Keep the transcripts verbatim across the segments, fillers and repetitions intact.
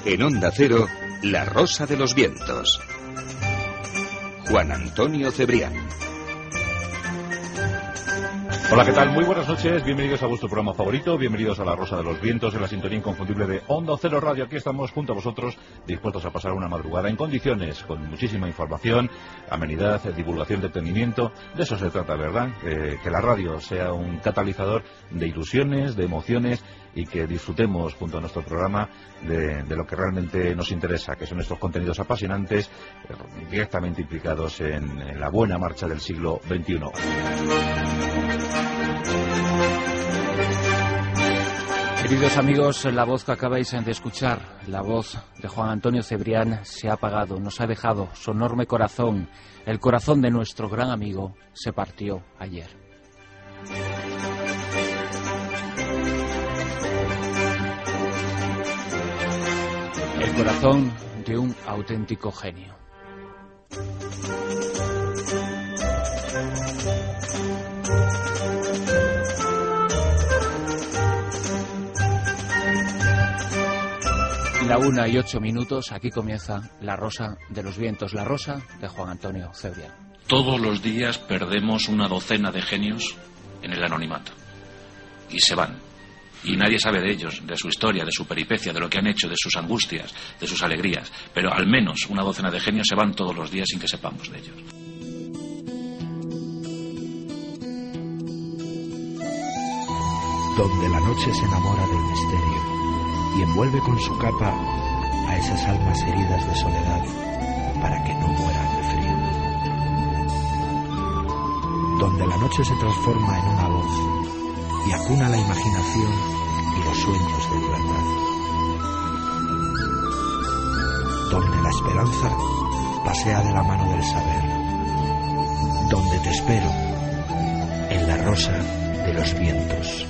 En Onda Cero, La Rosa de los Vientos. Juan Antonio Cebrián. Hola, ¿qué tal? Muy buenas noches, bienvenidos a vuestro programa favorito, bienvenidos a La Rosa de los Vientos, en la sintonía inconfundible de Onda Cero Radio. Aquí estamos junto a vosotros, dispuestos a pasar una madrugada en condiciones, con muchísima información, amenidad, divulgación, entretenimiento. De eso se trata, ¿verdad? Eh, que la radio sea un catalizador de ilusiones, de emociones, y que disfrutemos junto a nuestro programa de, de lo que realmente nos interesa, que son estos contenidos apasionantes, eh, directamente implicados en, en la buena marcha del siglo veintiuno. Queridos amigos, la voz que acabáis de escuchar, la voz de Juan Antonio Cebrián, se ha apagado, nos ha dejado su enorme corazón. El corazón de nuestro gran amigo se partió ayer. El corazón de un auténtico genio. La una y ocho minutos, aquí comienza La Rosa de los Vientos, La Rosa de Juan Antonio Cebrián. Todos los días perdemos una docena de genios en el anonimato. Y se van. Y nadie sabe de ellos, de su historia, de su peripecia, de lo que han hecho, de sus angustias, de sus alegrías. Pero al menos una docena de genios se van todos los días sin que sepamos de ellos. Donde la noche se enamora del misterio y envuelve con su capa a esas almas heridas de soledad para que no mueran de frío. Donde la noche se transforma en una voz y acuna la imaginación y los sueños de libertad. Donde la esperanza pasea de la mano del saber. Donde te espero, en la rosa de los vientos.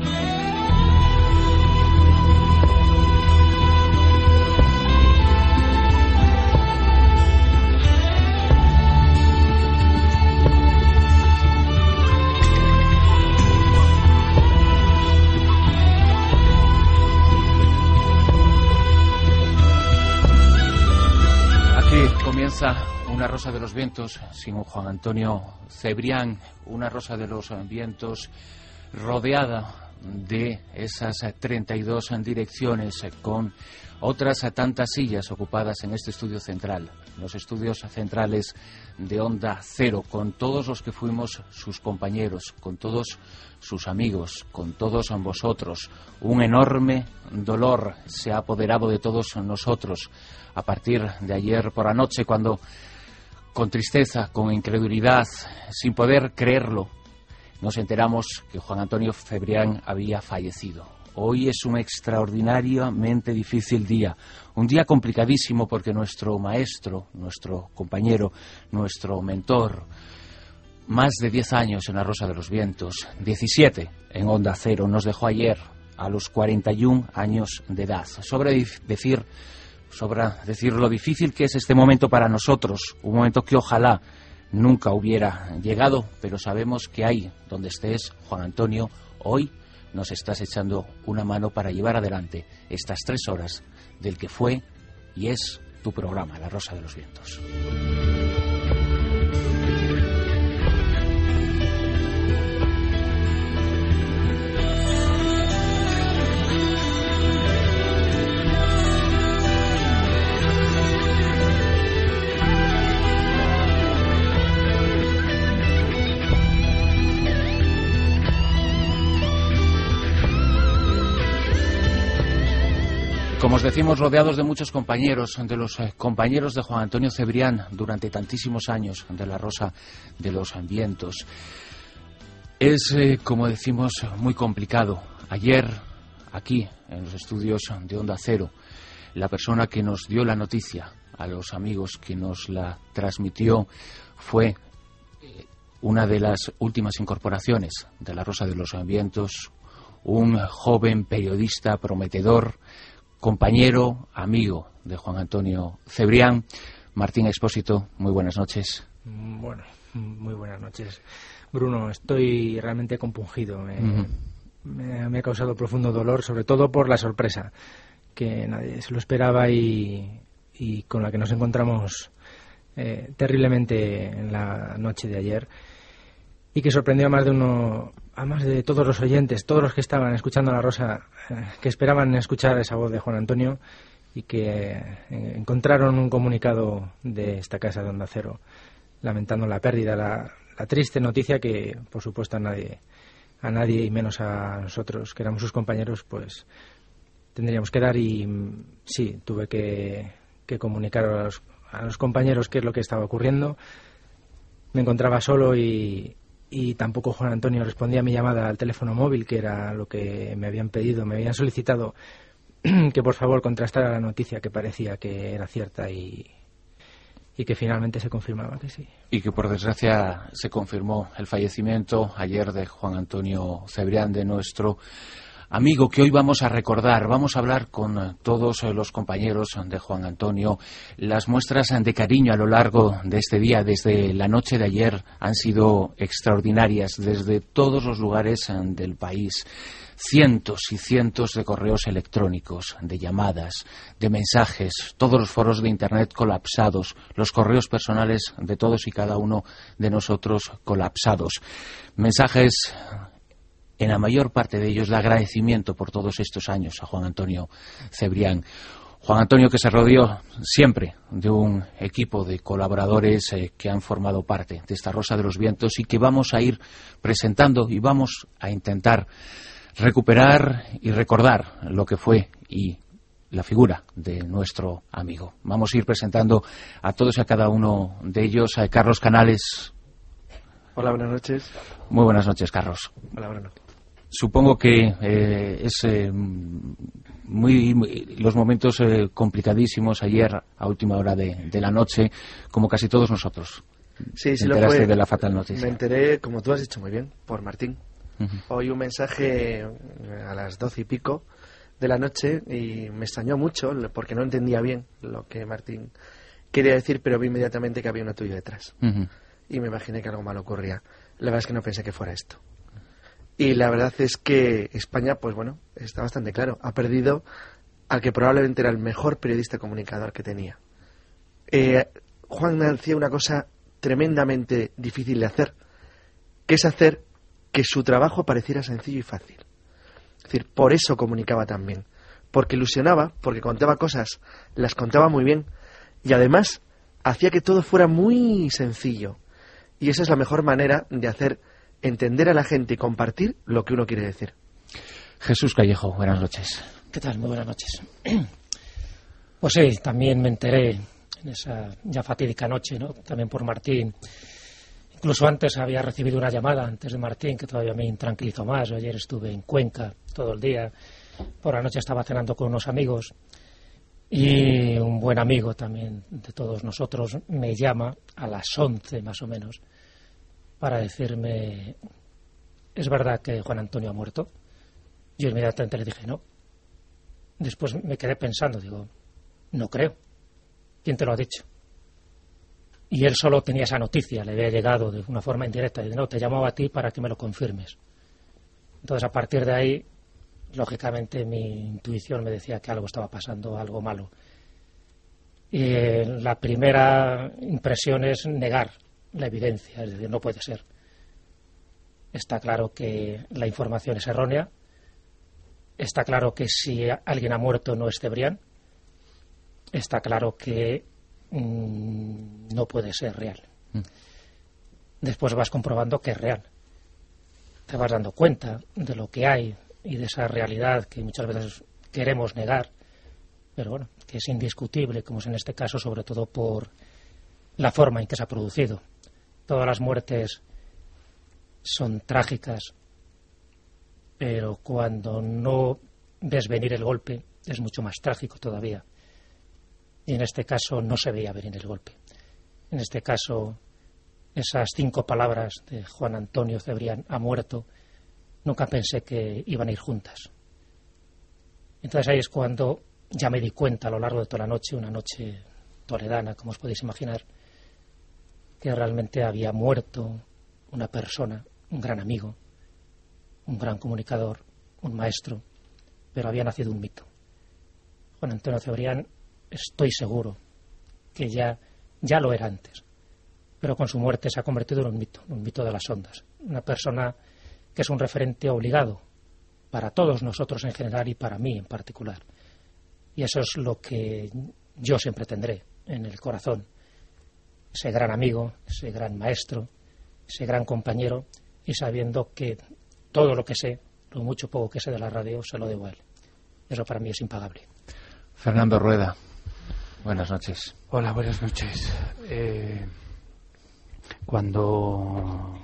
Comienza Una Rosa de los Vientos sin un Juan Antonio Cebrián, una Rosa de los Vientos rodeada de esas treinta y dos direcciones, con otras tantas sillas ocupadas en este estudio central, los estudios centrales de Onda Cero, con todos los que fuimos sus compañeros, con todos sus amigos, con todos vosotros. Un enorme dolor se ha apoderado de todos nosotros a partir de ayer por la noche, cuando, con tristeza, con incredulidad, sin poder creerlo, nos enteramos que Juan Antonio Cebrián había fallecido. Hoy es un extraordinariamente difícil día, un día complicadísimo, porque nuestro maestro, nuestro compañero, nuestro mentor, más de diez años en La Rosa de los Vientos, diecisiete en Onda Cero, nos dejó ayer a los cuarenta y un años de edad. Sobra decir, sobra decir lo difícil que es este momento para nosotros, un momento que ojalá nunca hubiera llegado, pero sabemos que ahí donde estés, Juan Antonio, hoy nos estás echando una mano para llevar adelante estas tres horas del que fue y es tu programa, La Rosa de los Vientos. Como os decimos, rodeados de muchos compañeros, de los eh, compañeros de Juan Antonio Cebrián durante tantísimos años de La Rosa de los Vientos. Es, eh, como decimos, muy complicado. Ayer, aquí, en los estudios de Onda Cero, la persona que nos dio la noticia, a los amigos que nos la transmitió, fue eh, una de las últimas incorporaciones de La Rosa de los Vientos, un joven periodista prometedor, compañero, amigo de Juan Antonio Cebrián. Martín Expósito, muy buenas noches. Bueno, muy buenas noches, Bruno. Estoy realmente compungido. Me, uh-huh. me, me ha causado profundo dolor, sobre todo por la sorpresa que nadie se lo esperaba y, y con la que nos encontramos eh, terriblemente en la noche de ayer, y que sorprendió a más de uno, a más de todos los oyentes, todos los que estaban escuchando La Rosa, eh, que esperaban escuchar esa voz de Juan Antonio, y que eh, encontraron un comunicado de esta casa de Onda Cero lamentando la pérdida, la, la triste noticia que, por supuesto, a nadie, a nadie y menos a nosotros, que éramos sus compañeros, pues tendríamos que dar. Y sí, tuve que, que comunicar a los, a los compañeros qué es lo que estaba ocurriendo. Me encontraba solo y, y tampoco Juan Antonio respondía a mi llamada al teléfono móvil, que era lo que me habían pedido, me habían solicitado que por favor contrastara la noticia, que parecía que era cierta y, y que finalmente se confirmaba que sí. Y que por desgracia se confirmó el fallecimiento ayer de Juan Antonio Cebrián, de nuestro amigo que hoy vamos a recordar. Vamos a hablar con todos los compañeros de Juan Antonio. Las muestras de cariño a lo largo de este día, desde la noche de ayer, han sido extraordinarias desde todos los lugares del país. Cientos y cientos de correos electrónicos, de llamadas, de mensajes, todos los foros de Internet colapsados, los correos personales de todos y cada uno de nosotros colapsados. Mensajes, en la mayor parte de ellos, de agradecimiento por todos estos años a Juan Antonio Cebrián. Juan Antonio, que se rodeó siempre de un equipo de colaboradores eh, que han formado parte de esta Rosa de los Vientos y que vamos a ir presentando y vamos a intentar recuperar y recordar lo que fue y la figura de nuestro amigo. Vamos a ir presentando a todos y a cada uno de ellos. A Carlos Canales. Hola, buenas noches. Muy buenas noches, Carlos. Hola, Bruno. Supongo que eh, es eh, muy, muy los momentos eh, complicadísimos ayer a última hora de, de la noche, como casi todos nosotros. Sí, sí ¿Te lo enteraste fue. de la fatal noticia? Me enteré, como tú has dicho muy bien, por Martín. Uh-huh. Hoy un mensaje a las doce y pico de la noche y me extrañó mucho porque no entendía bien lo que Martín quería decir, pero vi inmediatamente que había una tuya detrás. Uh-huh. Y me imaginé que algo malo ocurría. La verdad es que no pensé que fuera esto. Y la verdad es que España, pues bueno, está bastante claro. Ha perdido al que probablemente era el mejor periodista comunicador que tenía. Eh, Juan hacía una cosa tremendamente difícil de hacer, que es hacer que su trabajo pareciera sencillo y fácil. Es decir, por eso comunicaba tan bien. Porque ilusionaba, porque contaba cosas, las contaba muy bien. Y además, hacía que todo fuera muy sencillo. Y esa es la mejor manera de hacer entender a la gente y compartir lo que uno quiere decir. Jesús Callejo, buenas noches. ¿Qué tal? Muy buenas noches. Pues sí, también me enteré en esa ya fatídica noche, ¿no? También por Martín. Incluso antes había recibido una llamada, antes de Martín, que todavía me intranquilizó más. Ayer estuve en Cuenca todo el día. Por la noche estaba cenando con unos amigos. Y un buen amigo también de todos nosotros me llama a las once más o menos para decirme: ¿es verdad que Juan Antonio ha muerto? Yo inmediatamente le dije no. Después me quedé pensando, digo, no creo. ¿Quién te lo ha dicho? Y él solo tenía esa noticia, le había llegado de una forma indirecta. Y dice, no, te llamaba a ti para que me lo confirmes. Entonces, a partir de ahí, lógicamente, mi intuición me decía que algo estaba pasando, algo malo. Y eh, la primera impresión es negar la evidencia, es decir, no puede ser. Está claro que la información es errónea. Está claro que si alguien ha muerto no es Cebrián. Está claro que mmm, no puede ser real. Mm. Después vas comprobando que es real. Te vas dando cuenta de lo que hay y de esa realidad que muchas veces queremos negar, pero bueno, que es indiscutible, como es en este caso, sobre todo por la forma en que se ha producido. Todas las muertes son trágicas, pero cuando no ves venir el golpe es mucho más trágico todavía. Y en este caso no se veía venir el golpe. En este caso, esas cinco palabras de Juan Antonio Cebrián, ha muerto, nunca pensé que iban a ir juntas. Entonces ahí es cuando ya me di cuenta a lo largo de toda la noche, una noche toledana, como os podéis imaginar, que realmente había muerto una persona, un gran amigo, un gran comunicador, un maestro, pero había nacido un mito. Juan Antonio Cebrián, estoy seguro que ya, ya lo era antes, pero con su muerte se ha convertido en un mito, un mito de las ondas. Una persona que es un referente obligado para todos nosotros en general y para mí en particular. Y eso es lo que yo siempre tendré en el corazón. Ese gran amigo, ese gran maestro, ese gran compañero, y sabiendo que todo lo que sé, lo mucho poco que sé de la radio, se lo debo a él. Eso para mí es impagable. Fernando Rueda, buenas noches. Hola, buenas noches. Eh, cuando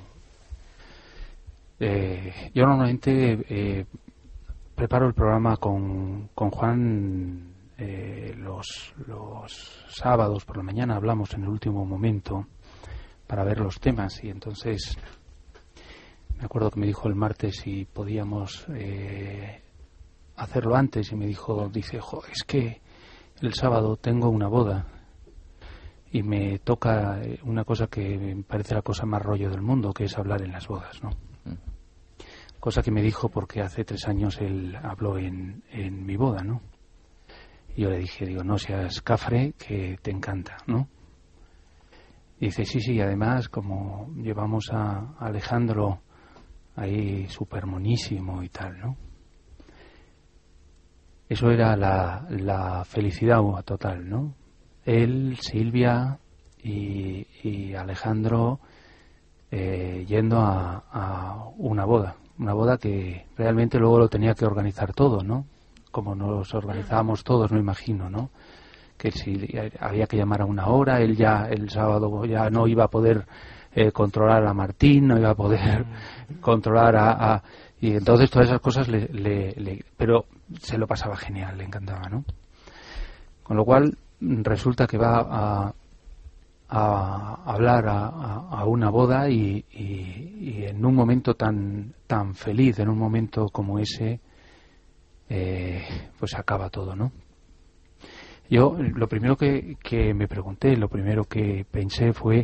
eh, yo normalmente eh, preparo el programa con, con Juan eh, los, los sábados por la mañana, hablamos en el último momento para ver los temas, y entonces me acuerdo que me dijo el martes si podíamos eh, hacerlo antes, y me dijo, dice, jo, es que el sábado tengo una boda y me toca una cosa que me parece la cosa más rollo del mundo, que es hablar en las bodas, ¿no? Cosa que me dijo porque hace tres años él habló en, en mi boda, ¿no? Y yo le dije, digo, no seas cafre, que te encanta, ¿no? Y dice, sí, sí, además, como llevamos a Alejandro ahí súper monísimo y tal, ¿no? Eso era la, la felicidad total, ¿no? Él, Silvia y, y Alejandro eh, yendo a, a una boda. Una boda que realmente luego lo tenía que organizar todo, ¿no? Como nos organizábamos todos, me imagino, ¿no? Que si había que llamar a una hora, él ya el sábado ya no iba a poder eh, controlar a Martín, no iba a poder controlar a... a y entonces todas esas cosas le, le, le... Pero se lo pasaba genial, le encantaba, ¿no? Con lo cual resulta que va a, a hablar a, a, a una boda y, y, y en un momento tan, tan feliz, en un momento como ese, eh, pues acaba todo, ¿no? Yo lo primero que, que me pregunté, lo primero que pensé fue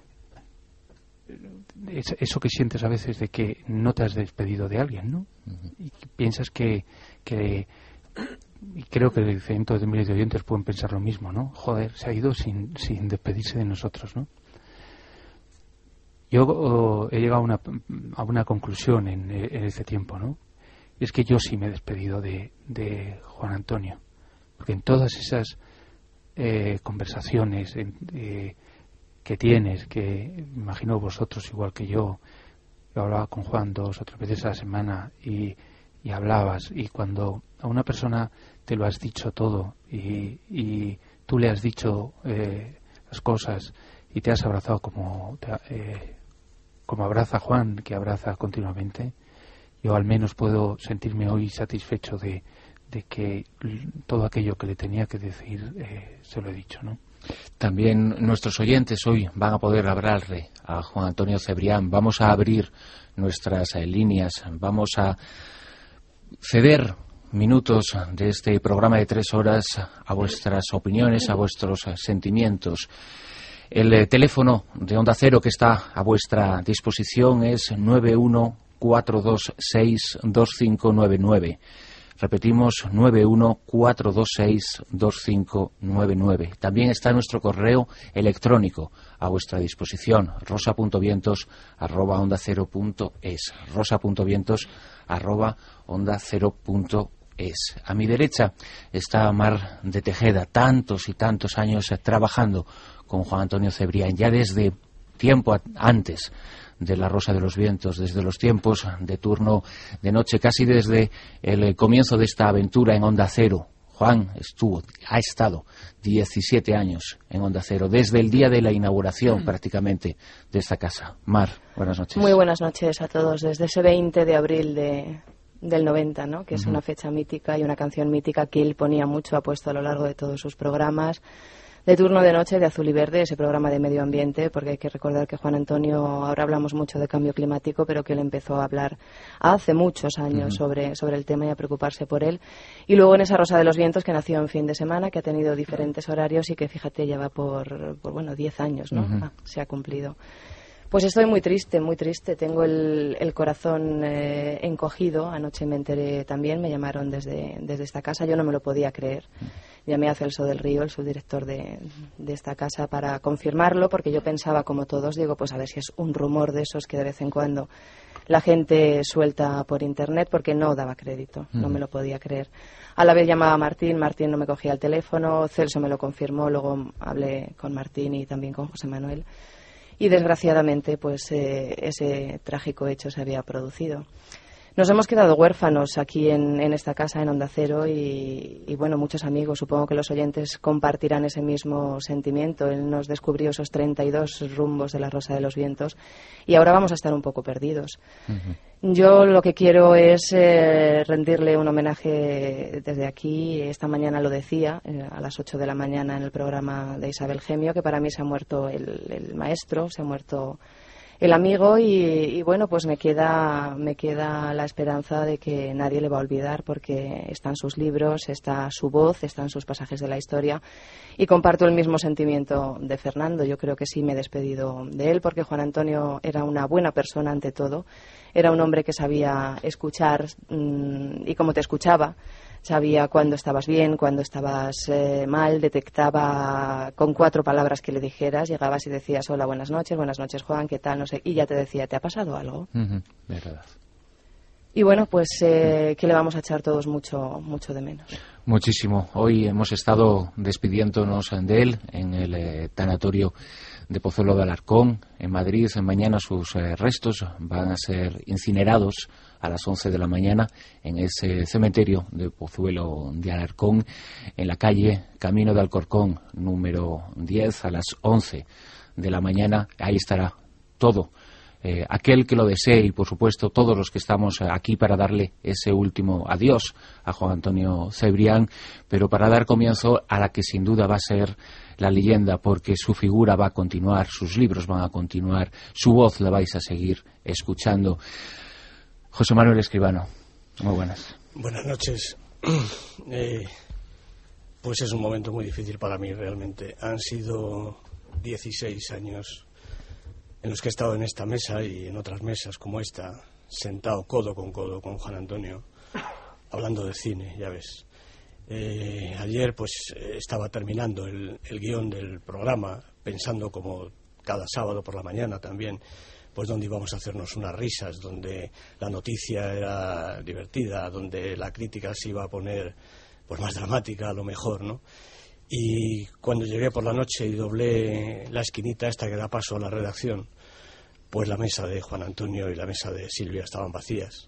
eso que sientes a veces de que no te has despedido de alguien, ¿no? Uh-huh. Y piensas que, que y creo que cientos de miles de oyentes pueden pensar lo mismo, ¿no? Joder, se ha ido sin, sin despedirse de nosotros, ¿no? Yo oh, he llegado a una, a una conclusión en, en este tiempo, ¿no? Y es que yo sí me he despedido de, de Juan Antonio, porque en todas esas eh, conversaciones en, eh, que tienes, que imagino vosotros igual que yo, yo hablaba con Juan dos o tres veces a la semana y, y hablabas, y cuando a una persona te lo has dicho todo y, y tú le has dicho eh, las cosas y te has abrazado como, eh, como abraza Juan, que abraza continuamente, yo al menos puedo sentirme hoy satisfecho de, de que todo aquello que le tenía que decir eh, se lo he dicho, ¿no? También nuestros oyentes hoy van a poder hablarle a Juan Antonio Cebrián. Vamos a abrir nuestras eh, líneas, vamos a ceder minutos de este programa de tres horas a vuestras opiniones, a vuestros eh, sentimientos. El eh, teléfono de Onda Cero que está a vuestra disposición es nueve uno cuatro dos seis dos cinco nueve nueve. Repetimos, nueve uno cuatro dos seis dos cinco nueve nueve. También está nuestro correo electrónico a vuestra disposición, rosa.vientos arroba onda cero punto es, rosa.vientos arroba onda cero punto es. A mi derecha está Mar de Tejeda, tantos y tantos años trabajando con Juan Antonio Cebrián, ya desde tiempo antes de La Rosa de los Vientos, desde los tiempos de turno de noche, casi desde el comienzo de esta aventura en Onda Cero. Juan estuvo, ha estado diecisiete años en Onda Cero, desde el día de la inauguración prácticamente de esta casa. Mar, buenas noches. Muy buenas noches a todos, desde ese veinte de abril de, del noventa, ¿no? Que es uh-huh. una fecha mítica y una canción mítica que él ponía mucho, ha puesto a lo largo de todos sus programas. De turno de noche, de Azul y Verde, ese programa de medio ambiente, porque hay que recordar que Juan Antonio, ahora hablamos mucho de cambio climático, pero que él empezó a hablar hace muchos años uh-huh. sobre, sobre el tema y a preocuparse por él. Y luego en esa Rosa de los Vientos, que nació en fin de semana, que ha tenido diferentes horarios y que, fíjate, ya va por, por bueno, diez años, ¿no? Uh-huh. Ah, se ha cumplido. Pues estoy muy triste, muy triste. Tengo el, el corazón eh, encogido. Anoche me enteré también, me llamaron desde, desde esta casa. Yo no me lo podía creer. Llamé a Celso del Río, el subdirector de, de esta casa, para confirmarlo, porque yo pensaba, como todos, digo, pues a ver si es un rumor de esos que de vez en cuando la gente suelta por internet, porque no daba crédito, no me lo podía creer. A la vez llamaba a Martín, Martín no me cogía el teléfono, Celso me lo confirmó, luego hablé con Martín y también con José Manuel. Y desgraciadamente, pues eh, ese trágico hecho se había producido. Nos hemos quedado huérfanos aquí en, en esta casa, en Onda Cero, y, y bueno, muchos amigos, supongo que los oyentes compartirán ese mismo sentimiento. Él nos descubrió esos treinta y dos rumbos de la Rosa de los Vientos y ahora vamos a estar un poco perdidos. Uh-huh. Yo lo que quiero es eh, rendirle un homenaje desde aquí. Esta mañana lo decía, eh, a las ocho de la mañana en el programa de Isabel Gemio, que para mí se ha muerto el, el maestro, se ha muerto el amigo y, y bueno, pues me queda me queda la esperanza de que nadie le va a olvidar, porque están sus libros, está su voz, están sus pasajes de la historia, y comparto el mismo sentimiento de Fernando. Yo creo que sí me he despedido de él, porque Juan Antonio era una buena persona ante todo, era un hombre que sabía escuchar mmm, y como te escuchaba, sabía cuándo estabas bien, cuándo estabas eh, mal, detectaba con cuatro palabras que le dijeras, llegabas y decías hola, buenas noches, buenas noches Juan, ¿qué tal? No sé, y ya te decía, ¿te ha pasado algo? Uh-huh, verdad. Y bueno, pues eh, que le vamos a echar todos mucho, mucho de menos. Muchísimo. Hoy hemos estado despidiéndonos de él en el eh, tanatorio de Pozuelo de Alarcón, en Madrid. Mañana sus eh, restos van a ser incinerados a las once de la mañana en ese cementerio de Pozuelo de Alarcón, en la calle Camino de Alcorcón, número diez, a las once de la mañana. Ahí estará todo. Eh, aquel que lo desee y, por supuesto, todos los que estamos aquí para darle ese último adiós a Juan Antonio Cebrián, pero para dar comienzo a la que sin duda va a ser la leyenda, porque su figura va a continuar, sus libros van a continuar, su voz la vais a seguir escuchando. José Manuel Escribano, muy buenas. Buenas noches. Eh, pues es un momento muy difícil para mí, realmente. Han sido dieciséis años en los que he estado en esta mesa y en otras mesas como esta, sentado codo con codo con Juan Antonio, hablando de cine, ya ves. Eh, ayer pues estaba terminando el, el guión del programa, pensando, como cada sábado por la mañana también, pues donde íbamos a hacernos unas risas, donde la noticia era divertida, donde la crítica se iba a poner pues más dramática a lo mejor, ¿no? Y cuando llegué por la noche y doblé la esquinita esta que da paso a la redacción, pues la mesa de Juan Antonio y la mesa de Silvia estaban vacías.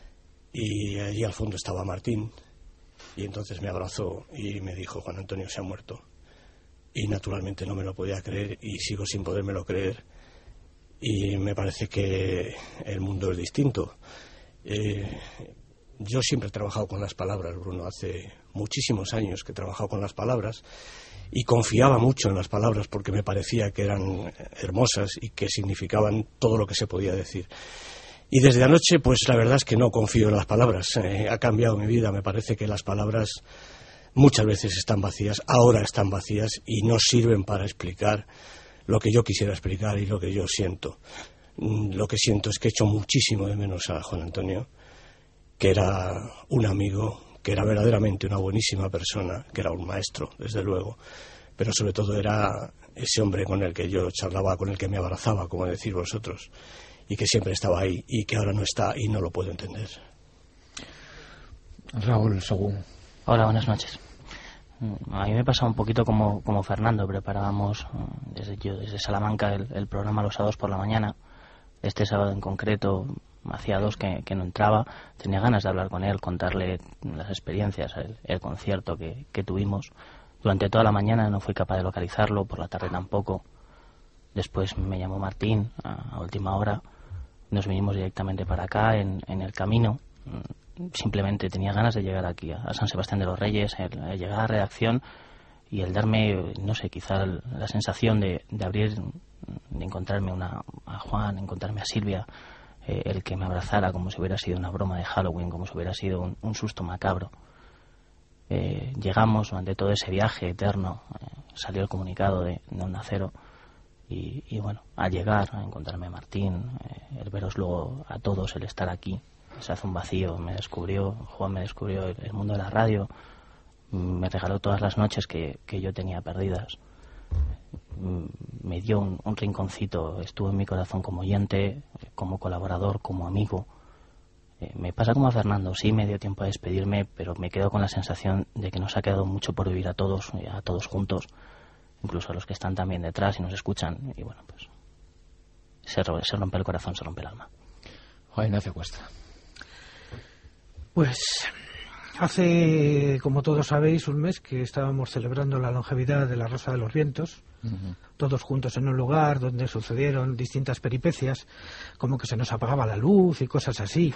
Y allí al fondo estaba Martín, y entonces me abrazó y me dijo, Juan Antonio se ha muerto. Y naturalmente no me lo podía creer y sigo sin podérmelo creer. Y me parece que el mundo es distinto. Eh, yo siempre he trabajado con las palabras, Bruno, hace muchísimos años que he trabajado con las palabras y confiaba mucho en las palabras porque me parecía que eran hermosas y que significaban todo lo que se podía decir. Y desde anoche, pues la verdad es que no confío en las palabras. Eh, ha cambiado mi vida. Me parece que las palabras muchas veces están vacías, ahora están vacías y no sirven para explicar lo que yo quisiera explicar y lo que yo siento. Lo que siento es que echo muchísimo de menos a Juan Antonio, que era un amigo, que era verdaderamente una buenísima persona, que era un maestro, desde luego, pero sobre todo era ese hombre con el que yo charlaba, con el que me abrazaba, como decís vosotros, y que siempre estaba ahí, y que ahora no está, y no lo puedo entender. Raúl Según. Hola, buenas noches. A mí me pasa un poquito como, como Fernando. Preparábamos desde, yo, desde Salamanca el, el programa los sábados por la mañana. Este sábado en concreto, hacía dos que, que no entraba. Tenía ganas de hablar con él, contarle las experiencias, el, el concierto que, que tuvimos. Durante toda la mañana no fui capaz de localizarlo, por la tarde tampoco. Después me llamó Martín a, a última hora. Nos vinimos directamente para acá en, en el camino. Simplemente tenía ganas de llegar aquí a San Sebastián de los Reyes, el, el llegar a la redacción y el darme, no sé, quizá el, la sensación de, de abrir, de encontrarme una, a Juan, encontrarme a Silvia, eh, el que me abrazara como si hubiera sido una broma de Halloween, como si hubiera sido un, un susto macabro. Eh, llegamos durante todo ese viaje eterno, eh, salió el comunicado de, de Onda Cero Y, y bueno, al llegar, a encontrarme a Martín, eh, el veros luego a todos, el estar aquí, se hace un vacío. Me descubrió, Juan me descubrió el, el mundo de la radio, me regaló todas las noches que, que yo tenía perdidas, me dio un, un rinconcito, estuvo en mi corazón como oyente, como colaborador, como amigo. Eh, me pasa como a Fernando, sí me dio tiempo a despedirme, pero me quedo con la sensación de que nos ha quedado mucho por vivir a todos, a todos juntos, incluso a los que están también detrás y nos escuchan, y bueno, pues se, se rompe el corazón, se rompe el alma. Juan Ignacio Cuesta. Pues hace, como todos sabéis, un mes que estábamos celebrando la longevidad de la Rosa de los Vientos, uh-huh. todos juntos en un lugar donde sucedieron distintas peripecias, como que se nos apagaba la luz y cosas así.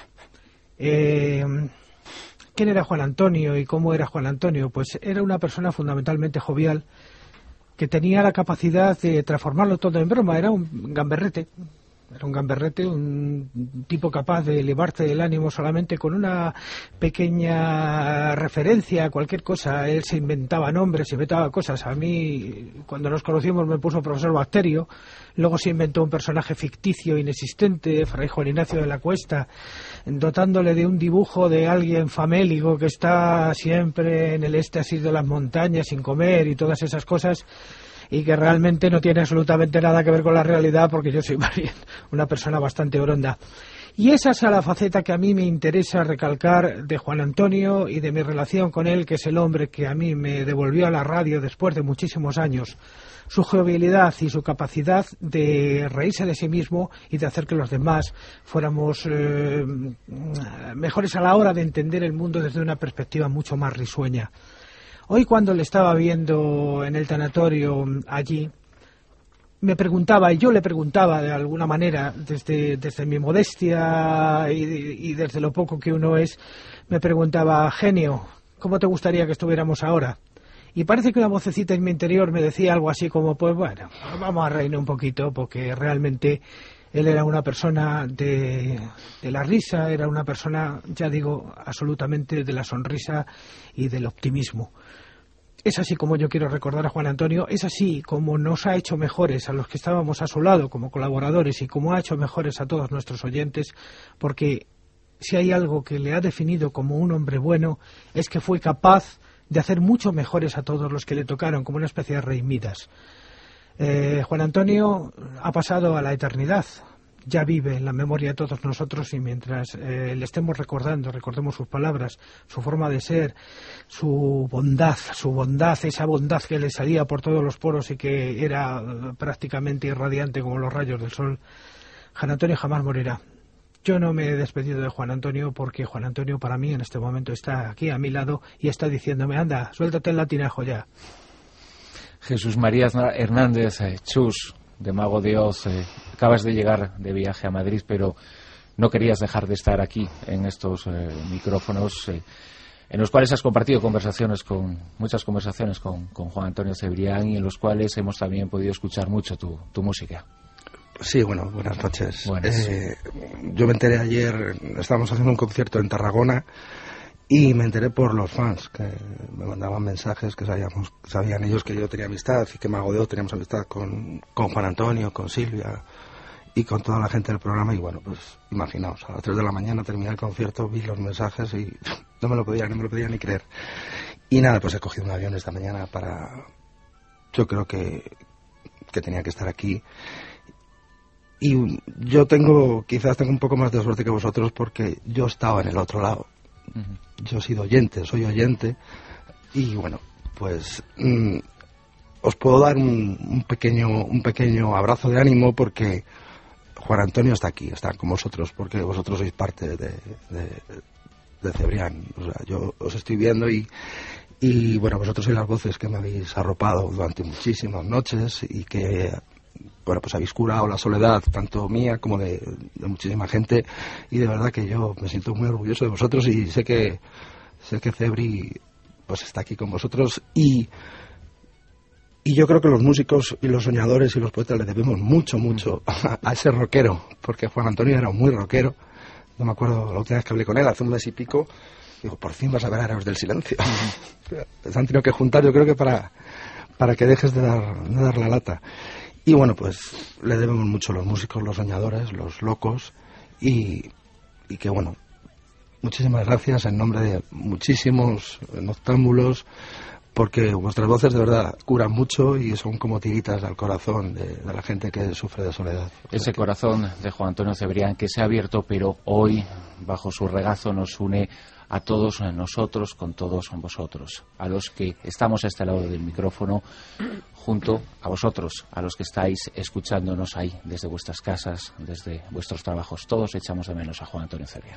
Eh, ¿Quién era Juan Antonio y cómo era Juan Antonio? Pues era una persona fundamentalmente jovial, que tenía la capacidad de transformarlo todo en broma. Era un gamberrete, era un gamberrete, un tipo capaz de elevarte el ánimo solamente con una pequeña referencia a cualquier cosa. Él se inventaba nombres, se inventaba cosas. A mí, cuando nos conocimos, me puso profesor Bacterio. Luego se inventó un personaje ficticio, inexistente, Fray Juan Ignacio de la Cuesta, dotándole de un dibujo de alguien famélico que está siempre en el éxtasis de las montañas sin comer y todas esas cosas, y que realmente no tiene absolutamente nada que ver con la realidad, porque yo soy más bien una persona bastante oronda. Y esa es la faceta que a mí me interesa recalcar de Juan Antonio y de mi relación con él, que es el hombre que a mí me devolvió a la radio después de muchísimos años. Su jovialidad y su capacidad de reírse de sí mismo y de hacer que los demás fuéramos eh, mejores a la hora de entender el mundo desde una perspectiva mucho más risueña. Hoy, cuando le estaba viendo en el tanatorio allí, me preguntaba, y yo le preguntaba de alguna manera, desde, desde mi modestia y, y desde lo poco que uno es, me preguntaba: genio, ¿cómo te gustaría que estuviéramos ahora? Y parece que una vocecita en mi interior me decía algo así como, pues bueno, vamos a reírnos un poquito, porque realmente él era una persona de, de la risa, era una persona, ya digo, absolutamente de la sonrisa y del optimismo. Es así como yo quiero recordar a Juan Antonio, es así como nos ha hecho mejores a los que estábamos a su lado como colaboradores y como ha hecho mejores a todos nuestros oyentes, porque si hay algo que le ha definido como un hombre bueno, es que fue capaz de hacer mucho mejores a todos los que le tocaron, como una especie de rey Midas. Eh, Juan Antonio ha pasado a la eternidad, ya vive en la memoria de todos nosotros, y mientras eh, le estemos recordando, recordemos sus palabras, su forma de ser, su bondad, su bondad, esa bondad que le salía por todos los poros y que era eh, prácticamente irradiante como los rayos del sol, Juan Antonio jamás morirá. Yo no me he despedido de Juan Antonio, porque Juan Antonio para mí en este momento está aquí a mi lado y está diciéndome: anda, suéltate el latinajo ya. Jesús María Hernández, eh, Chus, de Mago de Oz, eh, acabas de llegar de viaje a Madrid, pero no querías dejar de estar aquí en estos eh, micrófonos eh, en los cuales has compartido conversaciones con muchas conversaciones con, con Juan Antonio Cebrián, y en los cuales hemos también podido escuchar mucho tu, tu música. Sí, bueno, buenas noches. Buenas. Eh, yo me enteré ayer, estábamos haciendo un concierto en Tarragona, y me enteré por los fans, que me mandaban mensajes, que sabíamos, sabían ellos que yo tenía amistad, y que Mago de Oz teníamos amistad con, con Juan Antonio, con Silvia y con toda la gente del programa. Y bueno, pues imaginaos, a las tres de la mañana terminé el concierto, vi los mensajes y no me lo podía, no me lo podía ni creer. Y nada, pues he cogido un avión esta mañana para... Yo creo que, que tenía que estar aquí. Y yo tengo, quizás tengo un poco más de suerte que vosotros, porque yo estaba en el otro lado. Uh-huh. Yo he sido oyente, soy oyente, y bueno, pues mmm, os puedo dar un, un pequeño un pequeño abrazo de ánimo, porque Juan Antonio está aquí, está con vosotros, porque vosotros sois parte de, de, de Cebrián. O sea, yo os estoy viendo y, y bueno, vosotros sois las voces que me habéis arropado durante muchísimas noches, y que bueno, pues habéis curado la soledad, tanto mía como de, de muchísima gente, y de verdad que yo me siento muy orgulloso de vosotros, y sé que sé que Cebri pues está aquí con vosotros, y y yo creo que los músicos y los soñadores y los poetas le debemos mucho, mucho a, a ese rockero, porque Juan Antonio era muy rockero. No me acuerdo la última vez que hablé con él, hace un mes y pico, digo, por fin vas a ver a Héroes del Silencio. Se han tenido que juntar, yo creo que para, para que dejes de dar, de dar la lata. Y bueno, pues le debemos mucho los músicos, los soñadores, los locos, y, y que bueno, muchísimas gracias en nombre de muchísimos noctámbulos, porque vuestras voces de verdad curan mucho y son como tiritas al corazón de, de la gente que sufre de soledad. Ese corazón de Juan Antonio Cebrián que se ha abierto, pero hoy bajo su regazo nos une a todos nosotros con todos vosotros, a los que estamos a este lado del micrófono, junto a vosotros, a los que estáis escuchándonos ahí desde vuestras casas, desde vuestros trabajos. Todos echamos de menos a Juan Antonio Cebrián.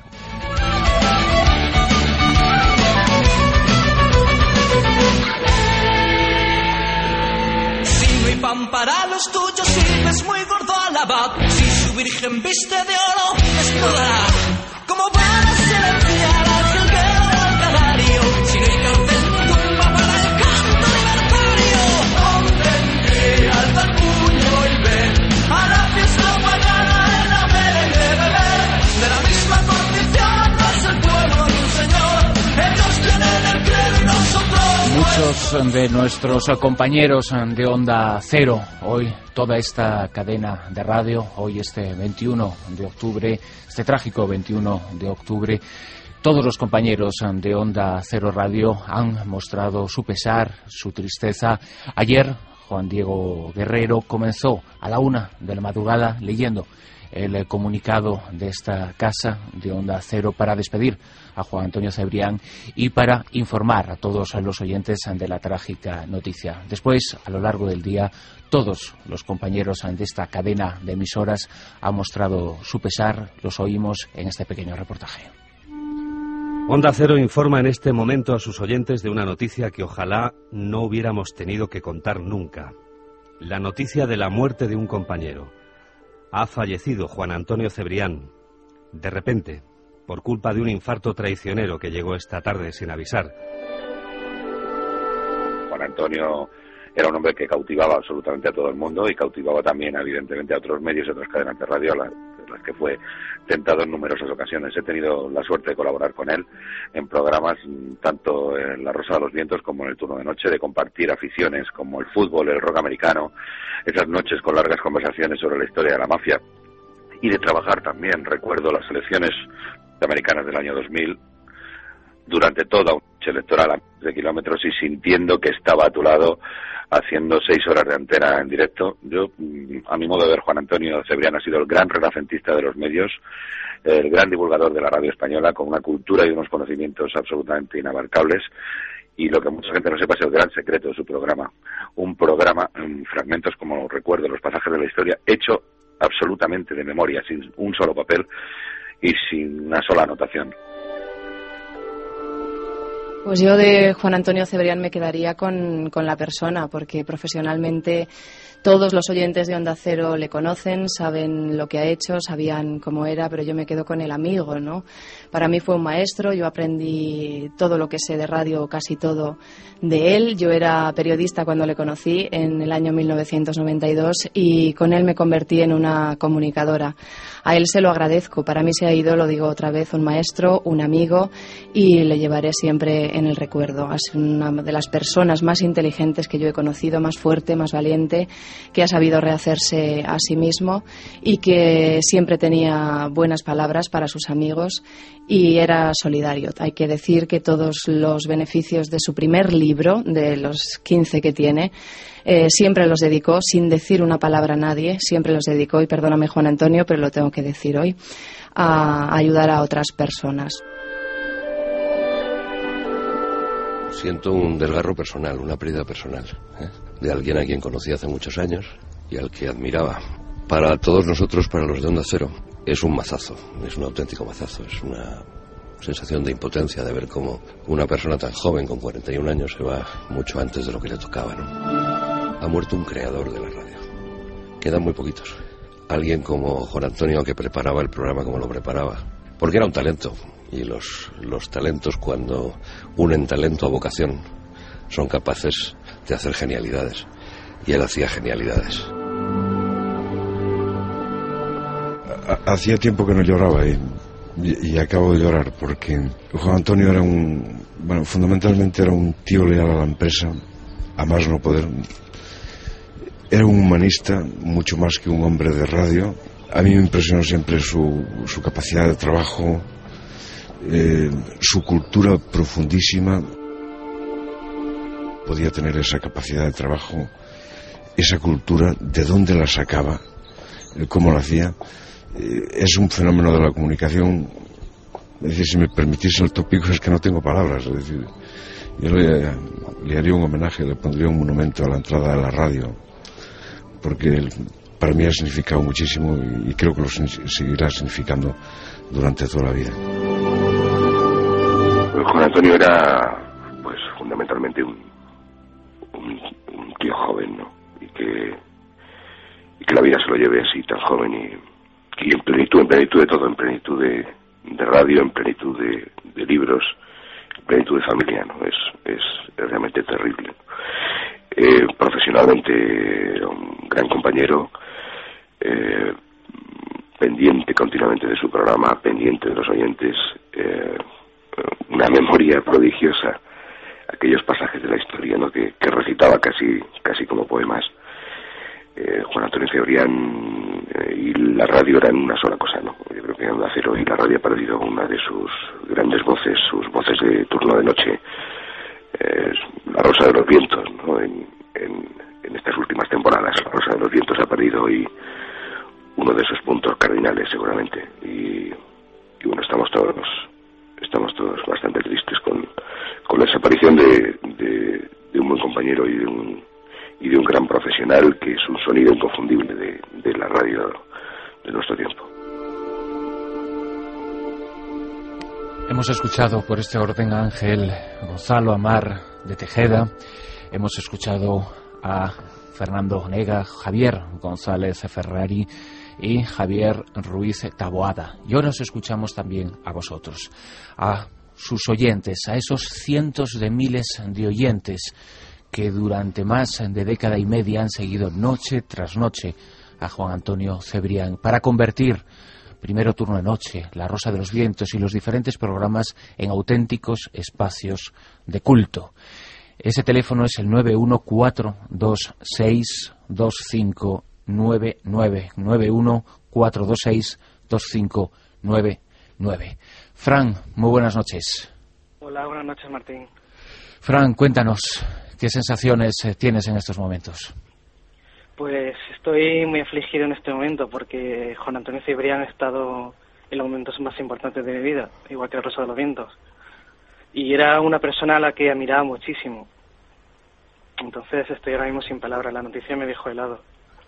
Si no hay pan para los tuyos, sirves muy gordo al abad. Si su virgen viste de oro, desnudará como para silenciar al jilguero del canario. Si no hay cárcel ni tumba para el canto libertario, hombre, alza el puño y ven a la fiesta pagana en la vele de beber. De la misma condición no es el pueblo de un señor. Ellos tienen el credo y nosotros. Muchos de nuestros compañeros de Onda Cero, hoy toda esta cadena de radio, hoy este veintiuno de octubre, este trágico veintiuno de octubre, todos los compañeros de Onda Cero Radio han mostrado su pesar, su tristeza. Ayer Juan Diego Guerrero comenzó a la una de la madrugada leyendo el comunicado de esta casa de Onda Cero para despedir a Juan Antonio Cebrián y para informar a todos los oyentes de la trágica noticia. Después, a lo largo del día, todos los compañeros de esta cadena de emisoras han mostrado su pesar, los oímos en este pequeño reportaje. Onda Cero informa en este momento a sus oyentes de una noticia que ojalá no hubiéramos tenido que contar nunca. La noticia de la muerte de un compañero. Ha fallecido Juan Antonio Cebrián, de repente, por culpa de un infarto traicionero que llegó esta tarde sin avisar. Juan Antonio era un hombre que cautivaba absolutamente a todo el mundo y cautivaba también, evidentemente, a otros medios y otras cadenas de radio, a las, a las que fue tentado en numerosas ocasiones. He tenido la suerte de colaborar con él en programas tanto en La Rosa de los Vientos como en El Turno de Noche, de compartir aficiones como el fútbol, el rock americano, esas noches con largas conversaciones sobre la historia de la mafia, y de trabajar también, recuerdo las elecciones americanas del año dos mil, durante toda una noche electoral a miles de kilómetros y sintiendo que estaba a tu lado haciendo seis horas de antena en directo. Yo, a mi modo de ver, Juan Antonio Cebrián ha sido el gran renacentista de los medios, el gran divulgador de la radio española, con una cultura y unos conocimientos absolutamente inabarcables. Y lo que mucha gente no sepa es el gran secreto de su programa. Un programa, en fragmentos como recuerdo, los pasajes de la historia, hecho absolutamente de memoria, sin un solo papel y sin una sola anotación. Pues yo de Juan Antonio Cebrián me quedaría con, con la persona, porque profesionalmente todos los oyentes de Onda Cero le conocen, saben lo que ha hecho, sabían cómo era, pero yo me quedo con el amigo, ¿no? Para mí fue un maestro, yo aprendí todo lo que sé de radio, casi todo de él. Yo era periodista cuando le conocí en el año mil novecientos noventa y dos y con él me convertí en una comunicadora. A él se lo agradezco, para mí se ha ido, lo digo otra vez, un maestro, un amigo, y le llevaré siempre en el recuerdo. Es una de las personas más inteligentes que yo he conocido, más fuerte, más valiente, que ha sabido rehacerse a sí mismo y que siempre tenía buenas palabras para sus amigos y era solidario. Hay que decir que todos los beneficios de su primer libro, de los quince que tiene, eh, siempre los dedicó, sin decir una palabra a nadie, siempre los dedicó, y perdóname Juan Antonio, pero lo tengo que decir hoy, a ayudar a otras personas. Siento un desgarro personal, una pérdida personal, ¿eh? de alguien a quien conocí hace muchos años y al que admiraba. Para todos nosotros, para los de Onda Cero, es un mazazo, es un auténtico mazazo, es una sensación de impotencia de ver cómo una persona tan joven, con cuarenta y un años, se va mucho antes de lo que le tocaba, ¿no? Ha muerto un creador de la radio. Quedan muy poquitos. Alguien como Juan Antonio, que preparaba el programa como lo preparaba, porque era un talento. Y los, los talentos, cuando unen talento a vocación, son capaces de hacer genialidades. Y él hacía genialidades. Hacía tiempo que no lloraba y, y, y acabo de llorar porque Juan Antonio era un... Bueno, fundamentalmente era un tío leal a la empresa, a más no poder. Era un humanista, mucho más que un hombre de radio. A mí me impresionó siempre su, su capacidad de trabajo, eh, su cultura profundísima. Podía tener esa capacidad de trabajo, esa cultura, de dónde la sacaba, eh, cómo la hacía. Eh, es un fenómeno de la comunicación. Es decir, si me permitís el tópico, es que no tengo palabras. Es decir, yo le, le haría un homenaje, le pondría un monumento a la entrada de la radio, porque él, para mí ha significado muchísimo y, y creo que lo seguirá significando durante toda la vida. Juan Antonio era, pues, fundamentalmente un, un, un tío joven, ¿no? Y que, y que la vida se lo lleve así, tan joven y, y en plenitud, en plenitud de todo, en plenitud de, de radio, en plenitud de, de libros, en plenitud de familia, ¿no? Es, es, es realmente terrible. Eh, profesionalmente un gran compañero, eh, pendiente continuamente de su programa, pendiente de los oyentes, eh, una memoria prodigiosa, aquellos pasajes de la historia, ¿no? que, que recitaba casi casi como poemas. Eh, Juan Antonio Cebrián eh, y la radio eran una sola cosa, ¿no? Yo creo que Onda Cero y la radio ha perdido una de sus grandes voces, sus voces de turno de noche. Eh, la Rosa de los Vientos, ¿no? En, en, en estas últimas temporadas, la Rosa de los Vientos ha perdido hoy uno de esos puntos cardinales, seguramente. Y, y bueno, estamos todos estamos todos bastante tristes con, con la desaparición de, de, de un buen compañero y de un y de un gran profesional que es un sonido inconfundible de, de la radio de nuestro tiempo. Hemos escuchado por este orden a Ángel Gonzalo Amar de Tejeda, hemos escuchado a Fernando Onega, Javier González Ferrari y Javier Ruiz Taboada. Y ahora os escuchamos también a vosotros, a sus oyentes, a esos cientos de miles de oyentes que durante más de década y media han seguido noche tras noche a Juan Antonio Cebrián para convertir Primero Turno de Noche, La Rosa de los Vientos y los diferentes programas en auténticos espacios de culto. Ese teléfono es el nueve uno cuatro dos seis dos cinco nueve nueve, nueve uno cuatro dos seis dos cinco nueve nueve. Fran, muy buenas noches. Hola, buenas noches, Martín. Fran, cuéntanos, ¿qué sensaciones tienes en estos momentos? Pues estoy muy afligido en este momento porque Juan Antonio Cebrián ha estado en los momentos más importantes de mi vida, igual que La Rosa de los Vientos. Y era una persona a la que admiraba muchísimo. Entonces estoy ahora mismo sin palabras, la noticia me dejó helado.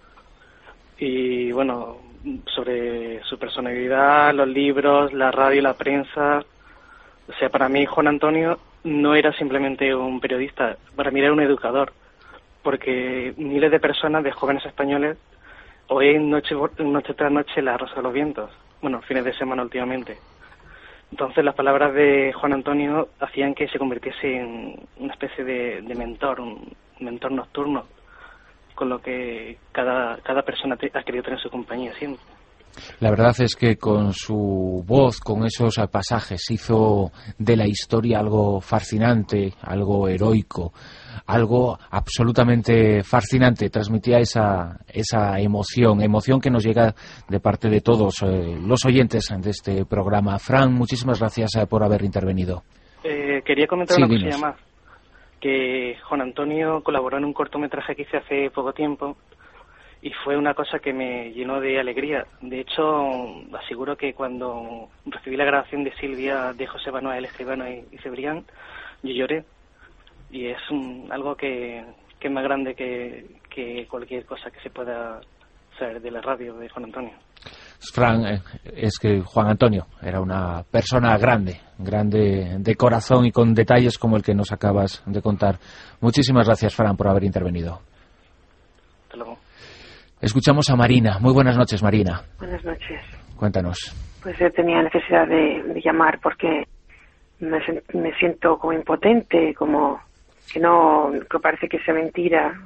Y bueno, sobre su personalidad, los libros, la radio, la prensa. O sea, para mí Juan Antonio no era simplemente un periodista, para mí era un educador. Porque miles de personas, de jóvenes españoles, oyen noche, noche tras noche La Rosa de los Vientos. Bueno, fines de semana últimamente. Entonces las palabras de Juan Antonio hacían que se convirtiese en una especie de, de mentor, un mentor nocturno, con lo que cada, cada persona te, ha querido tener su compañía siempre. La verdad es que con su voz, con esos pasajes, hizo de la historia algo fascinante, algo heroico, algo absolutamente fascinante. Transmitía esa, esa emoción, emoción que nos llega de parte de todos eh, los oyentes de este programa. Fran, muchísimas gracias eh, por haber intervenido. Eh, quería comentar sí, una dinos. cosilla más. Que Juan Antonio colaboró en un cortometraje que hice hace poco tiempo y fue una cosa que me llenó de alegría. De hecho, aseguro que cuando recibí la grabación de Silvia, de José Manuel Escribano y, y Cebrián, yo lloré. Y es un, algo que, que es más grande que, que cualquier cosa que se pueda saber de la radio de Juan Antonio. Fran, eh, es que Juan Antonio era una persona grande, grande de corazón y con detalles como el que nos acabas de contar. Muchísimas gracias, Fran, por haber intervenido. Hasta luego. Escuchamos a Marina. Muy buenas noches, Marina. Buenas noches. Cuéntanos. Pues yo tenía necesidad de, de llamar porque me, me siento como impotente, como que no, que parece que sea mentira.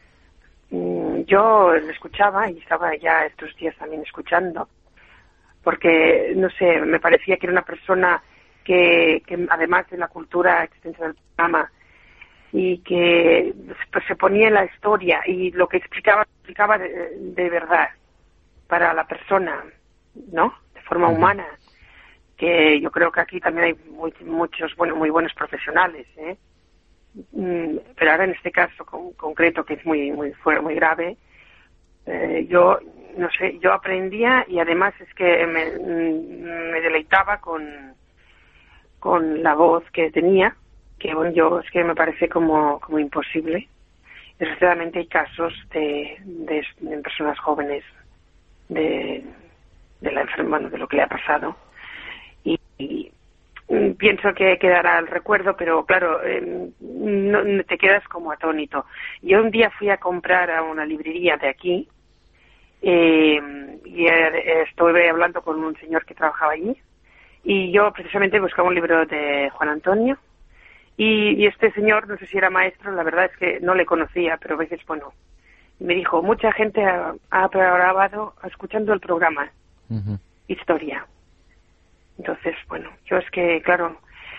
Yo le escuchaba y estaba ya estos días también escuchando, porque, no sé, me parecía que era una persona que, que además de la cultura existente del programa, y que pues, se ponía en la historia y lo que explicaba, explicaba de, de verdad para la persona, ¿no? De forma humana, que yo creo que aquí también hay muy, muchos, bueno, muy buenos profesionales, ¿eh? Mm, pero ahora en este caso con, concreto, que es muy, muy, fue muy grave, eh, yo, no sé, yo aprendía y además es que me, me deleitaba con, con la voz que tenía, que bueno, yo es que me parece como, como imposible. Desgraciadamente hay casos de, de, de personas jóvenes de, de la enfermedad, bueno, de lo que le ha pasado. Y, y pienso que quedará el recuerdo, pero claro, eh, no, no te quedas como atónito. Yo un día fui a comprar a una librería de aquí eh, y eh, estuve hablando con un señor que trabajaba allí y yo precisamente buscaba un libro de Juan Antonio. Y, y este señor, no sé si era maestro, la verdad es que no le conocía, pero a veces, bueno, me dijo, mucha gente ha, ha grabado escuchando el programa, uh-huh. Historia. Entonces, bueno, yo es que, claro,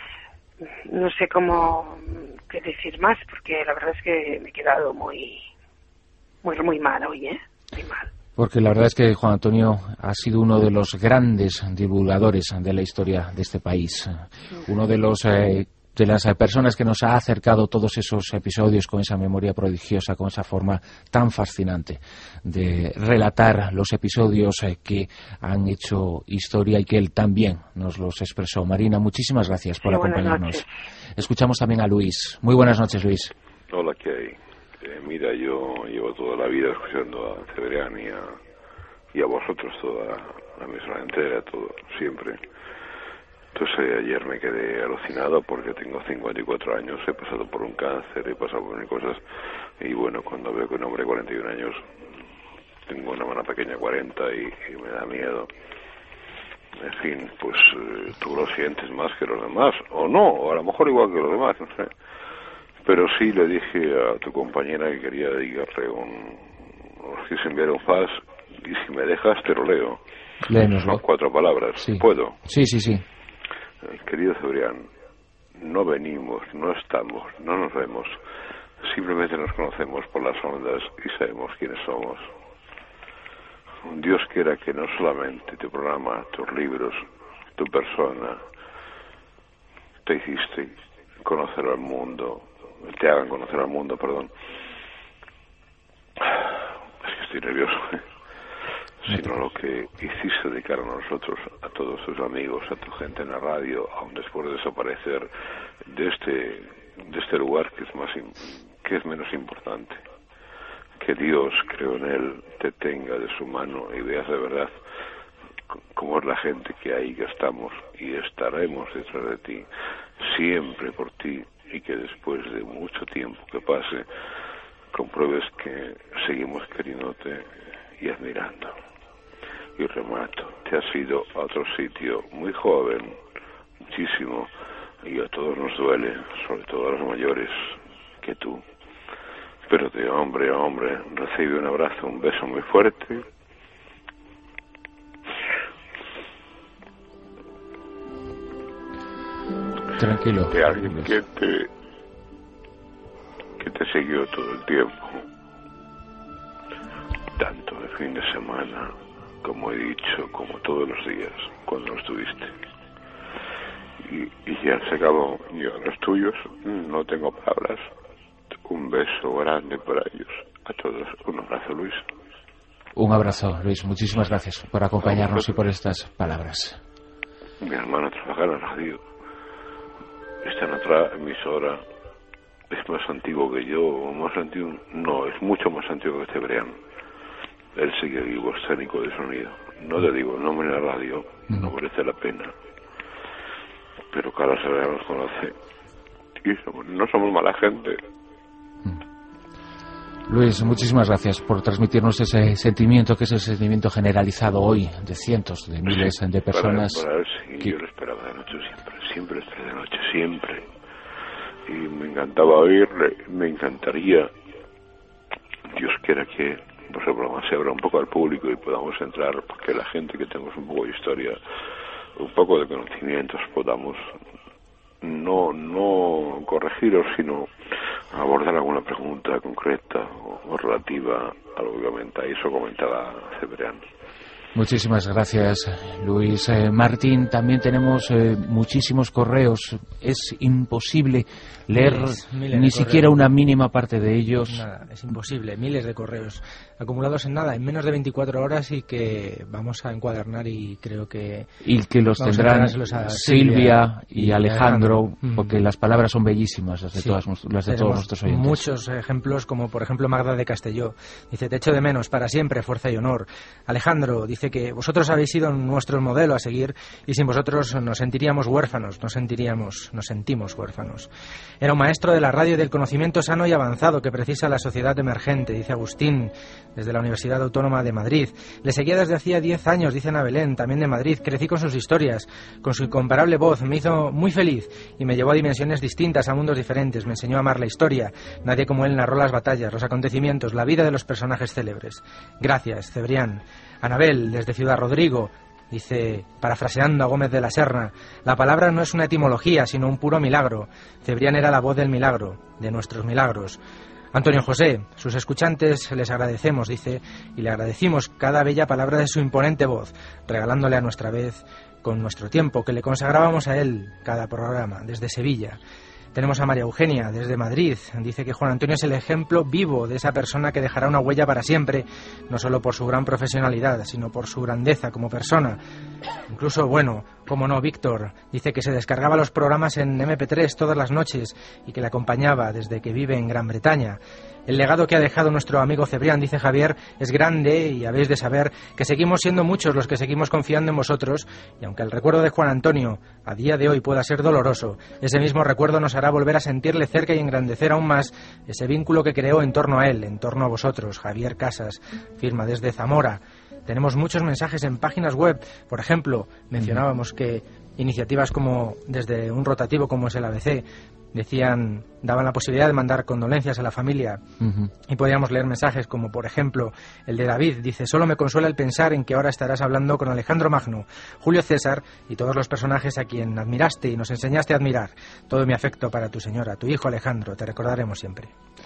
no sé cómo qué decir más, porque la verdad es que me he quedado muy, muy, muy mal hoy, ¿eh? Muy mal. Porque la verdad es que Juan Antonio ha sido uno de los grandes divulgadores de la historia de este país, uno de los... Eh, de las personas que nos ha acercado todos esos episodios con esa memoria prodigiosa, con esa forma tan fascinante de relatar los episodios que han hecho historia y que él también nos los expresó. Marina, muchísimas gracias por sí, acompañarnos. Escuchamos también a Luis. Muy buenas noches, Luis. Hola, ¿qué hay? Eh, mira, yo llevo toda la vida escuchando a Cebrián y a, y a vosotros, toda la emisora entera, todo, siempre. Entonces ayer me quedé alucinado porque tengo cincuenta y cuatro años, he pasado por un cáncer, he pasado por mil cosas y bueno, cuando veo que un hombre de cuarenta y un años, tengo una hermana pequeña cuarenta y, y me da miedo. En fin, pues eh, tú lo sientes más que los demás, o no, o a lo mejor igual que los demás, no sé. Pero sí le dije a tu compañera que quería dedicarle un... os quise enviar un fax y si me dejas te lo leo. Léenoslo. Son cuatro palabras, sí. ¿Puedo? Sí, sí, sí. Querido Cebrián, no venimos, no estamos, no nos vemos, simplemente nos conocemos por las ondas y sabemos quiénes somos. Dios quiera que no solamente tu programa, tus libros, tu persona, te hiciste conocer al mundo, te hagan conocer al mundo, perdón. Es que estoy nervioso, ¿eh? Sino lo que hiciste dedicar a nosotros, a todos tus amigos, a tu gente en la radio, aún después de desaparecer de este de este lugar que es más que es menos importante. Que Dios, creo en él, te tenga de su mano y veas de verdad cómo es la gente que hay, que estamos y estaremos detrás de ti, siempre por ti, y que después de mucho tiempo que pase compruebes que seguimos queriéndote y admirando. Y remato, te has ido a otro sitio muy joven, muchísimo, y a todos nos duele, sobre todo a los mayores, que tú. Pero de hombre a hombre recibe un abrazo, un beso muy fuerte. Tranquilo. De alguien que te, que te siguió todo el tiempo, tanto de fin de semana, como he dicho, como todos los días, cuando estuviste. Y, y ya se acabó. Yo a los tuyos no tengo palabras. Un beso grande para ellos. A todos, un abrazo, Luis. Un abrazo, Luis. Muchísimas gracias por acompañarnos y por estas palabras. Mi hermano trabaja en la radio. Está en otra emisora. Es más antiguo que yo, más antiguo. No, es mucho más antiguo que Cebrián. Él sigue vivo, es técnico de sonido. No te digo el nombre en la radio, no merece la pena. Pero Carlos Cebrián nos conoce. Y somos, no somos mala gente. Luis, muchísimas gracias por transmitirnos ese sentimiento que es el sentimiento generalizado hoy de cientos de miles sí, de personas. Para, para él, sí, que... yo lo esperaba de noche siempre, siempre estoy de noche, siempre. Y me encantaba oírle, me encantaría, Dios quiera que pues el programa se abra un poco al público y podamos entrar, porque la gente que tenemos un poco de historia, un poco de conocimientos, podamos no no corregiros, sino abordar alguna pregunta concreta o, o relativa a lo que comentáis o comentaba Cebrián. Muchísimas gracias, Luis. Eh, Martín, también tenemos eh, muchísimos correos. Es imposible leer Miles, miles ni de siquiera correos. una mínima parte de ellos. Nada, es imposible. Miles de correos acumulados en nada, en menos de veinticuatro horas, y que vamos a encuadernar, y creo que... Y que los vamos a tendrán entregárselos a Silvia y, y Alejandro, Alejandro. porque las palabras son bellísimas, las de, Sí, todas, las de todos tenemos nuestros oyentes. muchos ejemplos, como por ejemplo Magda de Castelló. Dice: te echo de menos para siempre, fuerza y honor. Alejandro dice que vosotros habéis sido nuestro modelo a seguir, y sin vosotros nos sentiríamos huérfanos, nos sentiríamos, nos sentimos huérfanos. Era un maestro de la radio y del conocimiento sano y avanzado que precisa la sociedad emergente, dice Agustín, desde la Universidad Autónoma de Madrid. Le seguía desde hacía diez años, dice Ana Belén, también de Madrid. Crecí con sus historias, con su incomparable voz. Me hizo muy feliz y me llevó a dimensiones distintas, a mundos diferentes. Me enseñó a amar la historia. Nadie como él narró las batallas, los acontecimientos, la vida de los personajes célebres. Gracias, Cebrián. Anabel, desde Ciudad Rodrigo, dice, parafraseando a Gómez de la Serna: la palabra no es una etimología, sino un puro milagro. Cebrián era la voz del milagro, de nuestros milagros. Antonio José, sus escuchantes les agradecemos, dice, y le agradecimos cada bella palabra de su imponente voz, regalándole a nuestra vez con nuestro tiempo, que le consagrábamos a él cada programa, desde Sevilla. Tenemos a María Eugenia, desde Madrid. Dice que Juan Antonio es el ejemplo vivo de esa persona que dejará una huella para siempre, no solo por su gran profesionalidad, sino por su grandeza como persona. Incluso, bueno, cómo no, Víctor, dice que se descargaba los programas en eme pe tres todas las noches y que le acompañaba desde que vive en Gran Bretaña. El legado que ha dejado nuestro amigo Cebrián, dice Javier, es grande, y habéis de saber que seguimos siendo muchos los que seguimos confiando en vosotros, y aunque el recuerdo de Juan Antonio a día de hoy pueda ser doloroso, ese mismo recuerdo nos hará volver a sentirle cerca y engrandecer aún más ese vínculo que creó en torno a él, en torno a vosotros. Javier Casas firma desde Zamora. Tenemos muchos mensajes en páginas web. Por ejemplo, mencionábamos que iniciativas como desde un rotativo como es el A B C decían, daban la posibilidad de mandar condolencias a la familia. Uh-huh. Y podíamos leer mensajes como, por ejemplo, el de David. Dice: solo me consuela el pensar en que ahora estarás hablando con Alejandro Magno, Julio César y todos los personajes a quien admiraste y nos enseñaste a admirar. Todo mi afecto para tu señora, tu hijo Alejandro, te recordaremos siempre.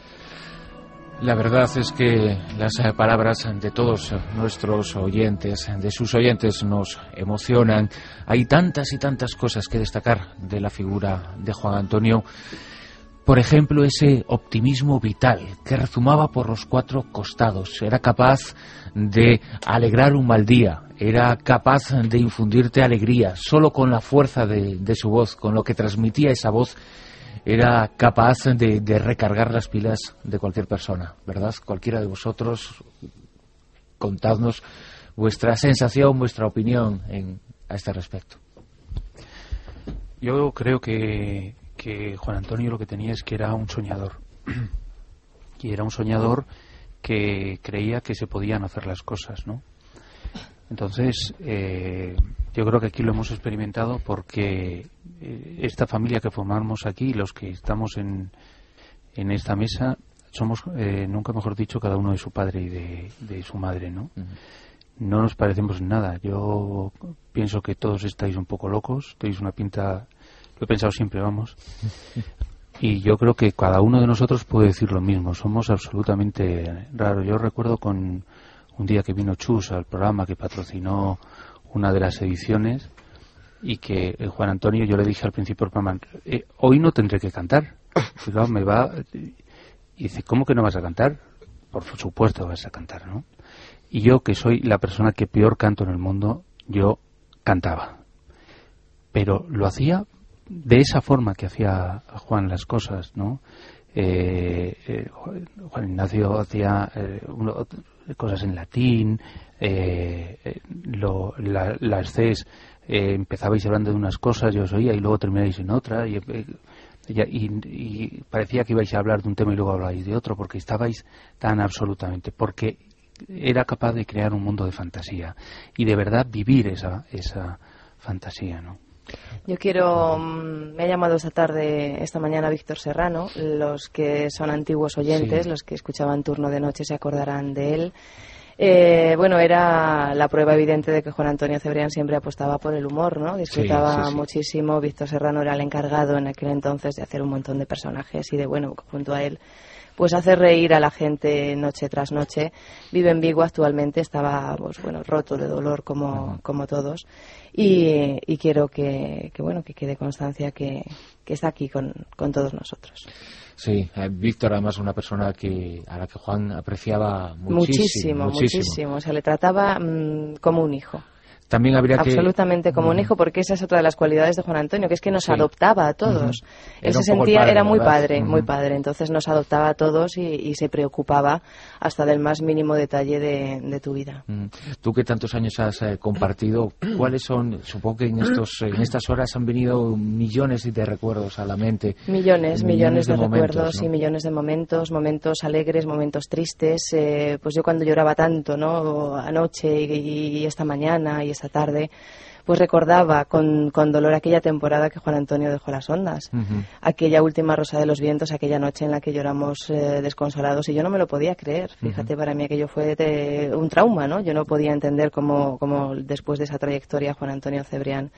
La verdad es que las eh, palabras de todos nuestros oyentes, de sus oyentes, nos emocionan. Hay tantas y tantas cosas que destacar de la figura de Juan Antonio. Por ejemplo, ese optimismo vital que rezumaba por los cuatro costados. Era capaz de alegrar un mal día, era capaz de infundirte alegría, solo con la fuerza de, de su voz, con lo que transmitía esa voz. Era capaz de, de recargar las pilas de cualquier persona, ¿verdad? Cualquiera de vosotros, contadnos vuestra sensación, vuestra opinión en, a este respecto. Yo creo que, que Juan Antonio lo que tenía es que era un soñador. Y era un soñador que creía que se podían hacer las cosas, ¿no? Entonces, eh, yo creo que aquí lo hemos experimentado porque eh, esta familia que formamos aquí, los que estamos en, en esta mesa, somos, eh, nunca mejor dicho, cada uno de su padre y de, de su madre, ¿no? Uh-huh. No nos parecemos en nada. Yo pienso que todos estáis un poco locos, tenéis una pinta, lo he pensado siempre, vamos. Y yo creo que cada uno de nosotros puede decir lo mismo, somos absolutamente raros. Yo recuerdo con un día que vino Chus al programa que patrocinó una de las ediciones y que eh, Juan Antonio, yo le dije al principio del programa, eh, hoy no tendré que cantar. Y claro, me va, y dice, ¿cómo que no vas a cantar? Por supuesto vas a cantar, ¿no? Y yo, que soy la persona que peor canto en el mundo, yo cantaba. Pero lo hacía de esa forma que hacía Juan las cosas, ¿no? Eh, eh, Juan Ignacio hacía eh, uno, cosas en latín, eh, eh, lo, la, las Cs eh, empezabais hablando de unas cosas, yo os oía, y luego terminabais en otra, y, eh, y, y parecía que ibais a hablar de un tema y luego hablabais de otro, porque estabais tan absolutamente, porque era capaz de crear un mundo de fantasía y de verdad vivir esa, esa fantasía, ¿no? Yo quiero, me ha llamado esta tarde, esta mañana, Víctor Serrano. Los que son antiguos oyentes, sí, los que escuchaban Turno de Noche se acordarán de él. Eh, bueno, era la prueba evidente de que Juan Antonio Cebrián siempre apostaba por el humor, ¿no? Disfrutaba Sí, sí, sí. muchísimo. Víctor Serrano era el encargado en aquel entonces de hacer un montón de personajes y de, bueno, junto a él, pues hacer reír a la gente noche tras noche. Vive en Vigo actualmente, estaba, pues bueno, roto de dolor como, como todos. Y, y quiero que, que, bueno, que quede constancia que, que está aquí con, con todos nosotros. Sí, eh, Víctor además una persona que a la que Juan apreciaba muchísimo. Muchísimo, muchísimo. muchísimo. O sea, le trataba mmm, como un hijo. También habría que... Absolutamente como un hijo, porque esa es otra de las cualidades de Juan Antonio, que es que nos Sí. adoptaba a todos. Uh-huh. Él Era se un poco el sentía, padre, era muy ¿verdad? padre, Uh-huh. muy padre. Entonces nos adoptaba a todos y, y se preocupaba hasta del más mínimo detalle de, de tu vida. Mm. Tú que tantos años has eh, compartido, ¿cuáles son? Supongo que en estos en estas horas han venido millones de recuerdos a la mente. Millones, millones, de, momentos, recuerdos, ¿no? y millones de momentos, momentos alegres, momentos tristes. Eh, pues yo cuando lloraba tanto, ¿no? Anoche y, y esta mañana y esta tarde, pues recordaba con, con dolor aquella temporada que Juan Antonio dejó las ondas. Uh-huh. Aquella última Rosa de los Vientos, aquella noche en la que lloramos eh, desconsolados, y yo no me lo podía creer. Fíjate, uh-huh. para mí aquello fue de, un trauma, ¿no? Yo no podía entender cómo, cómo después de esa trayectoria Juan Antonio Cebrián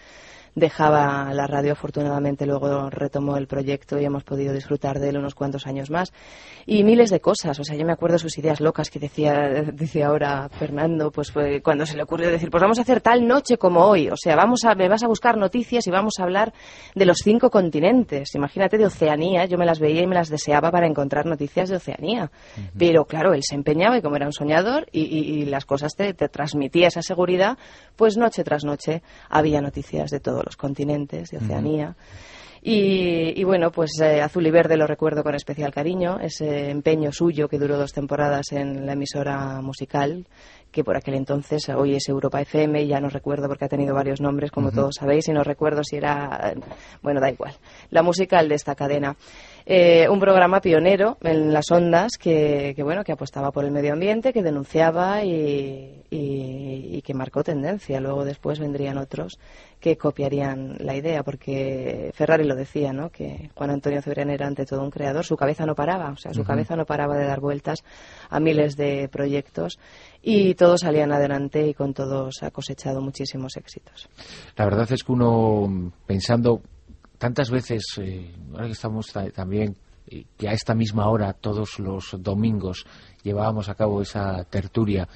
dejaba la radio. Afortunadamente luego retomó el proyecto y hemos podido disfrutar de él unos cuantos años más. Y miles de cosas, o sea, yo me acuerdo de sus ideas locas que decía, decía ahora Fernando, pues fue cuando se le ocurrió decir, pues vamos a hacer tal noche como hoy, o sea, vamos a, me vas a buscar noticias y vamos a hablar de los cinco continentes. Imagínate, de Oceanía, yo me las veía y me las deseaba para encontrar noticias de Oceanía. Uh-huh. Pero claro, él se empeñaba, y como era un soñador y, y, y las cosas te, te transmitía esa seguridad, pues noche tras noche había noticias de todos los continentes, de Oceanía. Uh-huh. Y, y bueno, pues eh, Azul y Verde lo recuerdo con especial cariño, ese empeño suyo que duró dos temporadas en la emisora musical, que por aquel entonces, hoy es Europa F M, y ya no recuerdo porque ha tenido varios nombres, como uh-huh. todos sabéis, y no recuerdo si era, bueno, da igual, la musical de esta cadena. Eh, un programa pionero en las ondas que, que, bueno, que apostaba por el medio ambiente, que denunciaba y, y, y que marcó tendencia. Luego después vendrían otros que copiarían la idea, porque Ferrari lo decía, ¿no? Que Juan Antonio Cebrián era ante todo un creador. Su cabeza no paraba, o sea, su uh-huh. cabeza no paraba de dar vueltas a miles de proyectos, y todos salían adelante, y con todos ha cosechado muchísimos éxitos. La verdad es que uno, pensando tantas veces, eh, ahora que estamos ta- también, eh, que a esta misma hora, todos los domingos, llevábamos a cabo esa tertulia,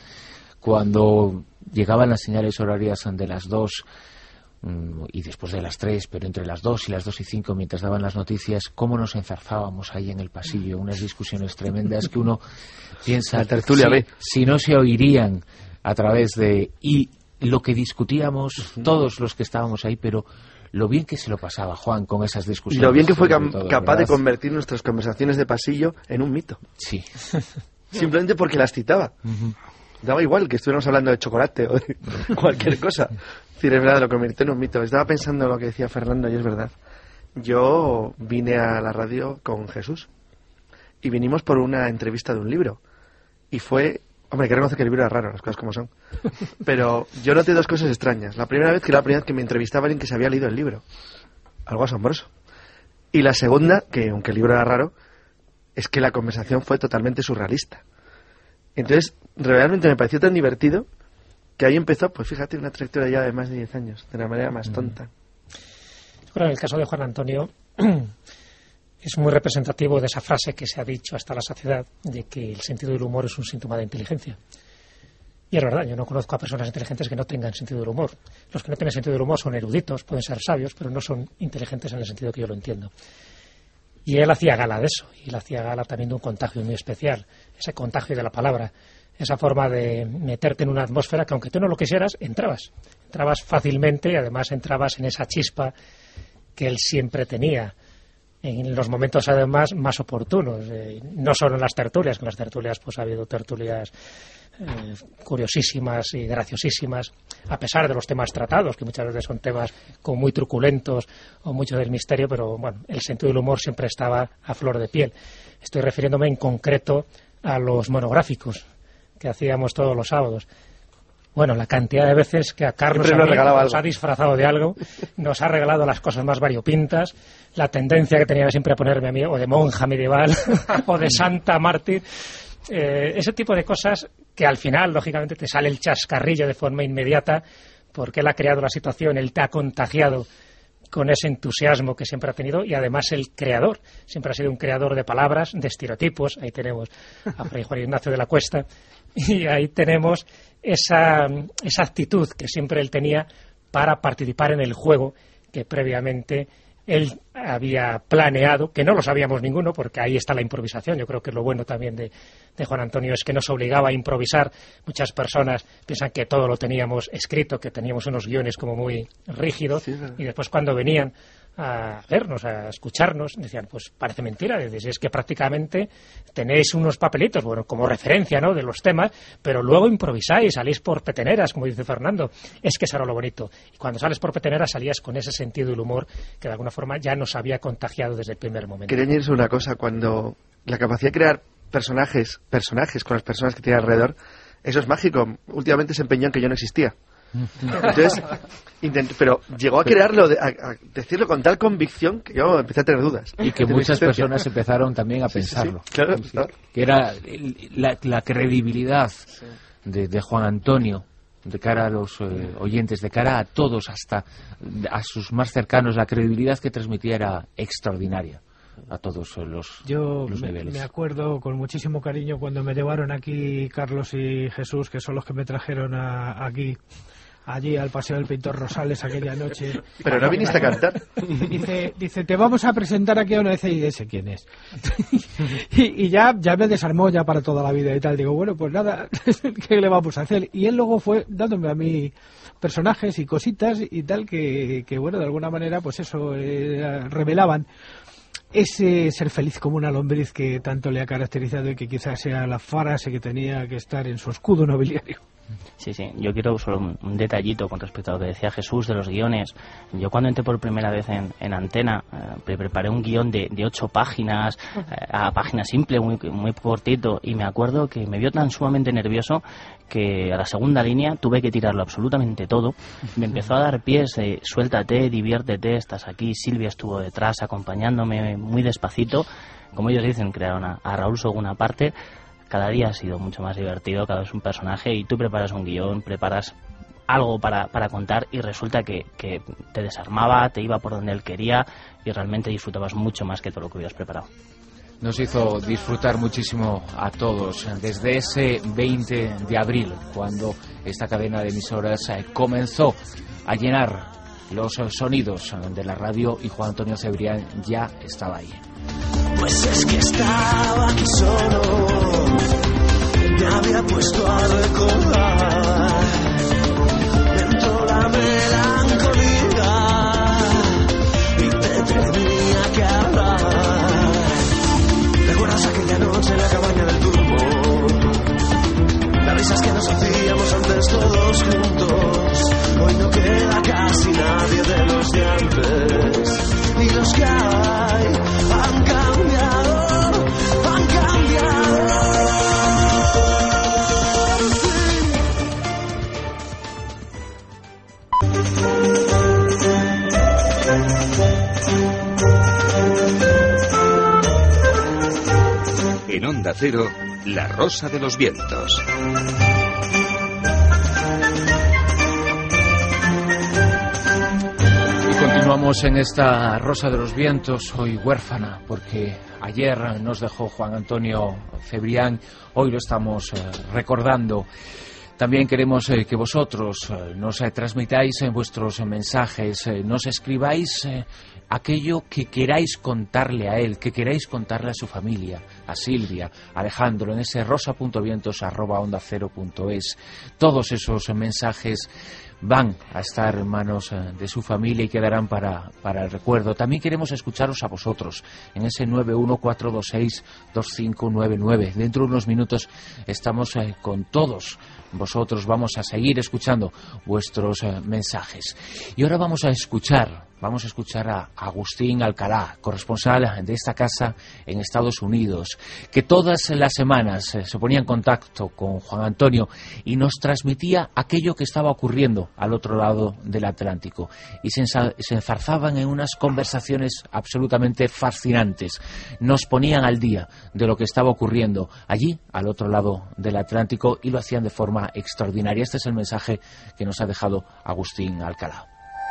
cuando llegaban las señales horarias de las dos, mm, y después de las tres, pero entre las dos y las dos y cinco, mientras daban las noticias, cómo nos enzarzábamos ahí en el pasillo, unas discusiones tremendas que uno piensa, la tertulia si, B. si no se oirían a través de... Y lo que discutíamos, uh-huh. todos los que estábamos ahí, pero... Lo bien que se lo pasaba Juan con esas discusiones. Lo bien que fue cam- todo, capaz ¿verdad? de convertir nuestras conversaciones de pasillo en un mito. Sí. Simplemente porque las citaba. Uh-huh. Daba igual que estuviéramos hablando de chocolate o de cualquier cosa. Es decir, es verdad, lo convirtió en un mito. Estaba pensando en lo que decía Fernando y es verdad. Yo vine a la radio con Jesús y vinimos por una entrevista de un libro. Y fue... Hombre, que reconocer que el libro era raro, las cosas como son. Pero yo noté dos cosas extrañas. La primera vez que la primera vez que me entrevistaba alguien que se había leído el libro. Algo asombroso. Y la segunda, que aunque el libro era raro, es que la conversación fue totalmente surrealista. Entonces, realmente me pareció tan divertido que ahí empezó, pues fíjate, una trayectoria ya de más de diez años, de la manera más tonta. Yo creo que en el caso de Juan Antonio es muy representativo de esa frase que se ha dicho hasta la saciedad, de que el sentido del humor es un síntoma de inteligencia. Y es verdad, yo no conozco a personas inteligentes que no tengan sentido del humor. Los que no tienen sentido del humor son eruditos, pueden ser sabios, pero no son inteligentes en el sentido que yo lo entiendo. Y él hacía gala de eso, y él hacía gala también de un contagio muy especial, ese contagio de la palabra, esa forma de meterte en una atmósfera que aunque tú no lo quisieras, entrabas. Entrabas fácilmente y además entrabas en esa chispa que él siempre tenía, en los momentos además más oportunos, eh, no solo en las tertulias, que en las tertulias pues ha habido tertulias eh, curiosísimas y graciosísimas, a pesar de los temas tratados, que muchas veces son temas como muy truculentos o mucho del misterio, pero bueno, el sentido del humor siempre estaba a flor de piel. Estoy refiriéndome en concreto a los monográficos que hacíamos todos los sábados. Bueno, la cantidad de veces que a Carlos nos, a mí, regalaba nos algo. ha disfrazado de algo, nos ha regalado las cosas más variopintas, la tendencia que tenía siempre a ponerme a mí o de monja medieval o de santa mártir, eh, ese tipo de cosas que al final, lógicamente, te sale el chascarrillo de forma inmediata, porque él ha creado la situación, él te ha contagiado con ese entusiasmo que siempre ha tenido, y además el creador, siempre ha sido un creador de palabras, de estereotipos. Ahí tenemos a Fray Juan Ignacio de la Cuesta, y ahí tenemos esa, esa actitud que siempre él tenía para participar en el juego que previamente él había planeado, que no lo sabíamos ninguno, porque ahí está la improvisación. Yo creo que lo bueno también de, de Juan Antonio es que nos obligaba a improvisar. Muchas personas piensan que todo lo teníamos escrito, que teníamos unos guiones como muy rígidos, sí, y después cuando venían a vernos, a escucharnos, decían, pues parece mentira, es que prácticamente tenéis unos papelitos, bueno, como referencia, ¿no?, de los temas, pero luego improvisáis, salís por peteneras, como dice Fernando. Es que eso era lo bonito, y cuando sales por peteneras salías con ese sentido del humor que de alguna forma ya nos había contagiado desde el primer momento. Quería añadirse una cosa, cuando la capacidad de crear personajes, personajes con las personas que tiene alrededor, eso es mágico. Últimamente se empeñó en que yo no existía. Entonces, intent, pero llegó a crearlo, a, a decirlo con tal convicción que yo empecé a tener dudas. Y que muchas personas empezaron también a sí, pensarlo. Sí, sí, claro, sí, claro. Que era la, la credibilidad sí. de, de Juan Antonio de cara a los eh, oyentes, de cara a todos, hasta a sus más cercanos. La credibilidad que transmitía era extraordinaria a todos los, Yo los me, niveles. me acuerdo con muchísimo cariño cuando me llevaron aquí Carlos y Jesús, que son los que me trajeron a, aquí, allí al Paseo del Pintor Rosales aquella noche. Pero no viniste a cantar. Dice, dice, te vamos a presentar aquí a una vez, y ese quién es. y, y ya, ya me desarmó ya para toda la vida y tal. Digo, bueno, pues nada, ¿qué le vamos a hacer? Y él luego fue dándome a mí personajes y cositas y tal que, que bueno, de alguna manera, pues eso, eh, revelaban ese ser feliz como una lombriz que tanto le ha caracterizado y que quizás sea la frase que tenía que estar en su escudo nobiliario. Sí, sí, yo quiero solo un, un detallito con respecto a lo que decía Jesús de los guiones. Yo cuando entré por primera vez en, en Antena, eh, pre preparé un guión de, de ocho páginas, eh, a página simple, muy, muy cortito, y me acuerdo que me vio tan sumamente nervioso que a la segunda línea tuve que tirarlo absolutamente todo. Me empezó a dar pies de suéltate, diviértete, estás aquí. Silvia estuvo detrás acompañándome muy despacito. Como ellos dicen, crearon a, a Raúl segunda parte. Cada día ha sido mucho más divertido, cada vez es un personaje, y tú preparas un guión, preparas algo para, para contar, y resulta que, que te desarmaba, te iba por donde él quería, y realmente disfrutabas mucho más que todo lo que hubieras preparado. Nos hizo disfrutar muchísimo a todos desde ese veinte de abril, cuando esta cadena de emisoras comenzó a llenar los sonidos de la radio, y Juan Antonio Cebrián ya estaba ahí. Pues es que estaba aquí solo, me había puesto a recordar, dentro la melancolía, y te tenía que hablar. ¿Recuerdas aquella noche en la cabaña del turbo? Las risas que nos hacíamos antes todos juntos. Hoy no queda casi nadie de los de antes, y los que hay han cambiado, han cambiado. En Onda Cero, La Rosa de los Vientos. Continuamos en esta Rosa de los Vientos, hoy huérfana, porque ayer nos dejó Juan Antonio Cebrián, hoy lo estamos eh, recordando. También queremos eh, que vosotros eh, nos eh, transmitáis en vuestros eh, mensajes, eh, nos escribáis eh, aquello que queráis contarle a él, que queráis contarle a su familia, a Silvia, a Alejandro, en ese rosa punto vientos arroba onda cero punto es. Todos esos eh, mensajes van a estar en manos de su familia y quedarán para, para el recuerdo. También queremos escucharos a vosotros en ese nueve uno cuatro dos seis dos cinco nueve nueve. Dentro de unos minutos estamos eh, con todos vosotros. Vamos a seguir escuchando vuestros eh, mensajes. Y ahora vamos a escuchar, vamos a escuchar a Agustín Alcalá, corresponsal de esta casa en Estados Unidos, que todas las semanas eh, se ponía en contacto con Juan Antonio y nos transmitía aquello que estaba ocurriendo al otro lado del Atlántico y se, se enzarzaban en unas conversaciones absolutamente fascinantes. Nos ponían al día de lo que estaba ocurriendo allí, al otro lado del Atlántico, y lo hacían de forma extraordinaria. Este es el mensaje que nos ha dejado Agustín Alcalá.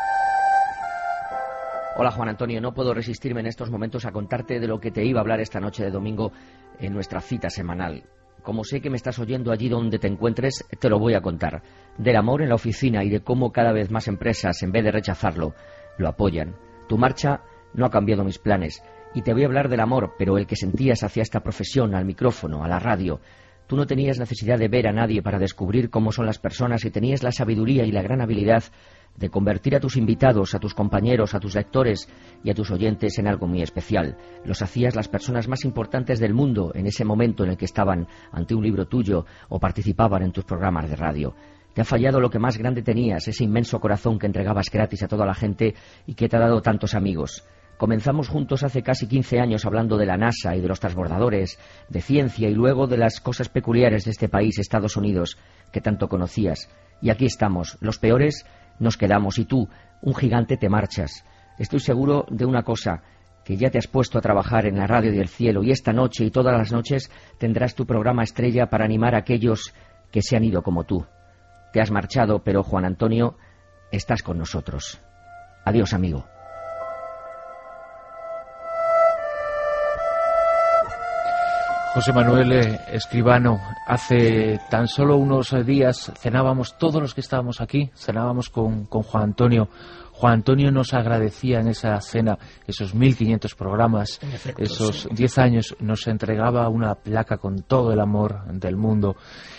Hola Juan Antonio, no puedo resistirme en estos momentos a contarte de lo que te iba a hablar esta noche de domingo en nuestra cita semanal. Como sé que me estás oyendo allí donde te encuentres, te lo voy a contar. Del amor en la oficina y de cómo cada vez más empresas, en vez de rechazarlo, lo apoyan. Tu marcha no ha cambiado mis planes. Y te voy a hablar del amor, pero el que sentías hacia esta profesión, al micrófono, a la radio. Tú no tenías necesidad de ver a nadie para descubrir cómo son las personas y tenías la sabiduría y la gran habilidad de convertir a tus invitados, a tus compañeros, a tus lectores y a tus oyentes en algo muy especial. Los hacías las personas más importantes del mundo en ese momento en el que estaban ante un libro tuyo o participaban en tus programas de radio. Te ha fallado lo que más grande tenías, ese inmenso corazón que entregabas gratis a toda la gente y que te ha dado tantos amigos. Comenzamos juntos hace casi quince años hablando de la NASA y de los transbordadores, de ciencia y luego de las cosas peculiares de este país, Estados Unidos, que tanto conocías. Y aquí estamos, los peores nos quedamos y tú, un gigante, te marchas. Estoy seguro de una cosa, que ya te has puesto a trabajar en la radio del cielo y esta noche y todas las noches tendrás tu programa estrella para animar a aquellos que se han ido como tú. Te has marchado, pero Juan Antonio, estás con nosotros. Adiós, amigo. José Manuel eh, Escribano, hace tan solo unos días cenábamos, todos los que estábamos aquí, cenábamos con, con Juan Antonio. Juan Antonio nos agradecía en esa cena esos mil quinientos programas, efecto, esos sí. diez años, nos entregaba una placa con todo el amor del mundo.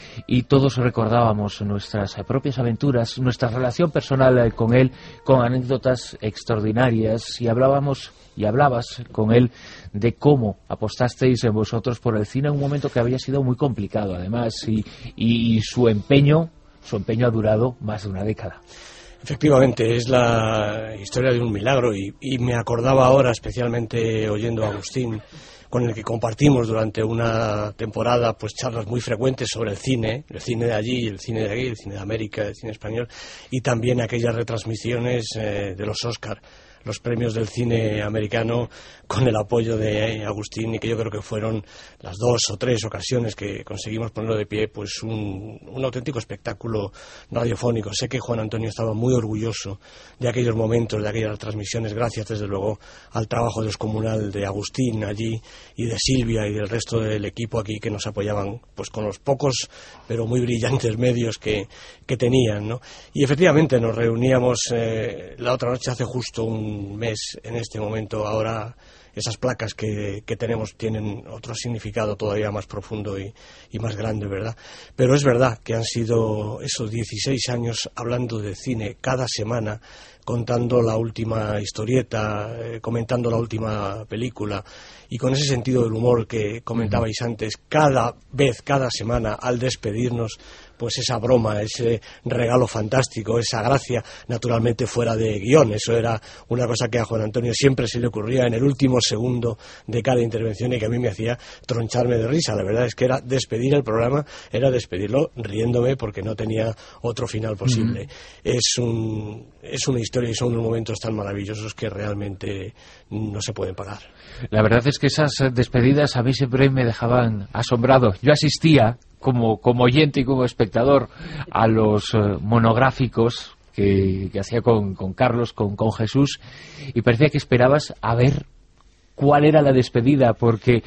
Y todos recordábamos nuestras propias aventuras, nuestra relación personal con él, con anécdotas extraordinarias, y hablábamos y hablabas con él de cómo apostasteis en vosotros por el cine en un momento que había sido muy complicado, además, y, y, y su empeño, su empeño ha durado más de una década. Efectivamente, es la historia de un milagro, y, y me acordaba ahora, especialmente oyendo a Agustín, con el que compartimos durante una temporada pues charlas muy frecuentes sobre el cine, el cine de allí, el cine de aquí, el cine de América, el cine español, y también aquellas retransmisiones eh, de los Oscar, los premios del cine americano, con el apoyo de Agustín, y que yo creo que fueron las dos o tres ocasiones que conseguimos ponerlo de pie, pues un, un auténtico espectáculo radiofónico. Sé que Juan Antonio estaba muy orgulloso de aquellos momentos, de aquellas transmisiones, gracias desde luego al trabajo descomunal de Agustín allí y de Silvia y del resto del equipo aquí que nos apoyaban pues con los pocos pero muy brillantes medios que, que tenían, ¿no? Y efectivamente nos reuníamos eh, la otra noche, hace justo un un mes en este momento. Ahora esas placas que, que tenemos tienen otro significado todavía más profundo y, y más grande, ¿verdad? Pero es verdad que han sido esos dieciséis años hablando de cine cada semana, contando la última historieta, eh, comentando la última película, y con ese sentido del humor que comentabais antes, cada vez, cada semana, al despedirnos, pues esa broma, ese regalo fantástico, esa gracia, naturalmente fuera de guión. Eso era una cosa que a Juan Antonio siempre se le ocurría en el último segundo de cada intervención y que a mí me hacía troncharme de risa. La verdad es que era despedir el programa, era despedirlo riéndome porque no tenía otro final posible. Uh-huh. Es un, es una historia y son unos momentos tan maravillosos que realmente no se pueden pagar. La verdad es que esas despedidas a mí siempre me dejaban asombrado. Yo asistía como, como oyente y como espectador a los uh, monográficos que, que hacía con, con Carlos, con, con Jesús, y parecía que esperabas a ver cuál era la despedida, porque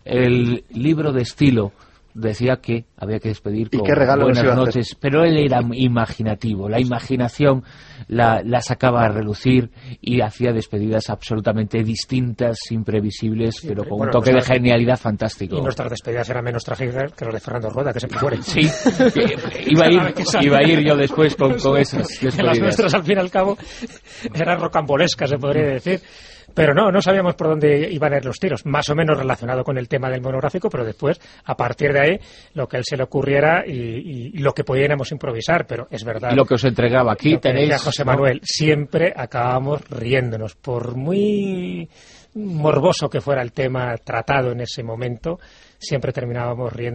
el libro de estilo decía que había que despedir con buenas noches, pero él era imaginativo, la imaginación la, la sacaba a relucir y hacía despedidas absolutamente distintas, imprevisibles, sí, pero con bueno, un toque nuestra, de genialidad fantástico. Y nuestras despedidas eran menos trágicas que las de Fernando Rueda, que se muere. Sí, iba a ir, iba a ir yo después con, con esas despedidas. Las nuestras, al fin y al cabo, eran rocambolescas, se podría decir. Pero no, no sabíamos por dónde iban a ir los tiros, más o menos relacionado con el tema del monográfico, pero después, a partir de ahí, lo que a él se le ocurriera y, y, y lo que pudiéramos improvisar, pero es verdad. Y lo que os entregaba aquí tenéis... José Manuel, ¿no? Siempre acabábamos riéndonos, por muy morboso que fuera el tema tratado en ese momento, siempre terminábamos riendo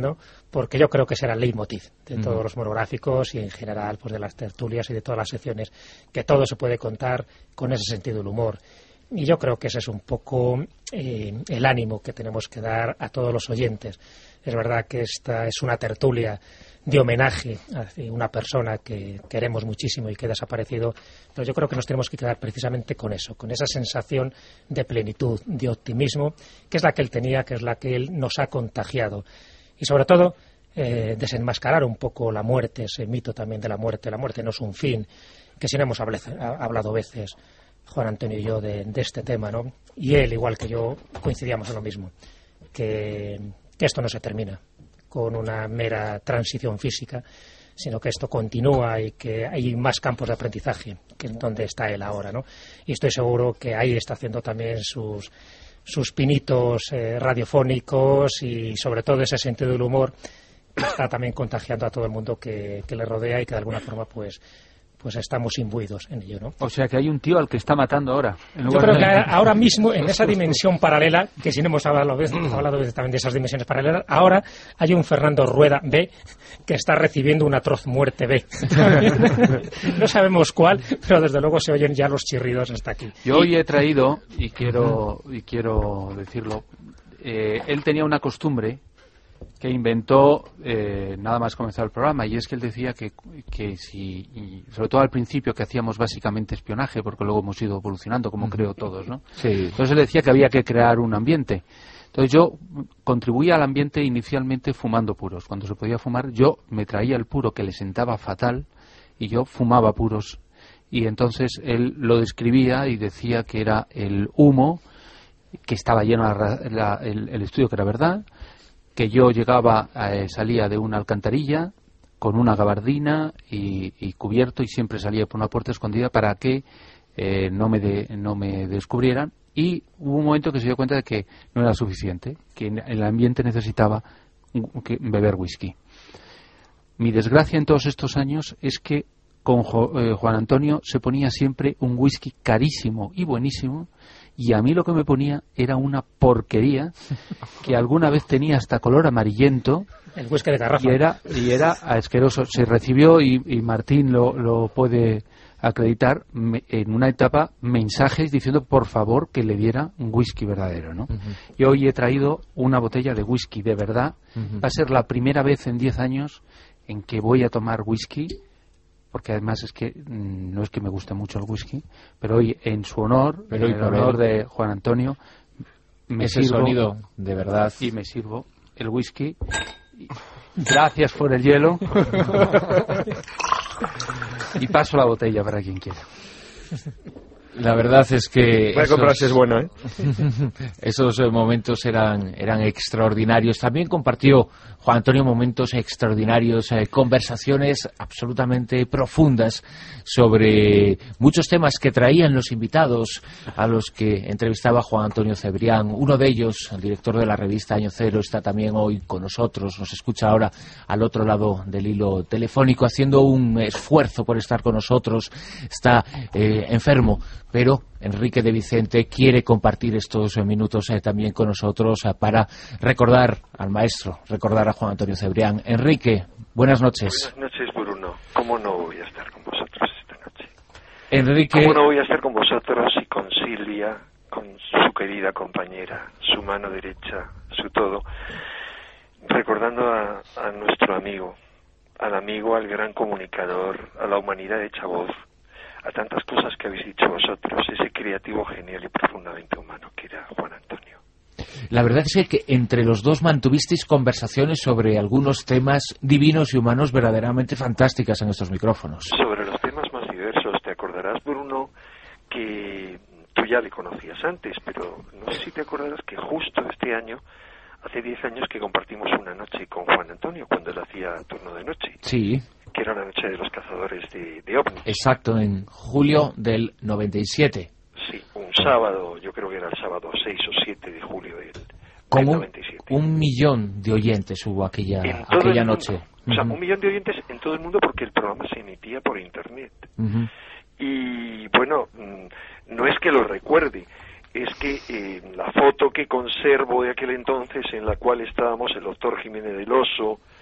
porque yo creo que será el leitmotiv de Ujú. todos los monográficos y en general pues de las tertulias y de todas las secciones, que todo se puede contar con ese sentido del humor. Y yo creo que ese es un poco eh, el ánimo que tenemos que dar a todos los oyentes. Es verdad que esta es una tertulia de homenaje a una persona que queremos muchísimo y que ha desaparecido, pero yo creo que nos tenemos que quedar precisamente con eso, con esa sensación de plenitud, de optimismo, que es la que él tenía, que es la que él nos ha contagiado. Y sobre todo, eh, desenmascarar un poco la muerte, ese mito también de la muerte. La muerte no es un fin, que si no hemos hablado veces, Juan Antonio y yo, de, de este tema, ¿no? Y él, igual que yo, coincidíamos en lo mismo, que, que esto no se termina con una mera transición física, sino que esto continúa y que hay más campos de aprendizaje, que es donde está él ahora, ¿no? Y estoy seguro que ahí está haciendo también sus, sus pinitos eh, radiofónicos y sobre todo ese sentido del humor que está también contagiando a todo el mundo que, que le rodea y que de alguna forma pues pues estamos imbuidos en ello, ¿no? O sea que hay un tío al que está matando ahora. Yo creo que ahora mismo, en esa dimensión paralela, que si no hemos hablado, hablado también de esas dimensiones paralelas, ahora hay un Fernando Rueda B que está recibiendo una atroz muerte B. No sabemos cuál, pero desde luego se oyen ya los chirridos hasta aquí. Yo hoy he traído, y quiero, y quiero decirlo, eh, él tenía una costumbre que inventó eh, nada más comenzar el programa, y es que él decía que, que si, y sobre todo al principio, que hacíamos básicamente espionaje, porque luego hemos ido evolucionando, como creo todos, ¿no? Sí. Entonces él decía que había que crear un ambiente. Entonces yo contribuía al ambiente inicialmente fumando puros. Cuando se podía fumar, yo me traía el puro que le sentaba fatal y yo fumaba puros. Y entonces él lo describía y decía que era el humo, que estaba lleno la, la, el, el estudio, que era verdad, que yo llegaba, eh, salía de una alcantarilla con una gabardina y, y cubierto, y siempre salía por una puerta escondida para que eh, no, me de, no me descubrieran. Y hubo un momento que se dio cuenta de que no era suficiente, que el ambiente necesitaba que beber whisky. Mi desgracia en todos estos años es que con jo, eh, Juan Antonio se ponía siempre un whisky carísimo y buenísimo, y a mí lo que me ponía era una porquería que alguna vez tenía hasta color amarillento. El whisky de garrafa. Y era, y era asqueroso. Se recibió, y, y Martín lo, lo puede acreditar, me, en una etapa mensajes diciendo por favor que le diera un whisky verdadero, ¿no? Uh-huh. Y hoy he traído una botella de whisky de verdad. Uh-huh. Va a ser la primera vez en diez años en que voy a tomar whisky, porque además es que mmm, no es que me guste mucho el whisky, pero hoy en su honor, pero en el honor de Juan Antonio, me ese sirvo, sonido de verdad, y me sirvo el whisky. Gracias por el hielo. Y paso la botella para quien quiera. La verdad es que voy a comprar si es bueno, ¿eh? Esos momentos eran eran extraordinarios. También compartió Juan Antonio momentos extraordinarios, eh, conversaciones absolutamente profundas sobre muchos temas que traían los invitados a los que entrevistaba Juan Antonio Cebrián. Uno de ellos, el director de la revista Año Cero, está también hoy con nosotros, nos escucha ahora al otro lado del hilo telefónico, haciendo un esfuerzo por estar con nosotros. Está eh, enfermo, pero Enrique de Vicente quiere compartir estos minutos eh, también con nosotros eh, para recordar al maestro, recordar a Juan Antonio Cebrián. Enrique, buenas noches. Buenas noches, Bruno. ¿Cómo no voy a estar con vosotros esta noche? Enrique... ¿Cómo no voy a estar con vosotros y con Silvia, con su querida compañera, su mano derecha, su todo, recordando a, a nuestro amigo, al amigo, al gran comunicador, a la humanidad hecha voz, a tantas cosas que habéis dicho vosotros, ese creativo, genial y profundamente humano que era Juan Antonio? La verdad es que entre los dos mantuvisteis conversaciones sobre algunos temas divinos y humanos verdaderamente fantásticas en estos micrófonos. Sobre los temas más diversos. Te acordarás, Bruno, que tú ya le conocías antes, pero no sé si te acordarás que justo este año, hace diez años que compartimos una noche con Juan Antonio, cuando él hacía turno de noche. Sí. Que era la noche de los cazadores de, de ovnis. Exacto, en julio del noventa y siete. Sí, un sábado, yo creo que era el sábado seis o siete de julio del, Con del un, noventa y siete. Un millón de oyentes hubo aquella, aquella noche. O sea, uh-huh. un millón de oyentes en todo el mundo, porque el programa se emitía por internet. Uh-huh. Y bueno, no es que lo recuerde, es que eh, la foto que conservo de aquel entonces, en la cual estábamos el doctor Jiménez del Oso,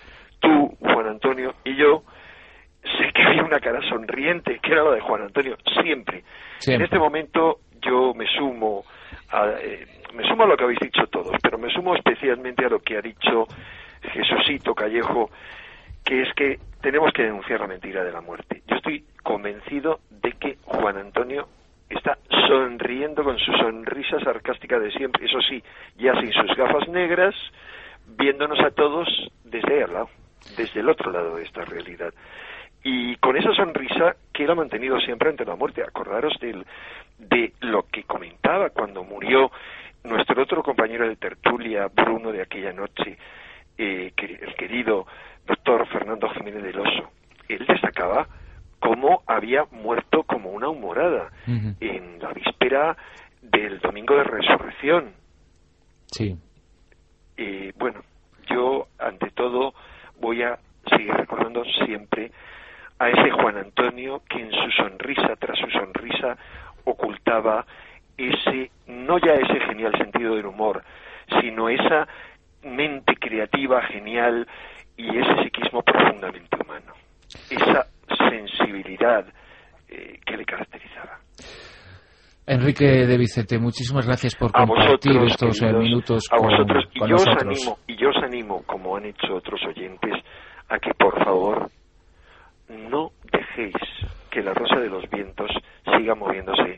tú, Juan Antonio, y yo, sé que había una cara sonriente, que era la de Juan Antonio, siempre. siempre. En este momento yo me sumo a, eh, me sumo a lo que habéis dicho todos, pero me sumo especialmente a lo que ha dicho Jesucito Callejo, que es que tenemos que denunciar la mentira de la muerte. Yo estoy convencido de que Juan Antonio está sonriendo con su sonrisa sarcástica de siempre, eso sí, ya sin sus gafas negras, viéndonos a todos desde al lado, desde el otro lado de esta realidad. Y con esa sonrisa que él ha mantenido siempre ante la muerte. Acordaros del, de lo que comentaba cuando murió nuestro otro compañero de tertulia, Bruno, de aquella noche, eh, el querido doctor Fernando Jiménez del Oso. Él destacaba cómo había muerto como una humorada uh-huh. en la víspera del Domingo de Resurrección. Sí. Y bueno, yo ante todo voy a seguir recordando siempre a ese Juan Antonio que en su sonrisa tras su sonrisa ocultaba ese, no ya ese genial sentido del humor, sino esa mente creativa genial y ese psiquismo profundamente humano, esa sensibilidad eh, que le caracterizaba. Enrique de Vicente, muchísimas gracias por compartir vosotros, estos queridos, minutos a con, vosotros. con y yo nosotros. Os animo, y yo os animo, como han hecho otros oyentes, a que por favor no dejéis que la Rosa de los Vientos siga moviéndose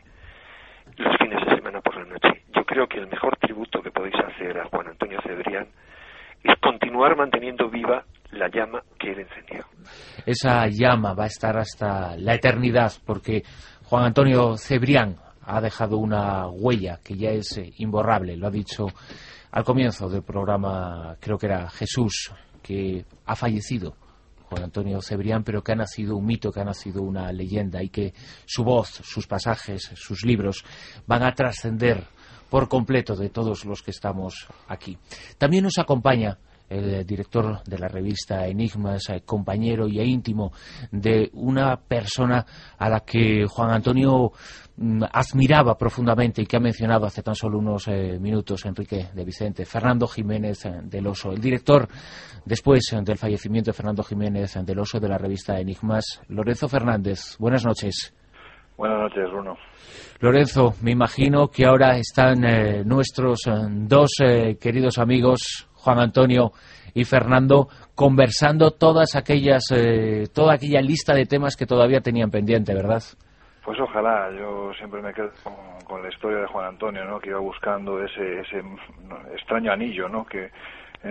los fines de semana por la noche. Yo creo que el mejor tributo que podéis hacer a Juan Antonio Cebrián es continuar manteniendo viva la llama que él encendió. Esa llama va a estar hasta la eternidad, porque Juan Antonio Cebrián ha dejado una huella que ya es imborrable. Lo ha dicho al comienzo del programa, creo que era Jesús, que ha fallecido Juan Antonio Cebrián, pero que ha nacido un mito, que ha nacido una leyenda, y que su voz, sus pasajes, sus libros van a trascender por completo de todos los que estamos aquí. También nos acompaña el director de la revista Enigmas, compañero y íntimo de una persona a la que Juan Antonio mm, admiraba profundamente y que ha mencionado hace tan solo unos eh, minutos Enrique de Vicente, Fernando Jiménez del Oso, el director, después del fallecimiento de Fernando Jiménez del Oso, de la revista Enigmas, Lorenzo Fernández. Buenas noches. Buenas noches, Bruno. Lorenzo, me imagino que ahora están eh, nuestros eh, dos eh, queridos amigos, Juan Antonio y Fernando, conversando todas aquellas, eh, toda aquella lista de temas que todavía tenían pendiente, ¿verdad? Pues ojalá. Yo siempre me quedo con, con la historia de Juan Antonio, ¿no? Que iba buscando ese, ese no, extraño anillo, ¿no? Que en,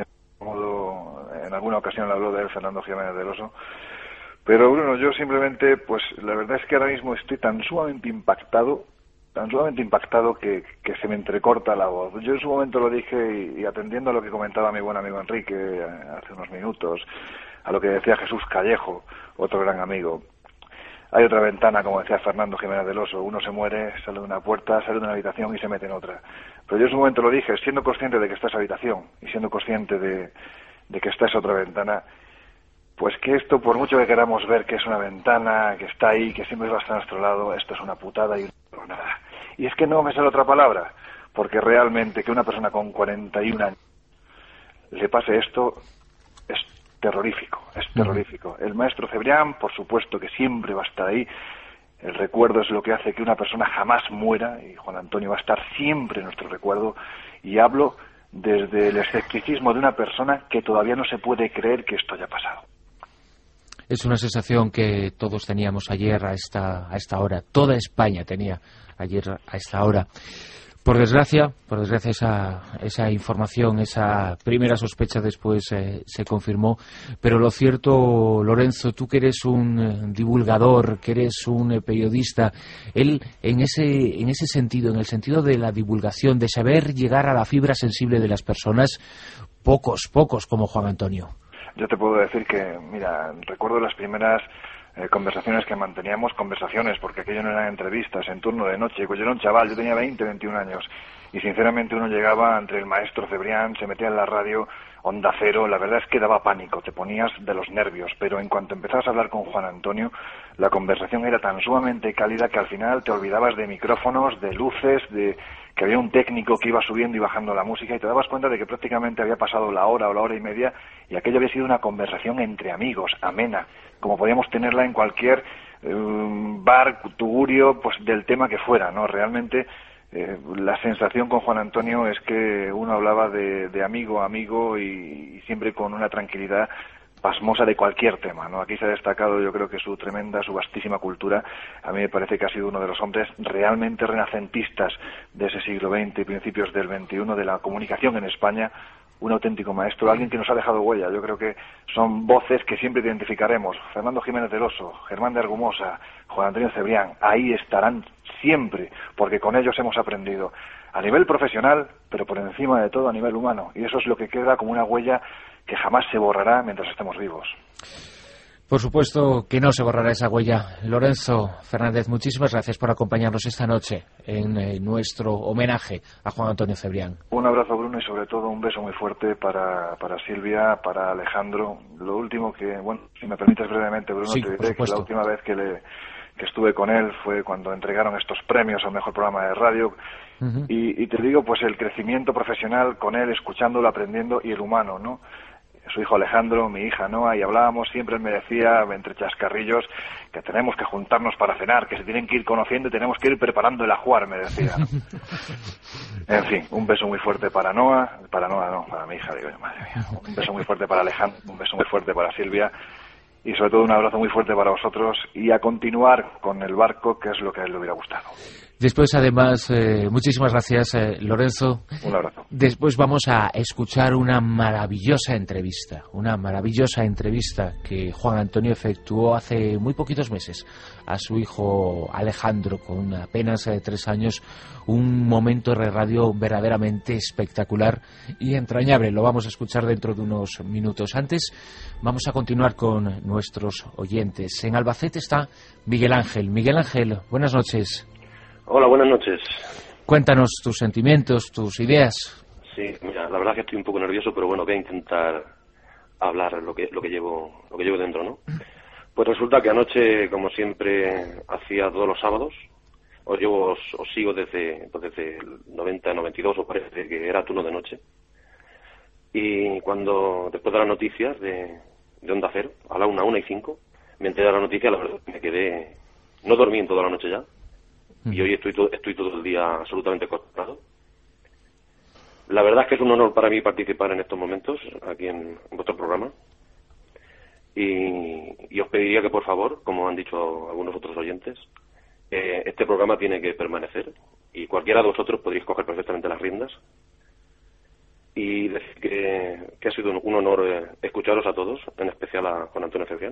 modo, en alguna ocasión le habló de él Fernando Jiménez del Oso. Pero Bruno, yo simplemente, pues la verdad es que ahora mismo estoy tan sumamente impactado, tan sumamente impactado que, que se me entrecorta la voz. Yo en su momento lo dije y, y atendiendo a lo que comentaba mi buen amigo Enrique hace unos minutos, a lo que decía Jesús Callejo, otro gran amigo. Hay otra ventana, como decía Fernando Jiménez del Oso, uno se muere, sale de una puerta, sale de una habitación y se mete en otra. Pero yo en su momento lo dije, siendo consciente de que está esa habitación y siendo consciente de, de que está esa otra ventana, pues que esto, por mucho que queramos ver que es una ventana, que está ahí, que siempre va a estar a nuestro lado, esto es una putada y no nada. Y es que no me sale otra palabra, porque realmente que una persona con cuarenta y un años le pase esto es terrorífico, es terrorífico. El maestro Cebrián, por supuesto que siempre va a estar ahí, el recuerdo es lo que hace que una persona jamás muera, y Juan Antonio va a estar siempre en nuestro recuerdo, y hablo desde el escepticismo de una persona que todavía no se puede creer que esto haya pasado. Es una sensación que todos teníamos ayer a esta, a esta hora. Toda España tenía ayer a esta hora. Por desgracia, por desgracia esa, esa información, esa primera sospecha después eh, se confirmó. Pero lo cierto, Lorenzo, tú que eres un eh, divulgador, que eres un eh, periodista, él en ese, en ese sentido, en el sentido de la divulgación, de saber llegar a la fibra sensible de las personas, pocos, pocos como Juan Antonio. Yo te puedo decir que, mira, recuerdo las primeras eh, conversaciones que manteníamos, conversaciones, porque aquello no eran entrevistas, en turno de noche, pues yo era un chaval, yo tenía veinte, veintiún años, y sinceramente uno llegaba entre el maestro Cebrián, se metía en la radio, Onda Cero, la verdad es que daba pánico, te ponías de los nervios, pero en cuanto empezabas a hablar con Juan Antonio, la conversación era tan sumamente cálida que al final te olvidabas de micrófonos, de luces, de que había un técnico que iba subiendo y bajando la música y te dabas cuenta de que prácticamente había pasado la hora o la hora y media y aquello había sido una conversación entre amigos, amena, como podíamos tenerla en cualquier eh, bar, tugurio, pues del tema que fuera, ¿no? Realmente Eh, la sensación con Juan Antonio es que uno hablaba de, de amigo a amigo y, y siempre con una tranquilidad pasmosa de cualquier tema, ¿no? Aquí se ha destacado, yo creo que su tremenda, su vastísima cultura. A mí me parece que ha sido uno de los hombres realmente renacentistas de ese siglo veinte y principios del veintiuno, de la comunicación en España. Un auténtico maestro, alguien que nos ha dejado huella. Yo creo que son voces que siempre identificaremos. Fernando Jiménez del Oso, Germán de Argumosa, Juan Antonio Cebrián, ahí estarán siempre, porque con ellos hemos aprendido a nivel profesional, pero por encima de todo a nivel humano. Y eso es lo que queda como una huella que jamás se borrará mientras estemos vivos. Por supuesto que no se borrará esa huella. Lorenzo Fernández, muchísimas gracias por acompañarnos esta noche en eh, nuestro homenaje a Juan Antonio Cebrián. Un abrazo, Bruno, y sobre todo un beso muy fuerte para, para Silvia, para Alejandro. Lo último que, bueno, si me permites brevemente, Bruno, Sí, te por diré que supuesto. la última vez que, le, que estuve con él fue cuando entregaron estos premios al mejor programa de radio. Uh-huh. Y, y te digo, pues el crecimiento profesional con él, escuchándolo, aprendiendo, y el humano, ¿no? Su hijo Alejandro, mi hija Noa, y hablábamos, siempre él me decía, entre chascarrillos, que tenemos que juntarnos para cenar, que se tienen que ir conociendo y tenemos que ir preparando el ajuar, me decía. En fin, un beso muy fuerte para Noa, para Noa no, para mi hija, digo, madre mía. Un beso muy fuerte para Alejandro, un beso muy fuerte para Silvia, y sobre todo un abrazo muy fuerte para vosotros, y a continuar con el barco, que es lo que a él le hubiera gustado. Después, además, eh, muchísimas gracias, eh, Lorenzo. Un abrazo. Después vamos a escuchar una maravillosa entrevista, una maravillosa entrevista que Juan Antonio efectuó hace muy poquitos meses a su hijo Alejandro, con apenas eh, tres años, un momento de radio verdaderamente espectacular y entrañable. Lo vamos a escuchar dentro de unos minutos. Antes, vamos a continuar con nuestros oyentes. En Albacete está Miguel Ángel. Miguel Ángel, buenas noches. Hola, buenas noches. Cuéntanos tus sentimientos, tus ideas. Sí, mira, la verdad que estoy un poco nervioso, pero bueno, voy a intentar hablar lo que lo que llevo lo que llevo dentro, ¿no? Pues resulta que anoche, como siempre hacía todos los sábados, os llevo os, os sigo desde pues desde el noventa, noventa y dos, os parece que era turno de noche. Y cuando después de las noticias de, de Onda Cero, a la una, una y cinco, me enteré de la noticia, la verdad me quedé, no dormí en toda la noche ya. Y hoy estoy todo, estoy todo el día absolutamente consternado. La verdad es que es un honor para mí participar en estos momentos aquí en, en vuestro programa. Y, y os pediría que, por favor, como han dicho algunos otros oyentes, eh, este programa tiene que permanecer y cualquiera de vosotros podréis coger perfectamente las riendas. Y decir que, que ha sido un, un honor eh, escucharos a todos, en especial a Juan Antonio Cebrián.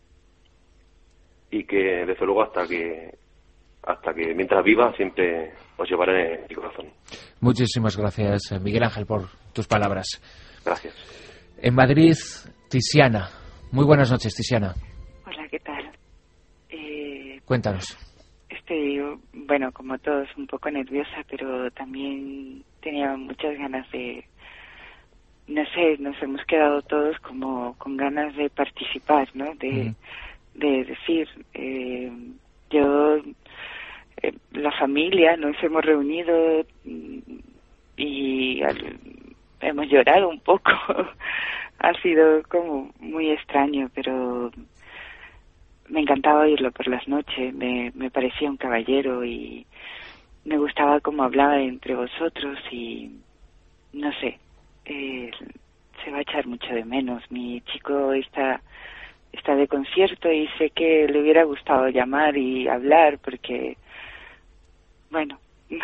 Y que, desde luego, hasta que hasta que mientras viva siempre os llevaré en mi corazón. Muchísimas gracias, Miguel Ángel, por tus palabras. Gracias. En Madrid, Tiziana. Muy buenas noches, Tiziana. Hola, ¿qué tal? Eh, Cuéntanos. estoy, bueno, como todos, un poco nerviosa, pero también tenía muchas ganas de, no sé, nos hemos quedado todos como con ganas de participar, ¿no? De, mm. de decir, eh, yo... Eh, la familia nos hemos reunido y al, hemos llorado un poco. Ha sido como muy extraño, pero me encantaba oírlo por las noches. Me, me parecía un caballero y me gustaba cómo hablaba entre vosotros y no sé, eh, se va a echar mucho de menos. Mi chico está está de concierto y sé que le hubiera gustado llamar y hablar porque bueno,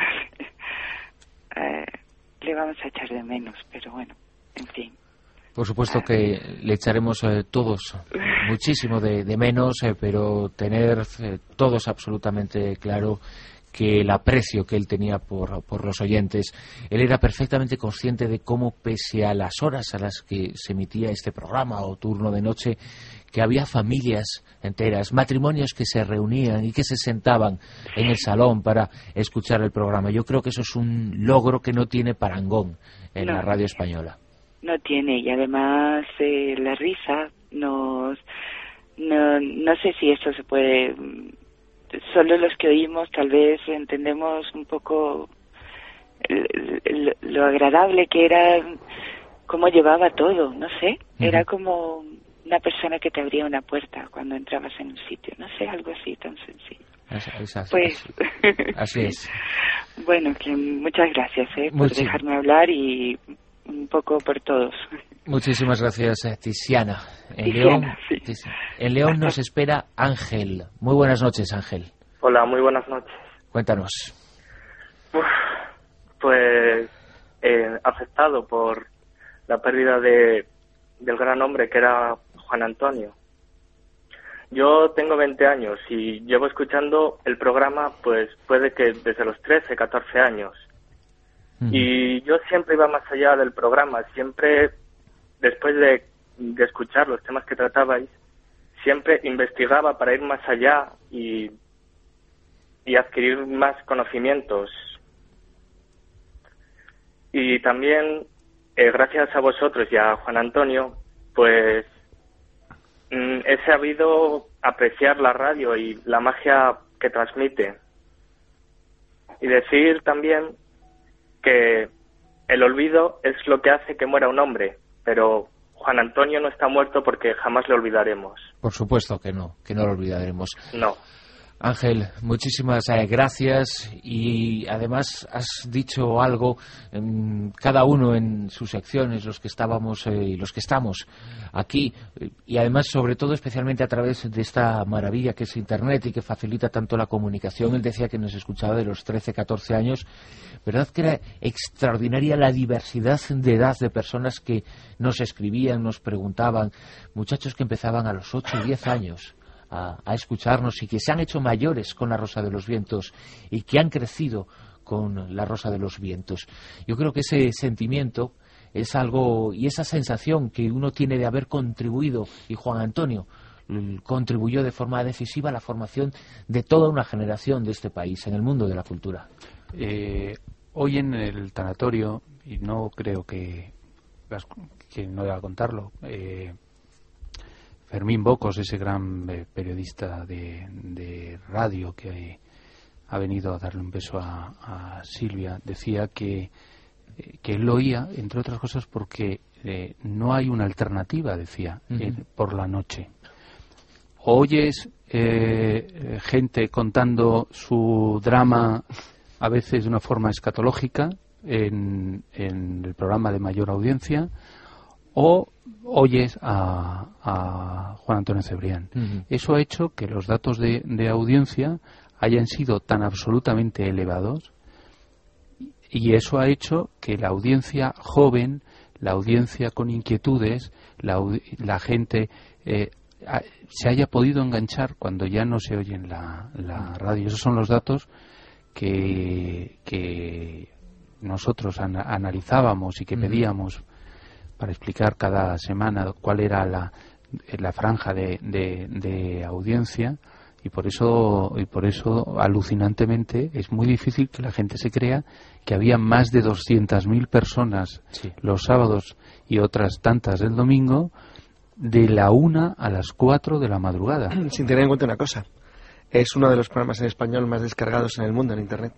eh, le vamos a echar de menos, pero bueno, en fin. Por supuesto que le echaremos eh, todos muchísimo de, de menos, eh, pero tener eh, todos absolutamente claro que el aprecio que él tenía por, por los oyentes. Él era perfectamente consciente de cómo, pese a las horas a las que se emitía este programa o turno de noche, que había familias enteras, matrimonios que se reunían y que se sentaban en el salón para escuchar el programa. Yo creo que eso es un logro que no tiene parangón en No. la radio española. No tiene, y además eh, la risa nos... No, no sé si eso se puede... Solo los que oímos tal vez entendemos un poco el- el- lo agradable que era, cómo llevaba todo, no sé. Era como una persona que te abría una puerta cuando entrabas en un sitio, no sé, algo así tan sencillo. Es- es así, Pues, así es. bueno, que muchas gracias eh, por Muchi- dejarme hablar y un poco por todos. Muchísimas gracias, eh, Tiziana. En Tiziana, León, sí. Tizi- en León nos espera Ángel. Muy buenas noches, Ángel. Hola, muy buenas noches. Cuéntanos. Uf, pues eh, afectado por la pérdida de, del gran hombre que era Juan Antonio. Yo tengo veinte años y llevo escuchando el programa, pues puede que desde los trece, catorce años. Y yo siempre iba más allá del programa, siempre, después de, de escuchar los temas que tratabais, siempre investigaba para ir más allá y, y adquirir más conocimientos. Y también, eh, gracias a vosotros y a Juan Antonio, pues mm, he sabido apreciar la radio y la magia que transmite. Y decir también que el olvido es lo que hace que muera un hombre, pero Juan Antonio no está muerto porque jamás le olvidaremos. Por supuesto que no, que no lo olvidaremos. No. Ángel, muchísimas eh, gracias, y además has dicho algo, en cada uno en sus secciones, los que estábamos eh, y los que estamos aquí, eh, y además sobre todo especialmente a través de esta maravilla que es Internet y que facilita tanto la comunicación. Él decía que nos escuchaba de los trece, catorce años, verdad que era extraordinaria la diversidad de edad de personas que nos escribían, nos preguntaban, muchachos que empezaban a los ocho y diez años. A, a escucharnos y que se han hecho mayores con la Rosa de los Vientos y que han crecido con la Rosa de los Vientos. Yo creo que ese sentimiento es algo, y esa sensación que uno tiene de haber contribuido, y Juan Antonio mm, contribuyó de forma decisiva a la formación de toda una generación de este país en el mundo de la cultura. Eh, hoy en el tanatorio, y no creo que, que no deba contarlo, eh, Fermín Bocos, ese gran eh, periodista de, de radio que ha venido a darle un beso a, a Silvia, decía que, eh, que él lo oía, entre otras cosas, porque eh, no hay una alternativa, decía, Uh-huh. eh, por la noche. Oyes eh, gente contando su drama, a veces de una forma escatológica, en, en el programa de mayor audiencia, o oyes a, a Juan Antonio Cebrián. Uh-huh. Eso ha hecho que los datos de, de audiencia hayan sido tan absolutamente elevados, y eso ha hecho que la audiencia joven, la audiencia con inquietudes, la, audi- la gente eh, a- se haya podido enganchar cuando ya no se oye en la, la radio. Esos son los datos que, que nosotros ana- analizábamos y que pedíamos para explicar cada semana cuál era la, la franja de, de, de audiencia, y por eso y por eso alucinantemente es muy difícil que la gente se crea que había más de doscientas mil personas los sábados y otras tantas el domingo, de la una a las cuatro de la madrugada. Sin tener en cuenta una cosa, es uno de los programas en español más descargados en el mundo en Internet.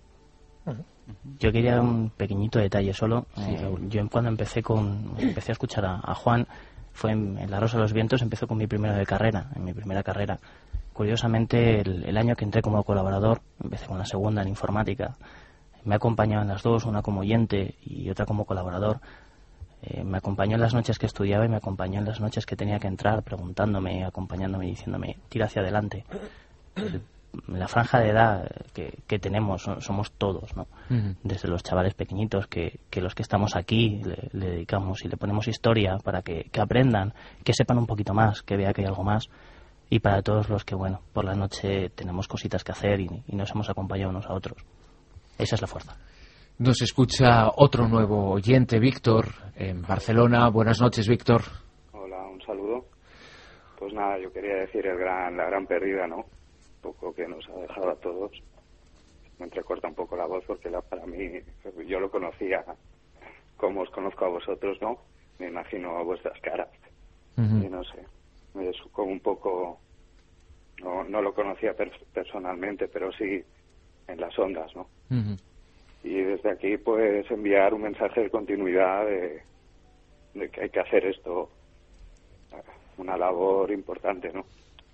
Yo quería un pequeñito detalle solo. Eh, yo cuando empecé con empecé a escuchar a, a Juan, fue en, en La Rosa de los Vientos, empezó con mi primero de carrera, en mi primera carrera. Curiosamente, el, el año que entré como colaborador, empecé con la segunda en informática. Me acompañaban las dos, una como oyente y otra como colaborador. Eh, me acompañó en las noches que estudiaba y me acompañó en las noches que tenía que entrar, preguntándome, acompañándome y diciéndome, tira hacia adelante. El, la franja de edad que, que tenemos so- somos todos, ¿no? Uh-huh. Desde los chavales pequeñitos que, que los que estamos aquí le, le dedicamos y le ponemos historia para que, que aprendan, que sepan un poquito más, que vean que hay algo más, y para todos los que, bueno, por la noche tenemos cositas que hacer y, y nos hemos acompañado unos a otros. Esa es la fuerza. Nos escucha otro nuevo oyente, Víctor, en Barcelona. Buenas noches, Víctor. Hola, un saludo. Pues nada, yo quería decir el gran, la gran pérdida, ¿no? Un poco que nos ha dejado a todos. Me entrecorta un poco la voz porque la, para mí, yo lo conocía como os conozco a vosotros, ¿no? Me imagino a vuestras caras. Uh-huh. Y no sé, es como un poco... No, no lo conocía per- personalmente, pero sí en las ondas, ¿no? Uh-huh. Y desde aquí, pues, enviar un mensaje de continuidad de, de que hay que hacer esto, una labor importante, ¿no?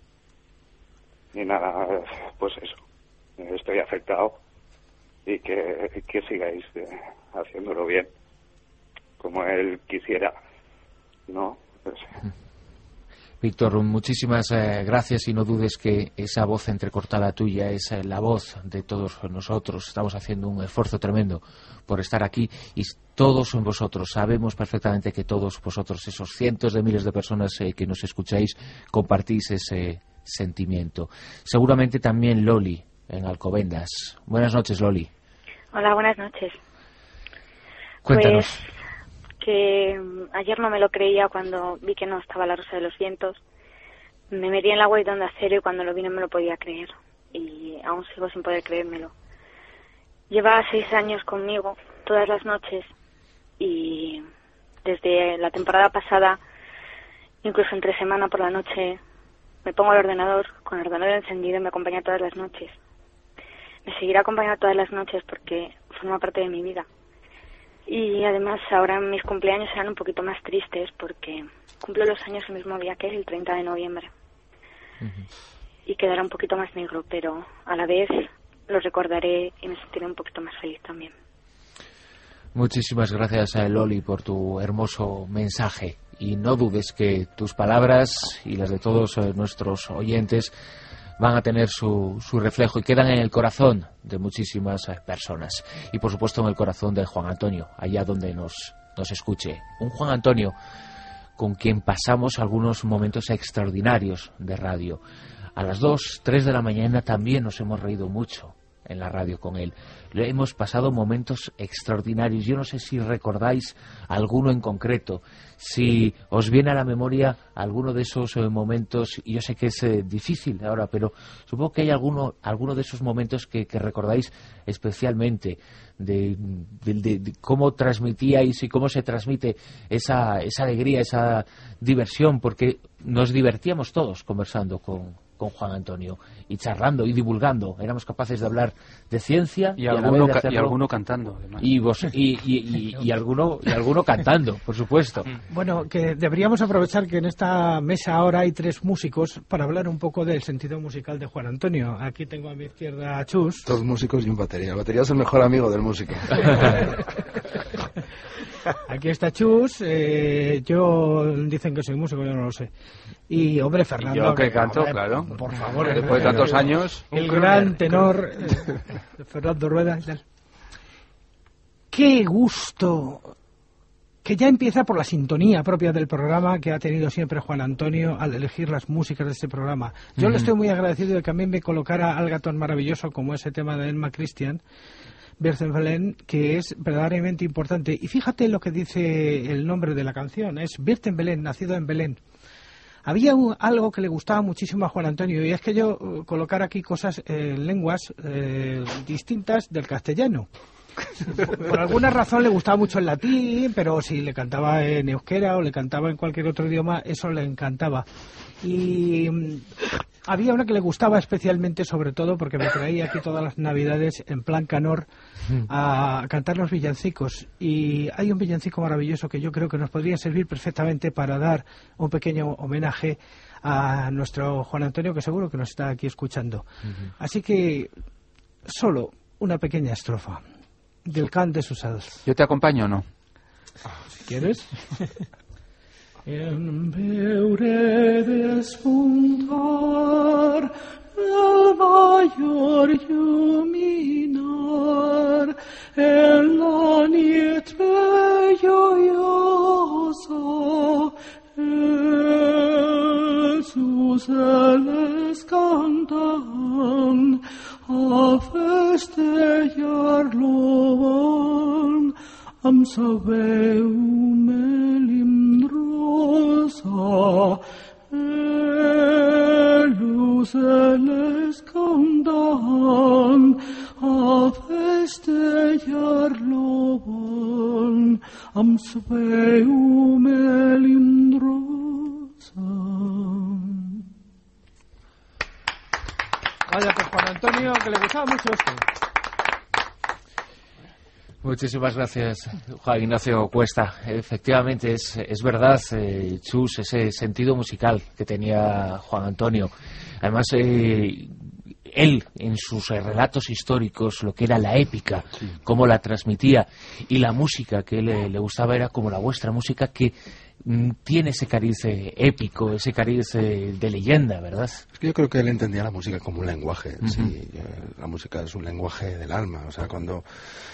Y nada, pues eso, estoy afectado y que, que sigáis eh, haciéndolo bien, como él quisiera, ¿no? Pues, Víctor, muchísimas eh, gracias y no dudes que esa voz entrecortada tuya es eh, la voz de todos nosotros. Estamos haciendo un esfuerzo tremendo por estar aquí y todos vosotros, sabemos perfectamente que todos vosotros, esos cientos de miles de personas eh, que nos escucháis, compartís ese sentimiento. Seguramente también Loli, en Alcobendas. Buenas noches, Loli. Hola, buenas noches. Cuéntanos. Pues que ayer no me lo creía cuando vi que no estaba La Rosa de los Vientos. Me metí en la web de Onda Cero y cuando lo vi no me lo podía creer. Y aún sigo sin poder creérmelo. Lleva seis años conmigo, todas las noches. Y desde la temporada pasada, incluso entre semana por la noche, me pongo al ordenador, con el ordenador encendido y me acompaña todas las noches. Me seguirá acompañando todas las noches porque forma parte de mi vida. Y además ahora mis cumpleaños serán un poquito más tristes porque cumplo los años el mismo día que él, el treinta de noviembre. Uh-huh. Y quedará un poquito más negro, pero a la vez lo recordaré y me sentiré un poquito más feliz también. Muchísimas gracias a Loli por tu hermoso mensaje y no dudes que tus palabras y las de todos nuestros oyentes van a tener su, su reflejo y quedan en el corazón de muchísimas personas. Y por supuesto en el corazón de Juan Antonio, allá donde nos, nos escuche. Un Juan Antonio con quien pasamos algunos momentos extraordinarios de radio. A las dos, tres de la mañana también nos hemos reído mucho en la radio con él. Le hemos pasado momentos extraordinarios. Yo no sé si recordáis alguno en concreto, si os viene a la memoria alguno de esos eh, momentos, y yo sé que es eh, difícil ahora, pero supongo que hay alguno, alguno de esos momentos que, que recordáis especialmente, de, de, de, de cómo transmitíais y cómo se transmite esa, esa alegría, esa diversión, porque nos divertíamos todos conversando con con Juan Antonio y charlando y divulgando. Éramos capaces de hablar de ciencia y, y, alguno, de hacerlo, y alguno cantando además. y, vos, y, y, y, y alguno y alguno cantando, por supuesto. Bueno, que deberíamos aprovechar que en esta mesa ahora hay tres músicos para hablar un poco del sentido musical de Juan Antonio. Aquí tengo a mi izquierda a Chus. Dos músicos y un batería. El batería es el mejor amigo del músico. Aquí está Chus, eh, yo dicen que soy músico, yo no lo sé. Y hombre, Fernando. Yo que canto, hombre, claro. Por favor. Después de tantos años. El gran tenor eh, Fernando Rueda y tal. Qué gusto. Que ya empieza por la sintonía propia del programa que ha tenido siempre Juan Antonio al elegir las músicas de este programa. Yo uh-huh. le estoy muy agradecido de que también me colocara algo tan maravilloso como ese tema de Emma Christian, Birth Belén, que es verdaderamente importante. Y fíjate lo que dice el nombre de la canción, es Birth en Belén, nacido en Belén. Había un, algo que le gustaba muchísimo a Juan Antonio, y es que yo uh, colocar aquí cosas en eh, lenguas eh, distintas del castellano. Por, por alguna razón le gustaba mucho el latín, pero si le cantaba en euskera o le cantaba en cualquier otro idioma, eso le encantaba. Y um, había una que le gustaba especialmente, sobre todo porque me traía aquí todas las navidades en plan canor a cantar los villancicos. Y hay un villancico maravilloso que yo creo que nos podría servir perfectamente para dar un pequeño homenaje a nuestro Juan Antonio, que seguro que nos está aquí escuchando. Uh-huh. Así que solo una pequeña estrofa del Cant de Susals. ¿Yo te acompaño o no? Si quieres. En veure despuntar el mayor lluminar en la nit bellosa, Jesús el am sabeu melindrosa, elus eles cantan, a festejar loban, am sabeu melindrosa. Vaya, pues Juan Antonio, que le gustaba mucho esto. Muchísimas gracias, Juan Ignacio Cuesta. Efectivamente, es, es verdad, eh, Chus, ese sentido musical que tenía Juan Antonio. Además, eh, él, en sus relatos históricos, lo que era la épica, sí, cómo la transmitía, y la música que le, le gustaba era como la vuestra música, que mm, tiene ese cariz épico, ese cariz eh, de leyenda, ¿verdad? Es que yo creo que él entendía la música como un lenguaje. Uh-huh. Sí, la música es un lenguaje del alma. O sea, cuando...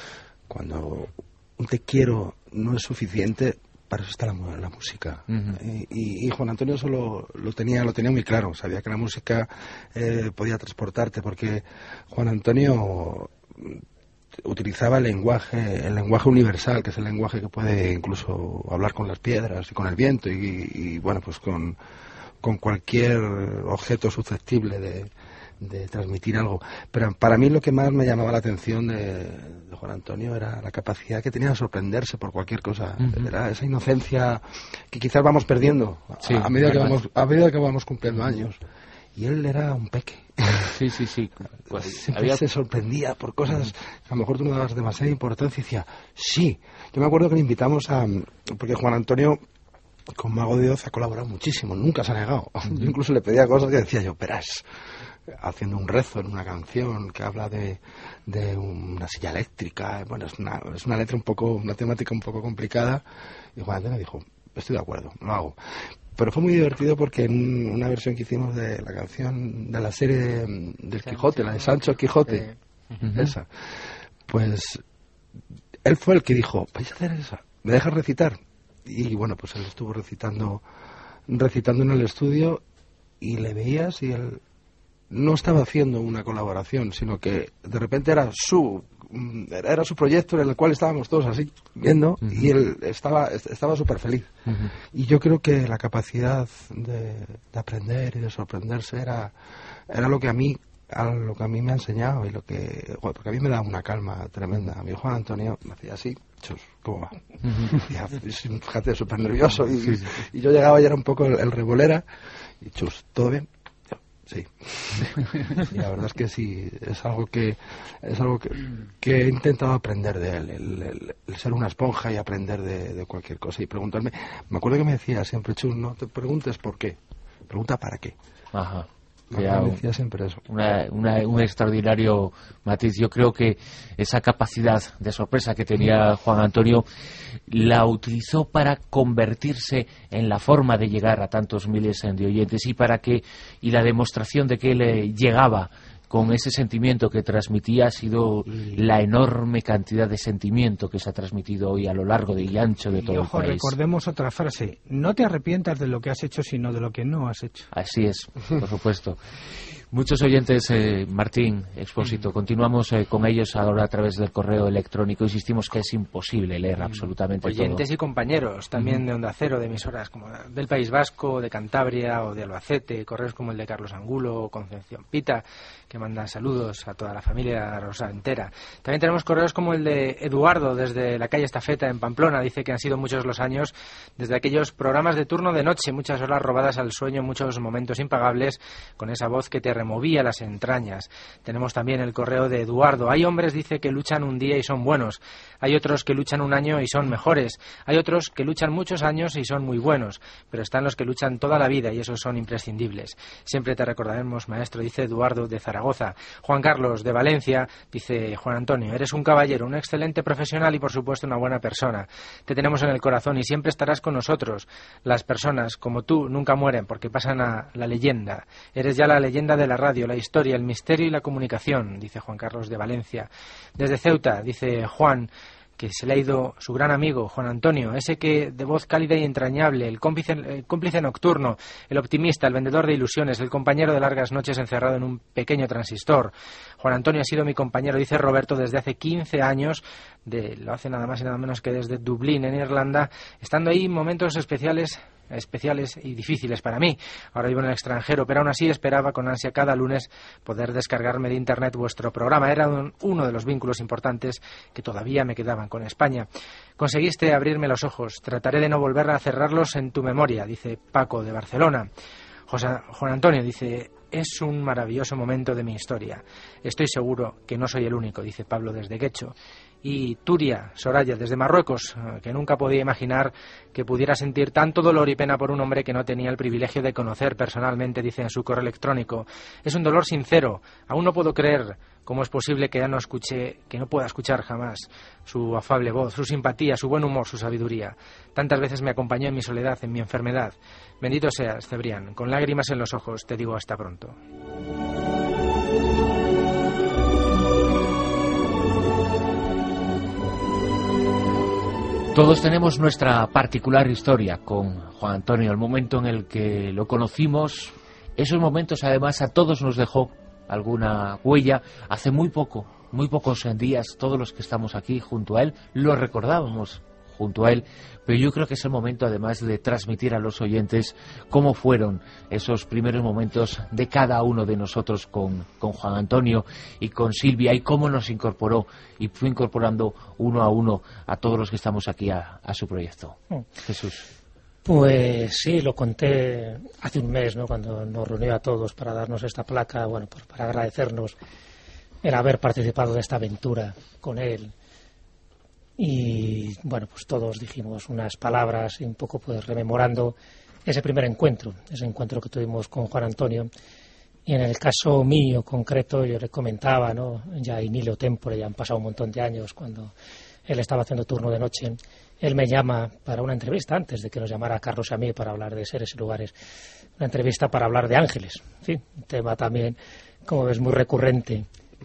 Cuando un te quiero no es suficiente, para eso está la, la música. Uh-huh. y, y Juan Antonio eso lo, lo, tenía, lo tenía muy claro. Sabía que la música eh, podía transportarte, porque Juan Antonio utilizaba el lenguaje, el lenguaje universal, que es el lenguaje que puede incluso hablar con las piedras y con el viento y, y bueno, pues con, con cualquier objeto susceptible de... de transmitir algo. Pero para mí lo que más me llamaba la atención de, de Juan Antonio era la capacidad que tenía de sorprenderse por cualquier cosa. Uh-huh. Era esa inocencia que quizás vamos perdiendo sí, a, a, medida que vamos, a medida que vamos cumpliendo años. Y él era un peque. Sí, sí, sí. Pues siempre había... se sorprendía por cosas que a lo mejor tú no dabas demasiada importancia y decía, sí. Yo me acuerdo que le invitamos a... Porque Juan Antonio con Mago de Oz ha colaborado muchísimo, nunca se ha negado. Uh-huh. Yo incluso le pedía cosas que decía yo, verás, haciendo un rezo en una canción que habla de, de una silla eléctrica. Bueno, es una, es una letra un poco, una temática un poco complicada. Y Juan Antonio dijo, estoy de acuerdo, lo hago. Pero fue muy divertido porque en una versión que hicimos de la canción de la serie de, del Quijote, la de Sancho el Quijote, uh-huh, esa, pues él fue el que dijo, vais a hacer esa, ¿me dejas recitar? Y bueno, pues él estuvo recitando, recitando en el estudio y le veías y él no estaba haciendo una colaboración, sino que de repente era su era su proyecto en el cual estábamos todos así viendo, uh-huh, y él estaba estaba súper feliz. Uh-huh. Y yo creo que la capacidad de, de aprender y de sorprenderse era era lo que a mí a lo que a mí me ha enseñado y lo que bueno, porque a mí me da una calma tremenda. A mí Juan Antonio me hacía así, chus, ¿cómo va? Uh-huh. Ya, fíjate, súper nervioso y, sí, sí. y yo llegaba y era un poco el, el revolera y chus, ¿todo bien? Sí, y la verdad es que sí, es algo que es algo que, que he intentado aprender de él, el, el, el ser una esponja y aprender de, de cualquier cosa y preguntarme. Me acuerdo que me decía siempre, Chus, no te preguntes por qué, pregunta para qué. Ajá. Ya, me decía siempre eso. Una, una, un extraordinario matiz. Yo creo que esa capacidad de sorpresa que tenía Juan Antonio la utilizó para convertirse en la forma de llegar a tantos miles de oyentes y para que y la demostración de que él llegaba con ese sentimiento que transmitía ha sido la enorme cantidad de sentimiento que se ha transmitido hoy a lo largo y ancho de todo y, ojo, el país. Recordemos otra frase, no te arrepientas de lo que has hecho, sino de lo que no has hecho. Así es, por supuesto. Muchos oyentes, eh, Martín, Expósito, continuamos eh, con ellos ahora a través del correo electrónico. Insistimos que es imposible leer absolutamente oyentes todo. Oyentes y compañeros, también uh-huh. de Onda Cero, de emisoras como del País Vasco, de Cantabria o de Albacete, correos como el de Carlos Angulo o Concepción Pita, que manda saludos a toda la familia rosa entera. También tenemos correos como el de Eduardo, desde la calle Estafeta en Pamplona. Dice que han sido muchos los años desde aquellos programas de turno de noche, muchas horas robadas al sueño, muchos momentos impagables, con esa voz que te removía las entrañas. Tenemos también el correo de Eduardo. Hay hombres, dice, que luchan un día y son buenos. Hay otros que luchan un año y son mejores. Hay otros que luchan muchos años y son muy buenos. Pero están los que luchan toda la vida y esos son imprescindibles. Siempre te recordaremos, maestro, dice Eduardo de Zaragoza. Juan Carlos de Valencia, dice Juan Antonio, eres un caballero, un excelente profesional y por supuesto una buena persona. Te tenemos en el corazón y siempre estarás con nosotros. Las personas como tú nunca mueren porque pasan a la leyenda. Eres ya la leyenda de la radio, la historia, el misterio y la comunicación, dice Juan Carlos de Valencia. Desde Ceuta, dice Juan, que se le ha ido su gran amigo, Juan Antonio, ese que de voz cálida y entrañable, el cómplice, el cómplice nocturno, el optimista, el vendedor de ilusiones, el compañero de largas noches encerrado en un pequeño transistor. Juan Antonio ha sido mi compañero, dice Roberto, desde hace quince años, de, lo hace nada más y nada menos que desde Dublín, en Irlanda, estando ahí momentos especiales especiales y difíciles para mí. Ahora vivo en el extranjero, pero aún así esperaba con ansia cada lunes poder descargarme de internet vuestro programa. Era un, uno de los vínculos importantes que todavía me quedaban con España. Conseguiste abrirme los ojos. Trataré de no volver a cerrarlos en tu memoria, dice Paco de Barcelona. José, Juan Antonio dice: es un maravilloso momento de mi historia. Estoy seguro que no soy el único, dice Pablo desde Guecho. Y Turia, Soraya, desde Marruecos, que nunca podía imaginar que pudiera sentir tanto dolor y pena por un hombre que no tenía el privilegio de conocer personalmente, dice en su correo electrónico. Es un dolor sincero. Aún no puedo creer cómo es posible que ya no escuche, que no pueda escuchar jamás su afable voz, su simpatía, su buen humor, su sabiduría. Tantas veces me acompañó en mi soledad, en mi enfermedad. Bendito seas, Cebrián. Con lágrimas en los ojos te digo hasta pronto. Todos tenemos nuestra particular historia con Juan Antonio. El momento en el que lo conocimos, esos momentos además a todos nos dejó alguna huella. Hace muy poco, muy pocos días, todos los que estamos aquí junto a él lo recordábamos junto a él, pero yo creo que es el momento además de transmitir a los oyentes cómo fueron esos primeros momentos de cada uno de nosotros con, con Juan Antonio y con Silvia, y cómo nos incorporó y fue incorporando uno a uno a todos los que estamos aquí a, a su proyecto. Mm. Jesús. Pues sí, lo conté hace un mes, ¿no?, cuando nos reunió a todos para darnos esta placa, bueno, pues para agradecernos el haber participado de esta aventura con él. Y bueno, pues todos dijimos unas palabras y un poco pues rememorando ese primer encuentro, ese encuentro que tuvimos con Juan Antonio. Y en el caso mío concreto, yo le comentaba, ¿no?, ya in illo tempore, ya han pasado un montón de años, cuando él estaba haciendo turno de noche, él me llama para una entrevista, antes de que nos llamara a Carlos y a mí para hablar de seres y lugares, una entrevista para hablar de ángeles, sí, un tema también, como ves, muy recurrente.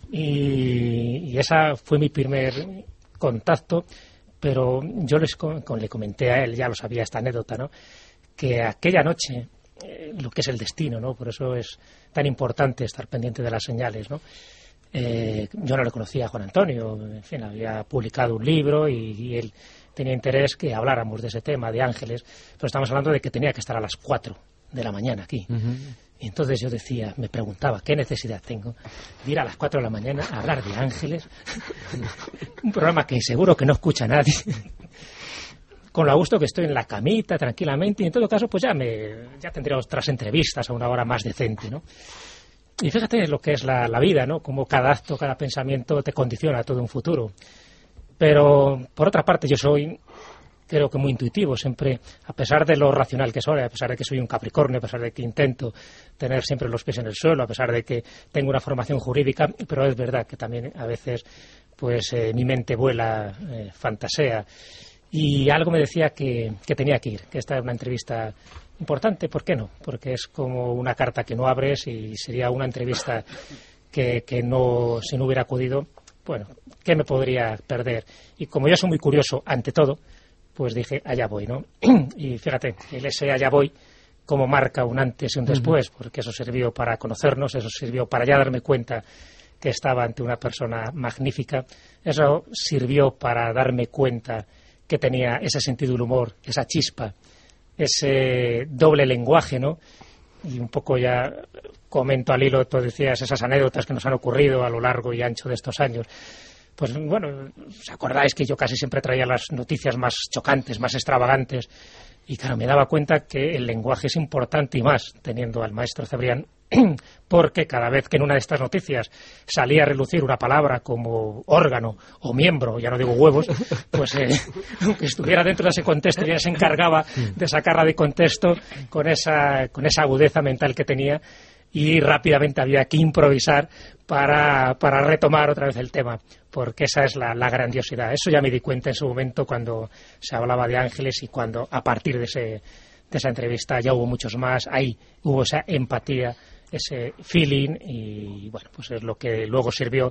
Y, y esa fue mi primer contacto, pero yo les con, le comenté a él, ya lo sabía esta anécdota, ¿no?, que aquella noche, eh, lo que es el destino, ¿no?, por eso es tan importante estar pendiente de las señales, ¿no? Eh, yo no le conocía a Juan Antonio, en fin, había publicado un libro y, y él tenía interés que habláramos de ese tema, de ángeles, pero estamos hablando de que tenía que estar a las cuatro de la mañana aquí. Uh-huh. Y entonces yo decía, me preguntaba, ¿qué necesidad tengo de ir a las cuatro de la mañana a hablar de ángeles? Un programa que seguro que no escucha nadie. Con lo a gusto que estoy en la camita, tranquilamente, y en todo caso, pues ya me ya tendré otras entrevistas a una hora más decente, ¿no? Y fíjate lo que es la, la vida, ¿no?, como cada acto, cada pensamiento te condiciona a todo un futuro. Pero, por otra parte, yo soy, creo que muy intuitivo, siempre, a pesar de lo racional que soy, a pesar de que soy un Capricornio, a pesar de que intento tener siempre los pies en el suelo, a pesar de que tengo una formación jurídica, pero es verdad que también a veces pues eh, mi mente vuela, eh, fantasea, y algo me decía que, que tenía que ir, que esta era una entrevista importante. ¿Por qué no? Porque es como una carta que no abres y sería una entrevista que, que no, si no hubiera acudido, bueno, ¿qué me podría perder? Y como yo soy muy curioso ante todo, pues dije, allá voy, ¿no? Y fíjate, el ese allá voy como marca un antes y un después, porque eso sirvió para conocernos, eso sirvió para ya darme cuenta que estaba ante una persona magnífica, eso sirvió para darme cuenta que tenía ese sentido del humor, esa chispa, ese doble lenguaje, ¿no? Y un poco ya comento al hilo, tú decías, esas anécdotas que nos han ocurrido a lo largo y ancho de estos años. Pues bueno, ¿os acordáis que yo casi siempre traía las noticias más chocantes, más extravagantes? Y claro, me daba cuenta que el lenguaje es importante, y más teniendo al maestro Cebrián, porque cada vez que en una de estas noticias salía a relucir una palabra como órgano o miembro, ya no digo huevos, pues eh, aunque estuviera dentro de ese contexto, ya se encargaba de sacarla de contexto con esa, con esa agudeza mental que tenía, y rápidamente había que improvisar para, para retomar otra vez el tema, porque esa es la, la grandiosidad. Eso ya me di cuenta en su momento cuando se hablaba de ángeles, y cuando a partir de, ese, de esa entrevista ya hubo muchos más, ahí hubo esa empatía, ese feeling, y bueno, pues es lo que luego sirvió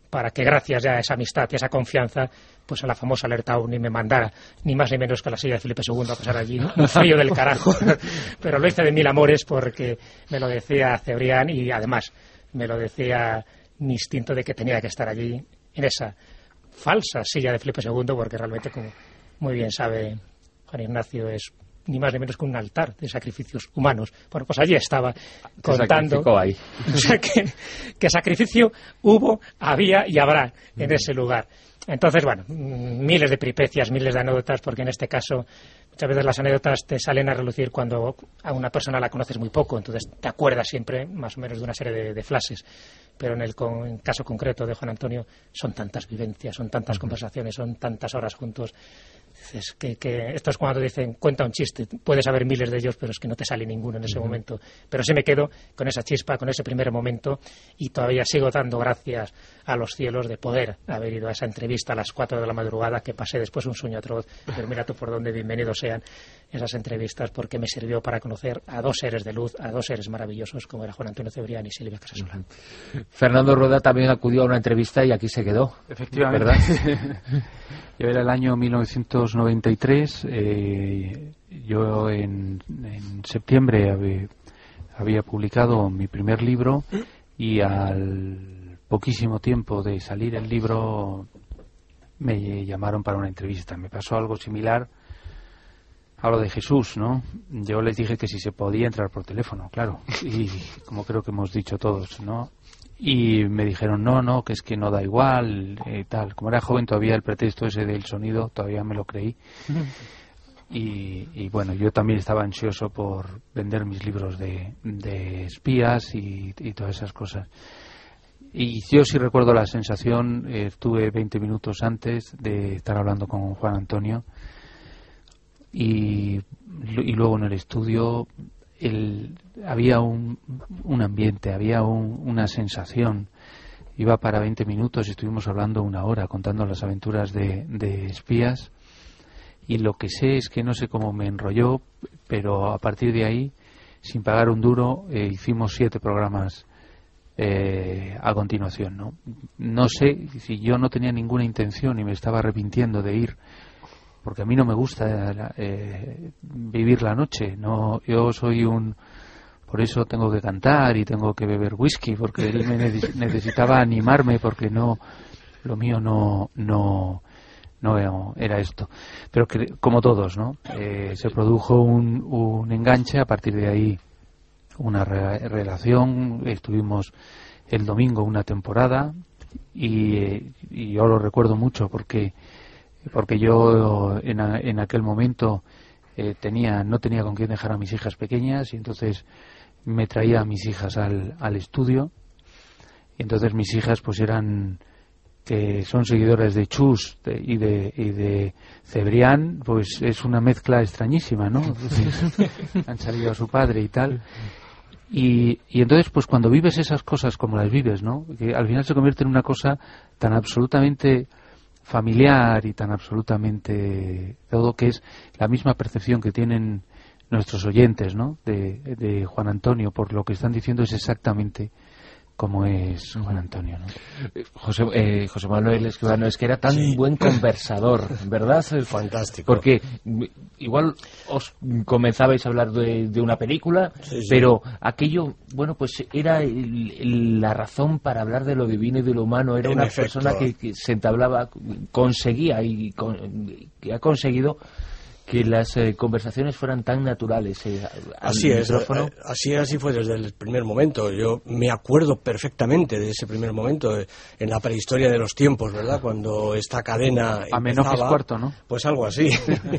para que gracias ya a esa amistad y a esa confianza, pues a la famosa alerta OVNI me mandara ni más ni menos que a la silla de Felipe segundo a pasar allí, ¿no? Un frío del carajo. Pero lo hice de mil amores porque me lo decía Cebrián y además me lo decía mi instinto de que tenía que estar allí en esa falsa silla de Felipe segundo, porque realmente, como muy bien sabe Juan Ignacio, es ni más ni menos que un altar de sacrificios humanos. Bueno, pues allí estaba contando ahí? O sea, que, que sacrificio hubo, había y habrá en ese lugar. Entonces, bueno, miles de peripecias, miles de anécdotas, porque en este caso muchas veces las anécdotas te salen a relucir cuando a una persona la conoces muy poco, entonces te acuerdas siempre más o menos de una serie de, de flashes. Pero en el con, en caso concreto de Juan Antonio son tantas vivencias, son tantas conversaciones, son tantas horas juntos. Es que, que esto es cuando te dicen, cuenta un chiste, puedes saber miles de ellos, pero es que no te sale ninguno en ese uh-huh. momento. Pero sí me quedo con esa chispa, con ese primer momento, y todavía sigo dando gracias a los cielos de poder haber ido a esa entrevista a las cuatro de la madrugada, que pasé después un sueño atroz, pero mira tú por dónde, bienvenidos sean esas entrevistas, porque me sirvió para conocer a dos seres de luz, a dos seres maravillosos, como era Juan Antonio Cebrián y Silvia Casasola. Uh-huh. Fernando Rueda también acudió a una entrevista y aquí se quedó. Efectivamente. ¿Verdad? Yo era el año mil novecientos noventa y tres, eh, yo en, en septiembre había, había publicado mi primer libro y al poquísimo tiempo de salir el libro me llamaron para una entrevista. Me pasó algo similar a lo de Jesús, ¿no? Yo les dije que si se podía entrar por teléfono, claro, y como creo que hemos dicho todos, ¿no? Y me dijeron, no, no, que es que no da igual, eh, tal. Como era joven todavía el pretexto ese del sonido, todavía me lo creí. Y, y bueno, yo también estaba ansioso por vender mis libros de, de espías y, y todas esas cosas. Y yo sí recuerdo la sensación, eh, estuve veinte minutos antes de estar hablando con Juan Antonio y, y luego en el estudio... El, había un, un ambiente, había un, una sensación. Iba para veinte minutos y estuvimos hablando una hora contando las aventuras de, de espías, y lo que sé es que no sé cómo me enrolló, pero a partir de ahí, sin pagar un duro, eh, hicimos siete programas eh, a continuación, ¿no? No sé si yo no tenía ninguna intención y me estaba arrepintiendo de ir, porque a mí no me gusta eh, vivir la noche. No, yo soy un, por eso tengo que cantar y tengo que beber whisky, porque él me necesitaba animarme, porque no, lo mío no, no, no era esto. Pero que, como todos, ¿no? Eh, se produjo un, un enganche, a partir de ahí una re- relación. Estuvimos el domingo una temporada y, y yo lo recuerdo mucho porque porque yo en, a, en aquel momento eh, tenía no tenía con quién dejar a mis hijas pequeñas, y entonces me traía a mis hijas al, al estudio, y entonces mis hijas pues eran, que son seguidoras de Chus de, y de y de Cebrián, pues es una mezcla extrañísima, ¿no? Entonces, han salido a su padre y tal. Y, y entonces, pues cuando vives esas cosas como las vives, ¿no? Que al final se convierte en una cosa tan absolutamente familiar y tan absolutamente todo, que es la misma percepción que tienen nuestros oyentes, ¿no? De, de Juan Antonio, por lo que están diciendo, es exactamente como es Juan Antonio, ¿no? José, eh, José Manuel Escribano, es que era tan sí. buen conversador, ¿verdad? Fantástico. Porque igual os comenzabais a hablar de, de una película, sí, sí. pero aquello, bueno, pues era el, el, la razón para hablar de lo divino y de lo humano. Era en una efecto. persona que, que se entablaba, conseguía y con, que ha conseguido que las eh, conversaciones fueran tan naturales. Eh, así es, micrófono. Eh, así así fue desde el primer momento. Yo me acuerdo perfectamente de ese primer momento, eh, en la prehistoria de los tiempos, ¿verdad? Cuando esta cadena Amenofis cuarto, ¿no? Pues algo así.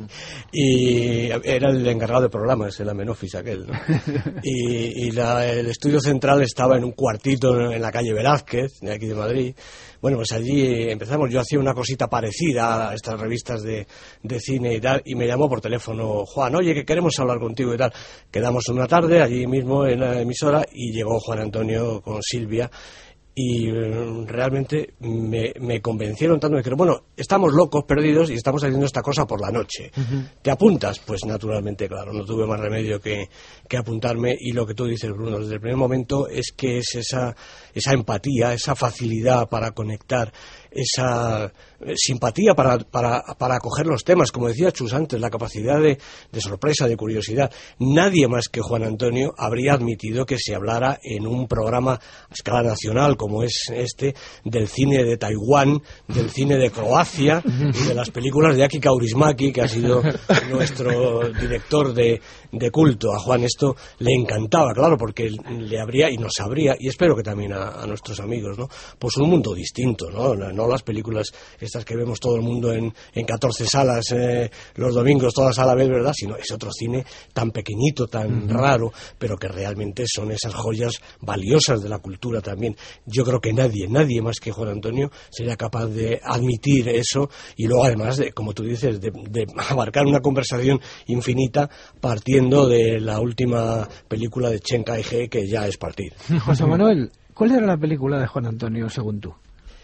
Y era el encargado de programas, el Amenofis aquel, ¿no? Y, y la, el estudio central estaba en un cuartito en la calle Velázquez, de aquí de Madrid. Bueno, pues allí empezamos. Yo hacía una cosita parecida a estas revistas de, de cine y tal, y me llamó por teléfono Juan, oye, que queremos hablar contigo y tal. Quedamos una tarde allí mismo en la emisora y llegó Juan Antonio con Silvia, y eh, realmente me, me convencieron tanto, me dijeron, bueno, estamos locos, perdidos, y estamos haciendo esta cosa por la noche. Uh-huh. ¿Te apuntas? Pues naturalmente, claro, no tuve más remedio que, que apuntarme, y lo que tú dices, Bruno, desde el primer momento es que es esa, esa empatía, esa facilidad para conectar, esa simpatía para, para, para acoger los temas, como decía Chus antes, la capacidad de, de sorpresa, de curiosidad. Nadie más que Juan Antonio habría admitido que se hablara en un programa a escala nacional como es este, del cine de Taiwán, del cine de Croacia y de las películas de Aki Kaurismäki, que ha sido nuestro director de, de culto. A Juan esto le encantaba, claro, porque le habría y nos habría, y espero que también a, a nuestros amigos, ¿no? Pues un mundo distinto, ¿no? No las películas estas que vemos todo el mundo en, en catorce salas eh, los domingos, todas a la vez, ¿verdad? Sino es otro cine tan pequeñito, tan uh-huh. raro, pero que realmente son esas joyas valiosas de la cultura también. Yo creo que nadie, nadie más que Juan Antonio sería capaz de admitir eso, y luego además, de, como tú dices, de, de abarcar una conversación infinita partiendo de la última película de Chiang Kai-shek, que ya es partir. José Manuel, ¿cuál era la película de Juan Antonio según tú?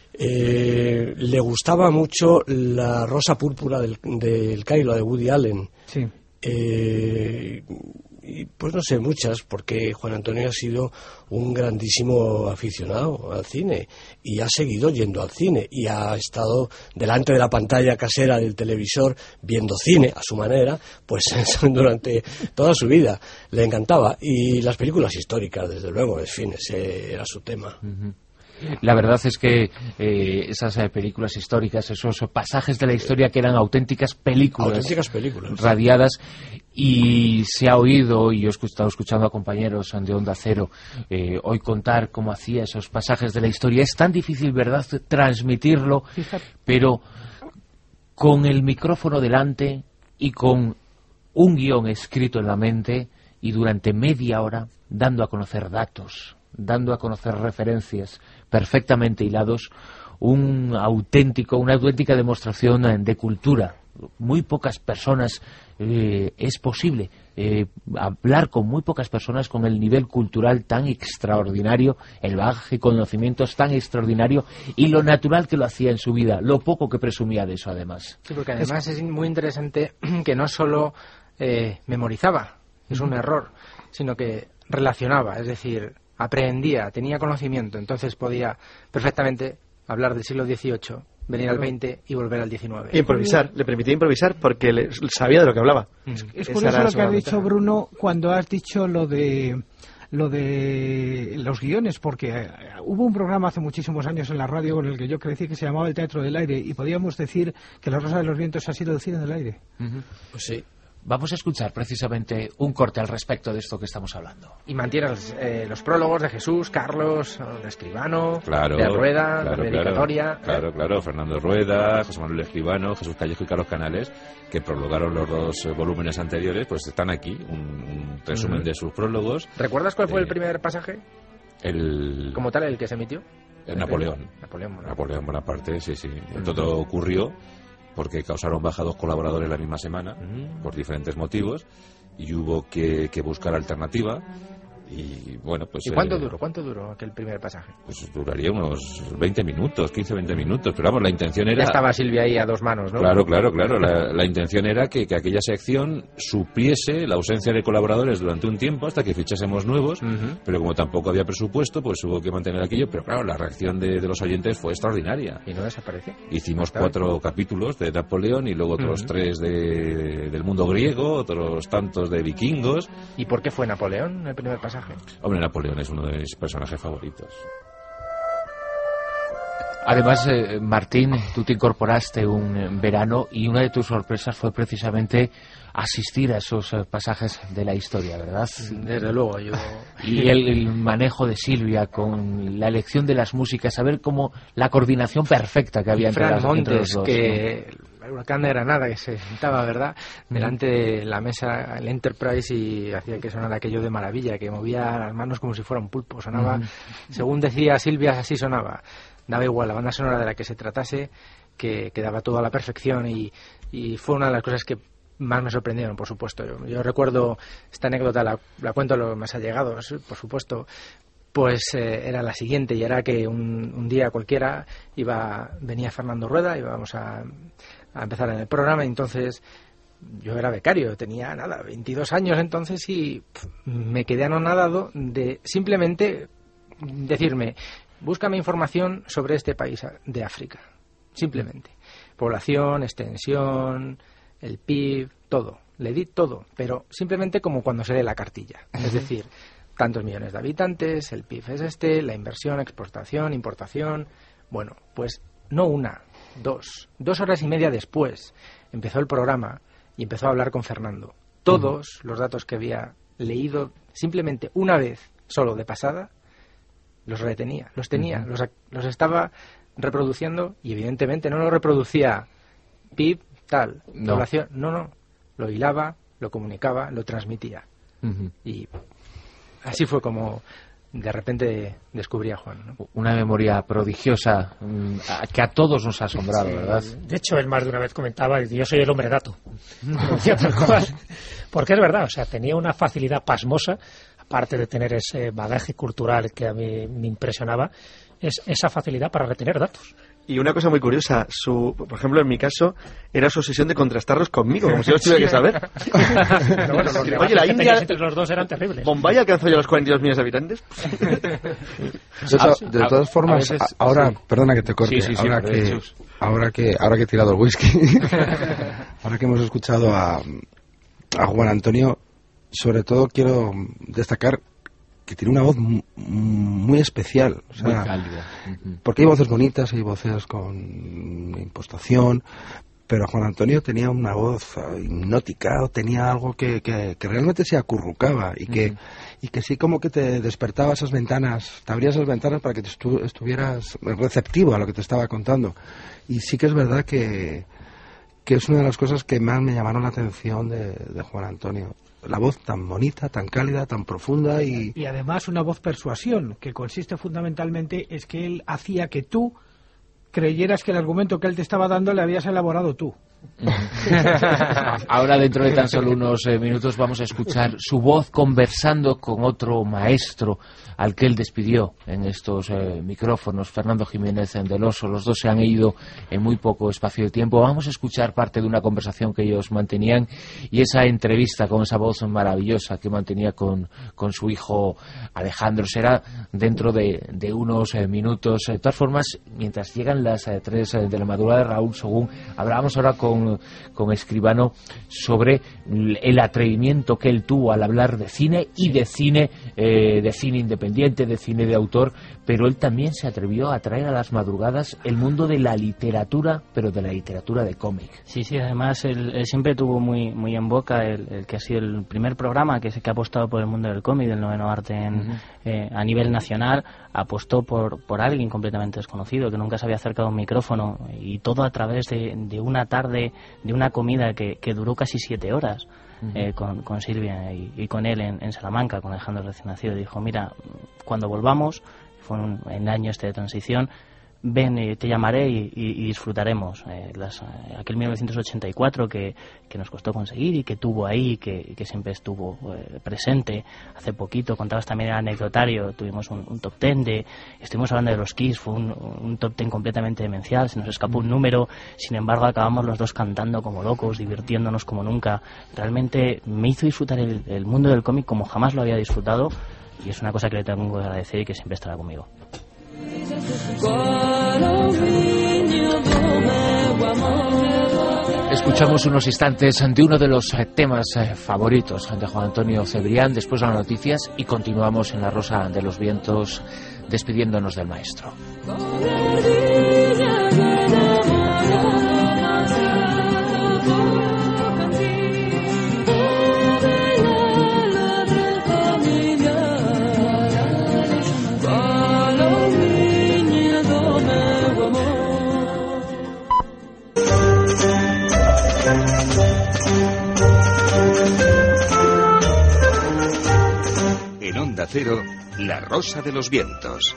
Eh, le gustaba mucho La Rosa Púrpura del, del Cairo, de Woody Allen. Sí. Eh, y pues no sé, muchas, porque Juan Antonio ha sido un grandísimo aficionado al cine y ha seguido yendo al cine y ha estado delante de la pantalla casera del televisor viendo cine a su manera, pues durante toda su vida. Le encantaba. Y las películas históricas, desde luego, en fin, ese era su tema. Uh-huh. La verdad es que eh, esas eh, películas históricas, esos pasajes de la historia que eran auténticas películas, auténticas películas radiadas, y se ha oído, y yo he estado escuchando a compañeros de Onda Cero eh, hoy contar cómo hacía esos pasajes de la historia. Es tan difícil, ¿verdad?, transmitirlo, Fíjate. pero con el micrófono delante y con un guión escrito en la mente, y durante media hora dando a conocer datos, dando a conocer referencias perfectamente hilados, un auténtico, una auténtica demostración de cultura. Muy pocas personas, eh, es posible eh, hablar con muy pocas personas con el nivel cultural tan extraordinario, el bagaje y conocimientos tan extraordinario, y lo natural que lo hacía en su vida, lo poco que presumía de eso además. Sí, porque además es muy interesante que no solo eh, memorizaba, es un error, sino que relacionaba, es decir, aprendía, tenía conocimiento, entonces podía perfectamente hablar del siglo dieciocho, venir al veinte y volver al diecinueve. E improvisar, le permitía improvisar porque le, sabía de lo que hablaba. Es, es curioso lo que has dicho, Bruno, cuando has dicho lo de lo de los guiones, porque hubo un programa hace muchísimos años en la radio con el que yo crecí que se llamaba El Teatro del Aire, y podíamos decir que La Rosa de los Vientos ha sido el cine del aire. Uh-huh. Pues sí. Vamos a escuchar precisamente un corte al respecto de esto que estamos hablando. Y mantiene los, eh, los prólogos de Jesús, Carlos, de Escribano, claro, de Rueda, claro, de claro, Dedicatoria. Claro, claro, Fernando Rueda, José Manuel Escribano, Jesús Callejo y Carlos Canales, que prologaron los dos eh, volúmenes anteriores, pues están aquí, un, un resumen mm. de sus prólogos. ¿Recuerdas cuál fue eh, el primer pasaje? El... Como tal, el que se emitió. El Napoleón. Napoleón, ¿no? Napoleón Bonaparte, sí, sí. Mm. Todo ocurrió porque causaron baja dos colaboradores la misma semana, mm. por diferentes motivos, y hubo que, que buscar alternativa. Y bueno, pues... ¿Y cuánto eh, duró? ¿Cuánto duró aquel primer pasaje? Pues duraría unos veinte minutos, quince, veinte minutos, pero vamos, la intención era... Ya estaba Silvia ahí a dos manos, ¿no? Claro, claro, claro, la, la intención era que, que aquella sección supliese la ausencia de colaboradores durante un tiempo hasta que fichásemos nuevos, uh-huh. pero como tampoco había presupuesto, pues hubo que mantener aquello, pero claro, la reacción de, de los oyentes fue extraordinaria. ¿Y no desapareció? Hicimos cuatro capítulos de Napoleón y luego otros uh-huh. tres de, del mundo griego, otros tantos de vikingos. ¿Y por qué fue Napoleón el primer pasaje? Hombre, Napoleón es uno de mis personajes favoritos. Además, eh, Martín, tú te incorporaste un verano y una de tus sorpresas fue precisamente asistir a esos eh, pasajes de la historia, ¿verdad? Desde luego, yo... Y el, el manejo de Silvia con la elección de las músicas, saber cómo la coordinación perfecta que había y entre, Fran las, Montes, entre los dos. Que... ¿no? El huracán de Granada, que se sentaba, ¿verdad?, delante de la mesa, el Enterprise, y hacía que sonara aquello de maravilla, que movía las manos como si fuera un pulpo. Sonaba, uh-huh. según decía Silvia, así sonaba. Daba igual la banda sonora de la que se tratase, que, que daba todo a la perfección, y, y fue una de las cosas que más me sorprendieron, por supuesto. Yo, yo recuerdo esta anécdota, la, la cuento a los más allegados, por supuesto. pues eh, era la siguiente, y era que un, un día cualquiera iba venía Fernando Rueda, íbamos a, a empezar en el programa, y entonces yo era becario, tenía nada, veintidós años entonces, y pff, me quedé anonadado de simplemente decirme, búscame información sobre este país de África, simplemente. Población, extensión, el P I B, todo. Le di todo, pero simplemente como cuando se lee la cartilla. Es decir, tantos millones de habitantes, el P I B es este, la inversión, exportación, importación. Bueno, pues no una, dos. Dos horas y media después empezó el programa y empezó a hablar con Fernando. Todos los datos que había leído simplemente una vez, solo de pasada, los retenía, los tenía, uh-huh. los, los estaba reproduciendo, y evidentemente no lo reproducía P I B, tal, no. población, no, no, lo hilaba, lo comunicaba, lo transmitía. Uh-huh. Y así fue como de repente descubrí a Juan, ¿no? Una memoria prodigiosa que a todos nos ha asombrado, sí, ¿verdad? De hecho, él más de una vez comentaba, yo soy el hombre dato. Tal cual. Porque es verdad, o sea, tenía una facilidad pasmosa, aparte de tener ese bagaje cultural que a mí me impresionaba, es esa facilidad para retener datos. Y una cosa muy curiosa, su, por ejemplo, en mi caso, era su obsesión de contrastarlos conmigo, como si yo los tuviera que saber. Pero bueno, los Oye, la India, entre los dos eran terribles. ¿Bombay alcanzó ya los cuarenta y dos millones de habitantes? De, to, de todas formas, a veces, ahora, sí. perdona que te corte, sí, sí, sí, ahora, que, ahora, que, ahora que he tirado el whisky, ahora que hemos escuchado a, a Juan Antonio, sobre todo quiero destacar que tiene una voz muy especial, o sea, muy cálida. Uh-huh. Porque hay voces bonitas, hay voces con impostación, pero Juan Antonio tenía una voz hipnótica, o tenía algo que, que, que realmente se acurrucaba y que, uh-huh. y que sí como que te despertaba esas ventanas, te abría esas ventanas para que te estu- estuvieras receptivo a lo que te estaba contando. Y sí que es verdad que, que es una de las cosas que más me llamaron la atención de, de Juan Antonio. La voz tan bonita, tan cálida, tan profunda y... Y además una voz persuasión, que consiste fundamentalmente es que él hacía que tú creyeras que el argumento que él te estaba dando le habías elaborado tú. Ahora, dentro de tan solo unos eh, minutos, vamos a escuchar su voz conversando con otro maestro al que él despidió en estos eh, micrófonos, Fernando Jiménez del Oso. Los dos se han ido en muy poco espacio de tiempo. Vamos a escuchar parte de una conversación que ellos mantenían y esa entrevista con esa voz maravillosa que mantenía con, con su hijo Alejandro. Será dentro de, de unos eh, minutos. De todas formas, mientras llegan las eh, tres eh, de la madrugada, de Raúl Sogún, hablábamos ahora con Con, con Escribano sobre el atrevimiento que él tuvo al hablar de cine y de cine eh, de cine independiente, de cine de autor, pero él también se atrevió a traer a las madrugadas el mundo de la literatura, pero de la literatura de cómic. Sí, sí, además él, él siempre tuvo muy muy en boca el, el que ha sido el primer programa que, que ha apostado por el mundo del cómic, del noveno arte en, uh-huh. eh, a nivel nacional, apostó por, por alguien completamente desconocido que nunca se había acercado a un micrófono, y todo a través de, de una tarde, de una comida que, que duró casi siete horas uh-huh. eh, con, con Silvia y, y con él en, en Salamanca, con Alejandro recién nacido. Dijo, mira, cuando volvamos, fue un, en el año este de transición, ven, eh, te llamaré y, y, y disfrutaremos eh, las, eh, aquel mil novecientos ochenta y cuatro que, que nos costó conseguir y que tuvo ahí, que, que siempre estuvo eh, presente. Hace poquito contabas también el anecdotario, tuvimos un, un top ten de, estuvimos hablando de los Kiss, fue un, un top ten completamente demencial, se nos escapó un número, sin embargo acabamos los dos cantando como locos, divirtiéndonos como nunca. Realmente me hizo disfrutar el, el mundo del cómic como jamás lo había disfrutado, y es una cosa que le tengo que agradecer y que siempre estará conmigo. Escuchamos unos instantes de uno de los temas favoritos de Juan Antonio Cebrián, después las noticias, y continuamos en La Rosa de los Vientos despidiéndonos del maestro. En Onda Cero, La Rosa de los Vientos.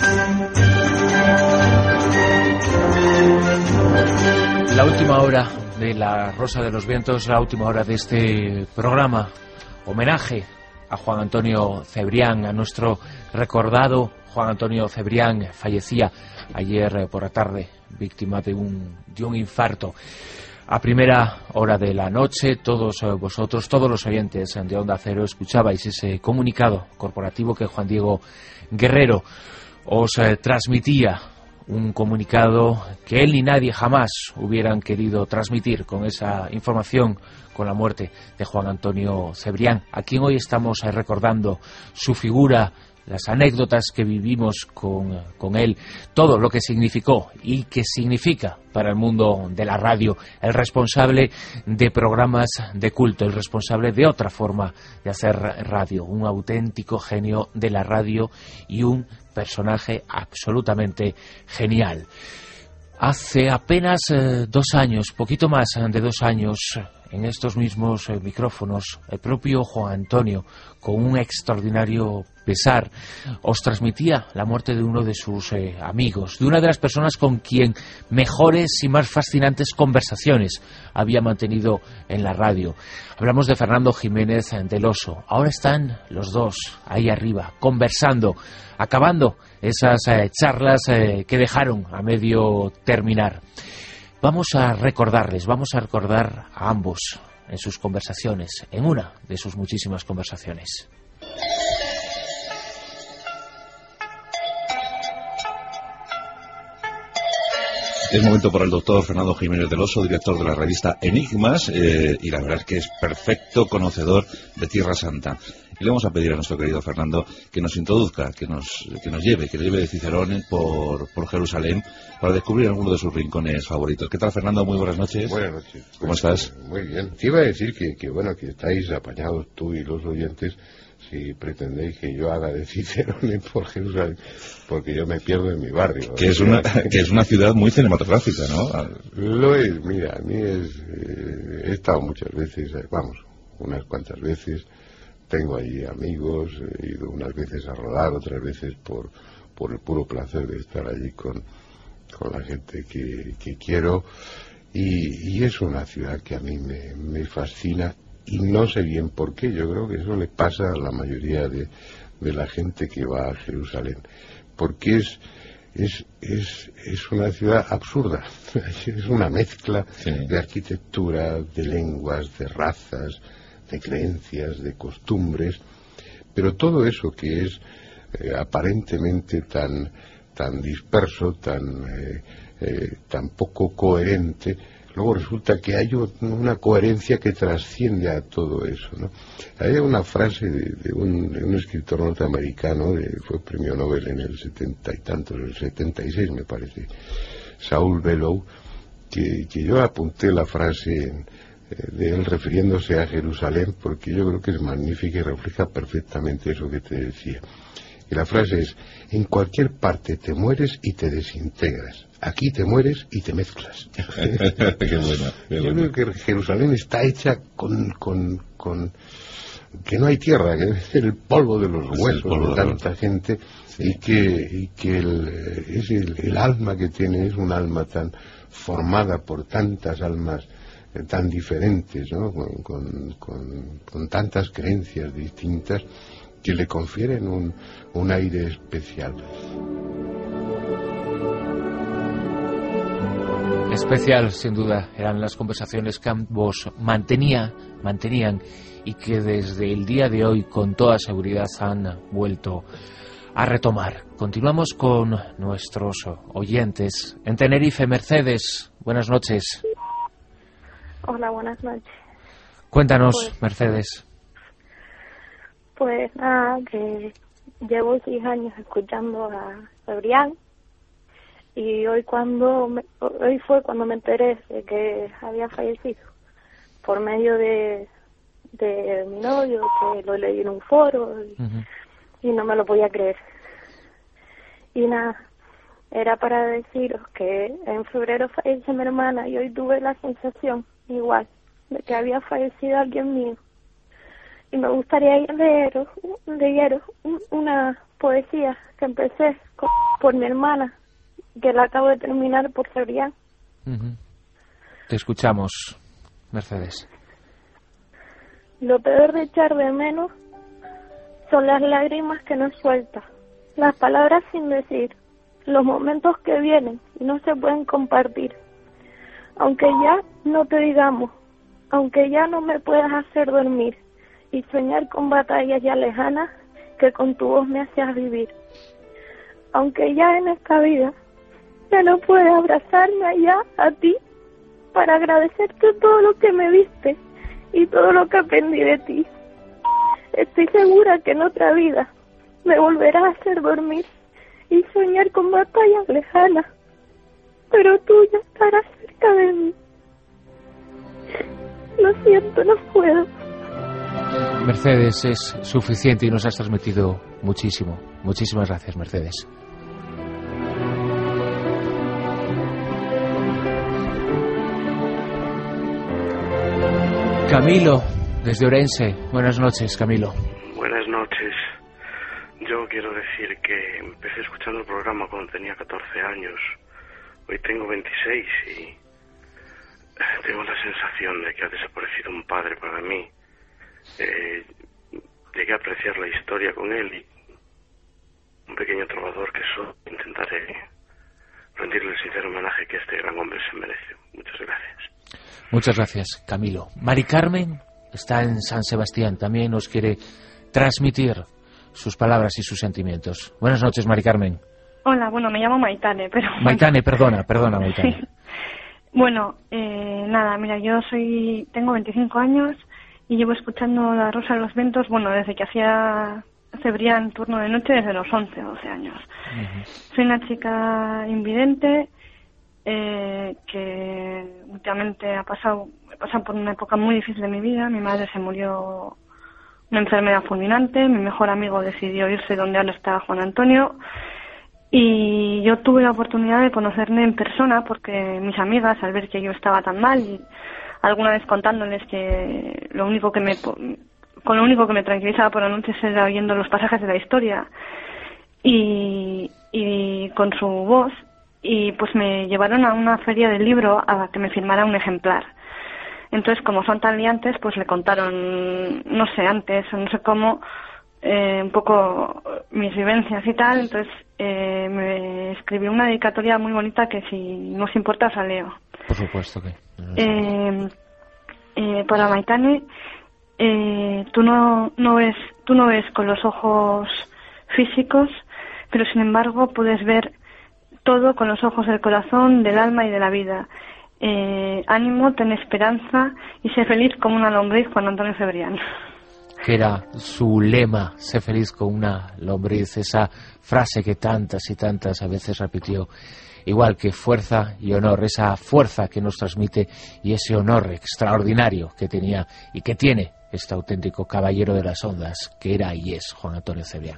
La última hora de La Rosa de los Vientos, la última hora de este programa. Homenaje a Juan Antonio Cebrián, a nuestro recordado Juan Antonio Cebrián. Fallecía ayer por la tarde, víctima de un, de un infarto. A primera hora de la noche, todos vosotros, todos los oyentes de Onda Cero, escuchabais ese comunicado corporativo que Juan Diego Guerrero os eh, transmitía. Un comunicado que él ni nadie jamás hubieran querido transmitir, con esa información, con la muerte de Juan Antonio Cebrián, a quien hoy estamos eh, recordando su figura, las anécdotas que vivimos con, con él, todo lo que significó y que significa para el mundo de la radio, el responsable de programas de culto, el responsable de otra forma de hacer radio, un auténtico genio de la radio y un personaje absolutamente genial. Hace apenas eh, dos años, poquito más de dos años, en estos mismos eh, micrófonos, el propio Juan Antonio, con un extraordinario pesar, os transmitía la muerte de uno de sus eh, amigos, de una de las personas con quien mejores y más fascinantes conversaciones había mantenido en la radio. Hablamos de Fernando Jiménez del Oso. Ahora están los dos ahí arriba, conversando, acabando esas eh, charlas eh, que dejaron a medio terminar. Vamos a recordarles, vamos a recordar a ambos en sus conversaciones, en una de sus muchísimas conversaciones. Es momento para el doctor Fernando Jiménez del Oso, director de la revista Enigmas, eh, y la verdad es que es perfecto conocedor de Tierra Santa. Y le vamos a pedir a nuestro querido Fernando que nos introduzca, que nos, que nos lleve, que nos lleve de Cicerón por, por Jerusalén para descubrir alguno de sus rincones favoritos. ¿Qué tal, Fernando? Muy buenas noches. Buenas noches. ¿Cómo pues, estás? Muy bien. Te iba a decir que, que, bueno, que estáis apañados tú y los oyentes si pretendéis que yo haga de Cicerón por Jerusalén, porque yo me pierdo en mi barrio. Que es una, que es una ciudad muy cinematográfica, ¿no? Lo es, mira, a mí es... Eh, he estado muchas veces, eh, vamos, unas cuantas veces, tengo allí amigos, he ido unas veces a rodar, otras veces por, por el puro placer de estar allí con, con la gente que, que quiero, y, y es una ciudad que a mí me, me fascina. Y no sé bien por qué, yo creo que eso le pasa a la mayoría de, de la gente que va a Jerusalén, porque es, es, es, es una ciudad absurda, es una mezcla sí. de arquitectura, de lenguas, de razas, de creencias, de costumbres, pero todo eso que es eh, aparentemente tan, tan disperso, tan, eh, eh, tan poco coherente, luego resulta que hay una coherencia que trasciende a todo eso, ¿no? Hay una frase de, de, un, de un escritor norteamericano, de, fue premio Nobel en el setenta y tantos, el setenta y seis me parece, Saul Bellow, que, que yo apunté la frase en, de él refiriéndose a Jerusalén, porque yo creo que es magnífica y refleja perfectamente eso que te decía. Y la frase es: en cualquier parte te mueres y te desintegras. Aquí te mueres y te mezclas. Qué bueno, qué Yo bueno. creo que Jerusalén está hecha con, con, con que no hay tierra, que es el polvo de los huesos de tanta gente, sí. y que, y que el, es el, el alma que tiene es un alma tan formada por tantas almas eh, tan diferentes, ¿no? Con, con, con, con tantas creencias distintas, que le confieren un, un aire especial. Especial, sin duda, eran las conversaciones que ambos mantenía, mantenían y que desde el día de hoy con toda seguridad han vuelto a retomar. Continuamos con nuestros oyentes. En Tenerife, Mercedes, buenas noches. Hola, buenas noches. Cuéntanos, pues, Mercedes. Pues nada, que llevo seis años escuchando a Cebrián. Y hoy cuando me, hoy fue cuando me enteré de que había fallecido por medio de, de mi novio, que lo leí en un foro y, uh-huh. y no me lo podía creer. Y nada, era para deciros que en febrero falleció mi hermana y hoy tuve la sensación igual de que había fallecido alguien mío. Y me gustaría leeros, leeros una poesía que empecé por mi hermana, que la acabo de terminar por Cebrián. Uh-huh. Te escuchamos, Mercedes. Lo peor de echar de menos son las lágrimas que no sueltas, las palabras sin decir, los momentos que vienen y no se pueden compartir. Aunque ya no te digamos, aunque ya no me puedas hacer dormir y soñar con batallas ya lejanas que con tu voz me hacías vivir. Aunque ya en esta vida ya no puedes abrazarme allá a ti para agradecerte todo lo que me diste y todo lo que aprendí de ti. Estoy segura que en otra vida me volverás a hacer dormir y soñar con batallas lejanas, pero tú ya estarás cerca de mí. Lo siento, no puedo. Mercedes, es suficiente y nos has transmitido muchísimo. Muchísimas gracias, Mercedes. Camilo, desde Orense. Buenas noches, Camilo. Buenas noches. Yo quiero decir que empecé escuchando el programa cuando tenía catorce años. Hoy tengo veintiséis y tengo la sensación de que ha desaparecido un padre para mí. Eh, llegué a apreciar la historia con él y un pequeño trovador que soy, intentaré rendirle el sincero homenaje que este gran hombre se merece. Muchas gracias. Muchas gracias, Camilo. Mari Carmen está en San Sebastián. También nos quiere transmitir sus palabras y sus sentimientos. Buenas noches, Mari Carmen. Hola, bueno, me llamo Maitane, pero... Maitane, perdona, perdona, Maitane. Sí. Bueno, eh, nada, mira, yo soy tengo veinticinco años y llevo escuchando La Rosa de los Vientos, bueno, desde que hacía Cebrián turno de noche, desde los once o doce años. Uh-huh. Soy una chica invidente eh, que últimamente ha pasado, he pasado por una época muy difícil de mi vida. Mi madre se murió una enfermedad fulminante, mi mejor amigo decidió irse donde ahora está Juan Antonio y yo tuve la oportunidad de conocerle en persona porque mis amigas, al ver que yo estaba tan mal y alguna vez contándoles que lo único que me con lo único que me tranquilizaba por la noche era oyendo los pasajes de la historia y, y con su voz, y pues me llevaron a una feria del libro a que me firmara un ejemplar. Entonces, como son tan liantes, pues le contaron, no sé, antes, no sé cómo, eh, un poco mis vivencias y tal. Entonces, eh, me escribió una dedicatoria muy bonita que, si no os importa, os la leo. Por supuesto que. No eh, eh, para Maitane, eh, tú no, no ves, tú no ves con los ojos físicos, pero sin embargo puedes ver todo con los ojos del corazón, del alma y de la vida. Eh, ánimo, ten esperanza y sé feliz como una lombriz, Juan Antonio Cebrián. Que era su lema, sé feliz como una lombriz, esa frase que tantas y tantas a veces repitió. Igual que fuerza y honor, esa fuerza que nos transmite y ese honor extraordinario que tenía y que tiene este auténtico caballero de las ondas, que era y es Juan Antonio Cebrián.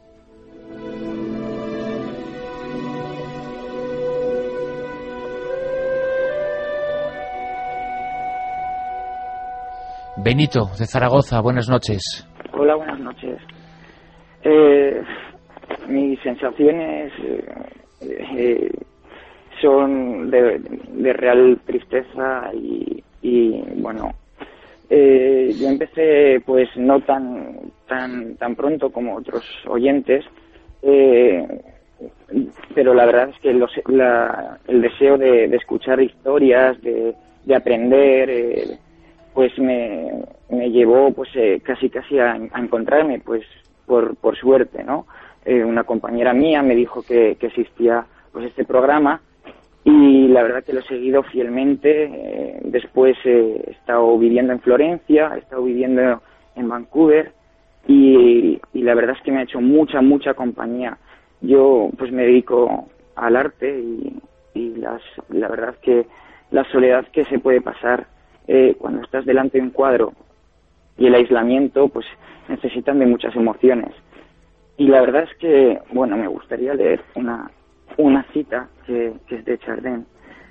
Benito, de Zaragoza, buenas noches. Hola, buenas noches. Eh, mis sensaciones eh, eh, son de, de real tristeza y, y bueno, eh, yo empecé pues no tan tan tan pronto como otros oyentes, eh, pero la verdad es que los, la, el deseo de, de escuchar historias, de, de aprender, eh, pues me, me llevó pues eh, casi casi a, a encontrarme, pues por, por suerte, ¿no? Eh, una compañera mía me dijo que, que existía pues este programa y la verdad que lo he seguido fielmente. Eh, después eh, he estado viviendo en Florencia, he estado viviendo en Vancouver y, y la verdad es que me ha hecho mucha, mucha compañía. Yo pues me dedico al arte y, y las, la verdad es que la soledad que se puede pasar Eh, cuando estás delante de un cuadro y el aislamiento, pues necesitan de muchas emociones. Y la verdad es que, bueno, me gustaría leer una una cita que, que es de Chardin,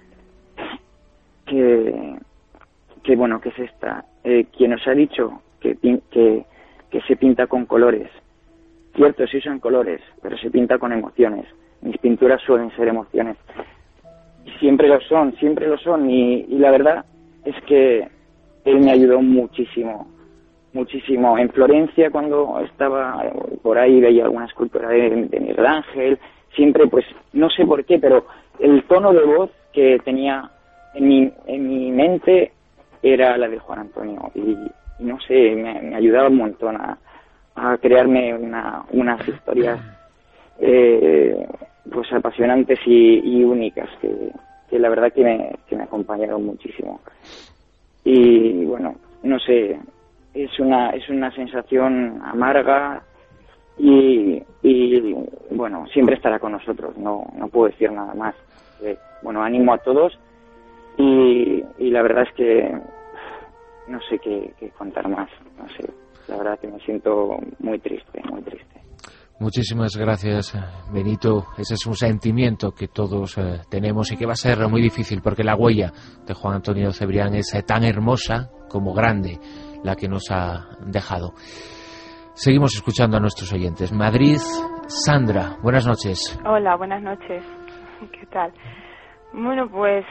que, que bueno, que es esta. Eh, quien nos ha dicho que, que, que se pinta con colores. Cierto, sí son colores, pero se pinta con emociones. Mis pinturas suelen ser emociones. Y siempre lo son, siempre lo son, y, y la verdad es que él me ayudó muchísimo, muchísimo. En Florencia, cuando estaba por ahí, veía alguna escultura de, de Miguel Ángel, siempre, pues, no sé por qué, pero el tono de voz que tenía en mi, en mi mente era la de Juan Antonio, y, y no sé, me, me ayudaba un montón a, a crearme una, unas historias eh, pues apasionantes y, y únicas, que, que la verdad que me, que me acompañaron muchísimo. Y bueno, no sé, es una, es una sensación amarga, y, y bueno, siempre estará con nosotros, no, no puedo decir nada más. Eh, bueno, ánimo a todos, y, y la verdad es que no sé qué, qué contar más, no sé, la verdad que me siento muy triste, muy triste. Muchísimas gracias, Benito. Ese es un sentimiento que todos eh, tenemos y que va a ser muy difícil, porque la huella de Juan Antonio Cebrián es eh, tan hermosa como grande la que nos ha dejado. Seguimos escuchando a nuestros oyentes. Madrid, Sandra, buenas noches. Hola, buenas noches. ¿Qué tal? Bueno, pues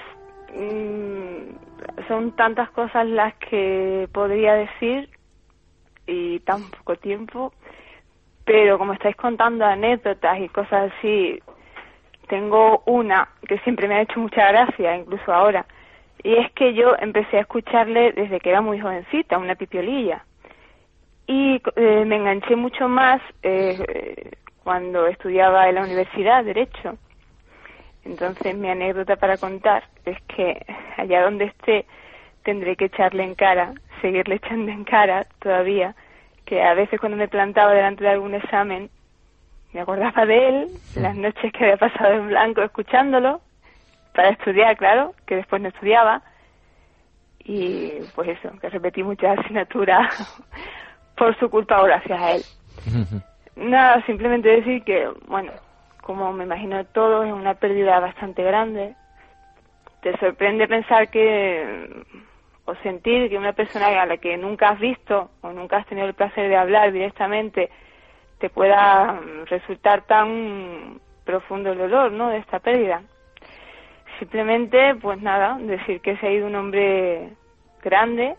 mmm, son tantas cosas las que podría decir y tan poco tiempo, pero como estáis contando anécdotas y cosas así, tengo una que siempre me ha hecho mucha gracia, incluso ahora, y es que yo empecé a escucharle desde que era muy jovencita, una pipiolilla, y eh, me enganché mucho más eh, cuando estudiaba en la universidad, Derecho. Entonces mi anécdota para contar es que allá donde esté tendré que echarle en cara, seguirle echando en cara todavía, que a veces cuando me plantaba delante de algún examen me acordaba de él, las noches que había pasado en blanco escuchándolo, para estudiar, claro, que después no estudiaba, y pues eso, que repetí muchas asignaturas por su culpa o gracias a él. Nada, simplemente decir que, bueno, como me imagino todo, es una pérdida bastante grande. Te sorprende pensar que, o sentir que una persona a la que nunca has visto o nunca has tenido el placer de hablar directamente te pueda resultar tan profundo el dolor, ¿no?, de esta pérdida. Simplemente, pues nada, decir que se ha ido un hombre grande,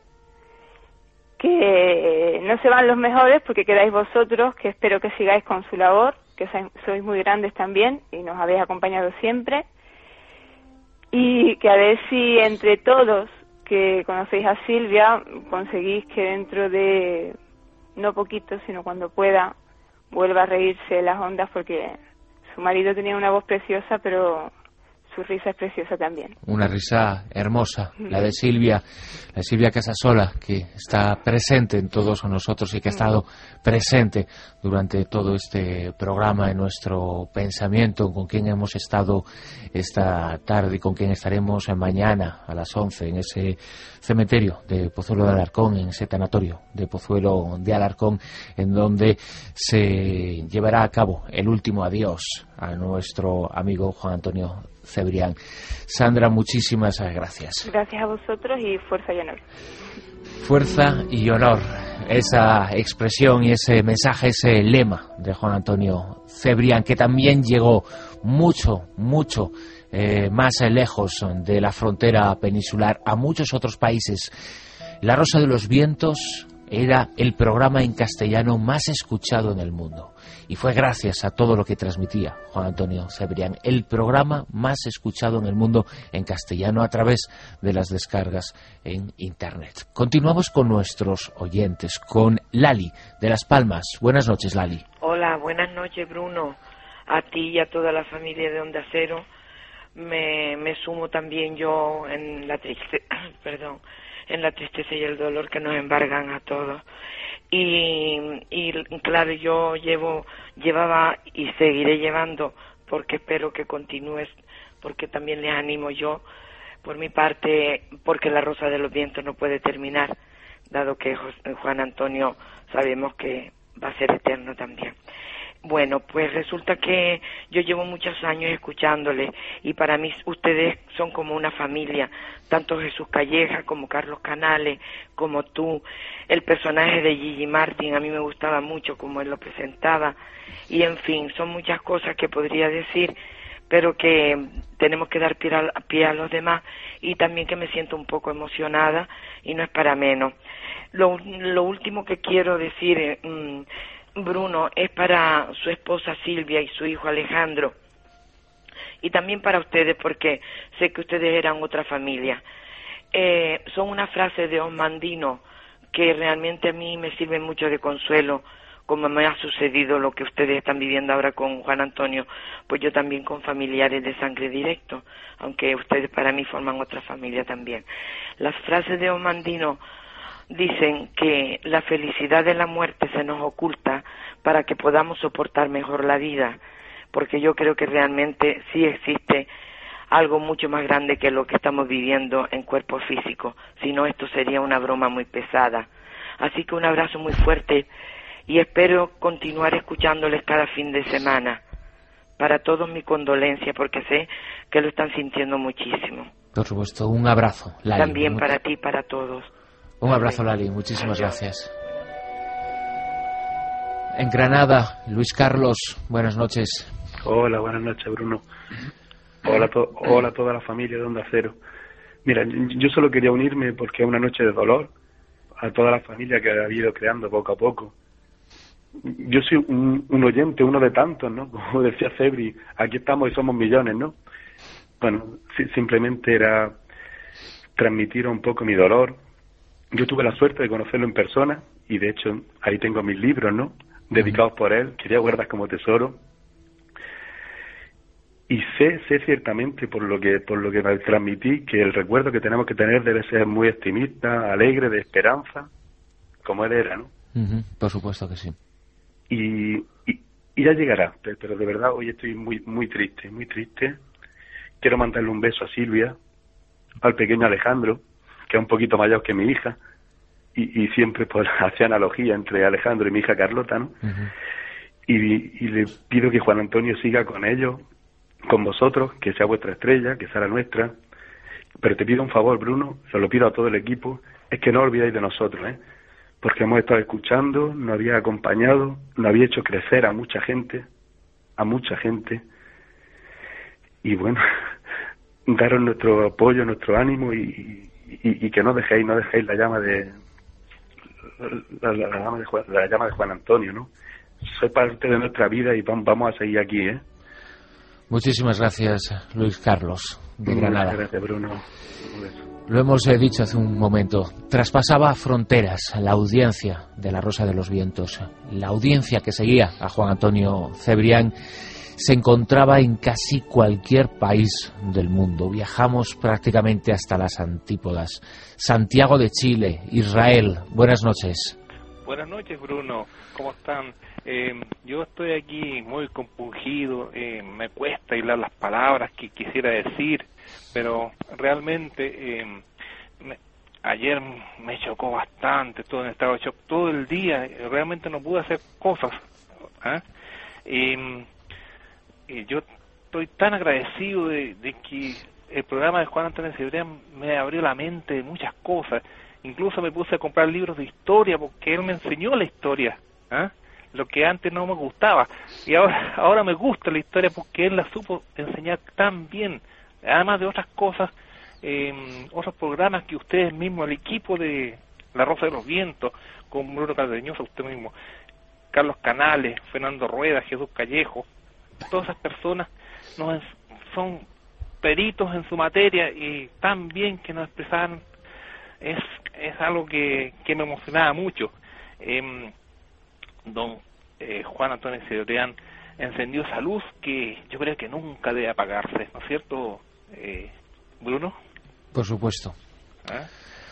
que no se van los mejores porque quedáis vosotros, que espero que sigáis con su labor, que sois muy grandes también y nos habéis acompañado siempre, y que a ver si entre todos que conocéis a Silvia conseguís que dentro de no poquito, sino cuando pueda, vuelva a reírse en las ondas, porque su marido tenía una voz preciosa, pero su risa es preciosa también. Una risa hermosa, la de Silvia, la de Silvia Casasola, que está presente en todos nosotros y que ha estado presente durante todo este programa en nuestro pensamiento, con quien hemos estado esta tarde y con quien estaremos mañana a las once en ese cementerio de Pozuelo de Alarcón, en ese tanatorio de Pozuelo de Alarcón, en donde se llevará a cabo el último adiós a nuestro amigo Juan Antonio Cebrián. Sandra, muchísimas gracias. Gracias a vosotros y fuerza y honor. Fuerza y honor, esa expresión y ese mensaje, ese lema de Juan Antonio Cebrián, que también llegó mucho, mucho eh, más lejos de la frontera peninsular, a muchos otros países. La Rosa de los Vientos era el programa en castellano más escuchado en el mundo. Y fue gracias a todo lo que transmitía Juan Antonio Cebrián, el programa más escuchado en el mundo en castellano a través de las descargas en Internet. Continuamos con nuestros oyentes, con Lali de Las Palmas. Buenas noches, Lali. Hola, buenas noches, Bruno. A ti y a toda la familia de Onda Cero. Me, me sumo también yo en la tristeza, perdón, en la tristeza y el dolor que nos embargan a todos. Y, y claro, yo llevo, llevaba y seguiré llevando, porque espero que continúes, porque también les animo yo, por mi parte, porque La Rosa de los Vientos no puede terminar, dado que Juan Antonio sabemos que va a ser eterno también. Bueno, pues resulta que yo llevo muchos años escuchándole y para mí ustedes son como una familia, tanto Jesús Calleja como Carlos Canales, como tú. El personaje de Gigi Martin a mí me gustaba mucho como él lo presentaba y en fin, son muchas cosas que podría decir, pero que tenemos que dar pie a, pie a los demás, y también que me siento un poco emocionada y no es para menos. Lo, lo último que quiero decir, eh, Bruno, es para su esposa Silvia y su hijo Alejandro, y también para ustedes, porque sé que ustedes eran otra familia. Eh, son una frase de Osmandino que realmente a mí me sirven mucho de consuelo, como me ha sucedido lo que ustedes están viviendo ahora con Juan Antonio, pues yo también con familiares de sangre directo, aunque ustedes para mí forman otra familia también. Las frases de Osmandino dicen que la felicidad de la muerte se nos oculta para que podamos soportar mejor la vida, porque yo creo que realmente sí existe algo mucho más grande que lo que estamos viviendo en cuerpo físico, si no esto sería una broma muy pesada. Así que un abrazo muy fuerte y espero continuar escuchándoles cada fin de semana. Para todos mi condolencia, porque sé que lo están sintiendo muchísimo. Por supuesto, un abrazo, Lali. También para ti y para todos. Un abrazo, Lali, muchísimas gracias. En Granada, Luis Carlos, buenas noches. Hola, buenas noches, Bruno. Hola, to hola a toda la familia de Onda Cero. Mira, yo solo quería unirme porque es una noche de dolor a toda la familia que ha ido creando poco a poco. Yo soy un, un oyente, uno de tantos, ¿no? Como decía Cebri, aquí estamos y somos millones, ¿no? Bueno, si, simplemente era transmitir un poco mi dolor. Yo tuve la suerte de conocerlo en persona y de hecho ahí tengo mis libros, ¿no? Dedicados por él, que ya guardas como tesoro. Y sé, sé ciertamente por lo que por lo que me transmití que el recuerdo que tenemos que tener debe ser muy optimista, alegre, de esperanza, como él era, ¿no? Uh-huh, por supuesto que sí. Y, y, y ya llegará, pero de verdad hoy estoy muy muy triste, muy triste. Quiero mandarle un beso a Silvia, al pequeño Alejandro, que es un poquito mayor que mi hija, y, y siempre pues hacía analogía entre Alejandro y mi hija Carlota, ¿no? Uh-huh. y, y le pido que Juan Antonio siga con ellos, con vosotros, que sea vuestra estrella, que sea la nuestra. Pero te pido un favor, Bruno, se lo pido a todo el equipo, es que no olvidéis de nosotros, ¿eh? Porque hemos estado escuchando, nos había acompañado, nos había hecho crecer a mucha gente, a mucha gente, y bueno, daros nuestro apoyo, nuestro ánimo, y, y, y que no dejéis, no dejéis la llama de la, la, la, llama de Juan, la llama de Juan Antonio, ¿no? Soy parte de nuestra vida y vamos, vamos a seguir aquí, ¿eh? Muchísimas gracias, Luis Carlos, de Granada. Muchas gracias, Bruno. Lo hemos eh, dicho hace un momento, traspasaba fronteras la audiencia de La Rosa de los Vientos. La audiencia que seguía a Juan Antonio Cebrián se encontraba en casi cualquier país del mundo. Viajamos prácticamente hasta las antípodas. Santiago de Chile, Israel. Buenas noches. Buenas noches, Bruno. ¿Cómo están? Eh, yo estoy aquí muy compungido, eh, me cuesta hilar las palabras que quisiera decir, pero realmente eh, me, ayer me chocó bastante, estuve en estado de shock todo el día, realmente no pude hacer cosas. ¿eh? Eh, eh, yo estoy tan agradecido de, de que el programa de Juan Antonio Cebrián me abrió la mente de muchas cosas. Incluso me puse a comprar libros de historia porque él me enseñó la historia, ¿eh? Lo que antes no me gustaba, y ahora ahora me gusta la historia porque él la supo enseñar tan bien, además de otras cosas, eh, otros programas que ustedes mismos, el equipo de La Rosa de los Vientos, con Bruno Caldeñosa, usted mismo, Carlos Canales, Fernando Rueda, Jesús Callejo, todas esas personas nos son peritos en su materia y tan bien que nos expresaban, es es algo que, que me emocionaba mucho. Eh, don eh, Juan Antonio Cebrián encendió esa luz que yo creo que nunca debe apagarse, ¿no es cierto, eh, Bruno? Por supuesto. ¿Eh?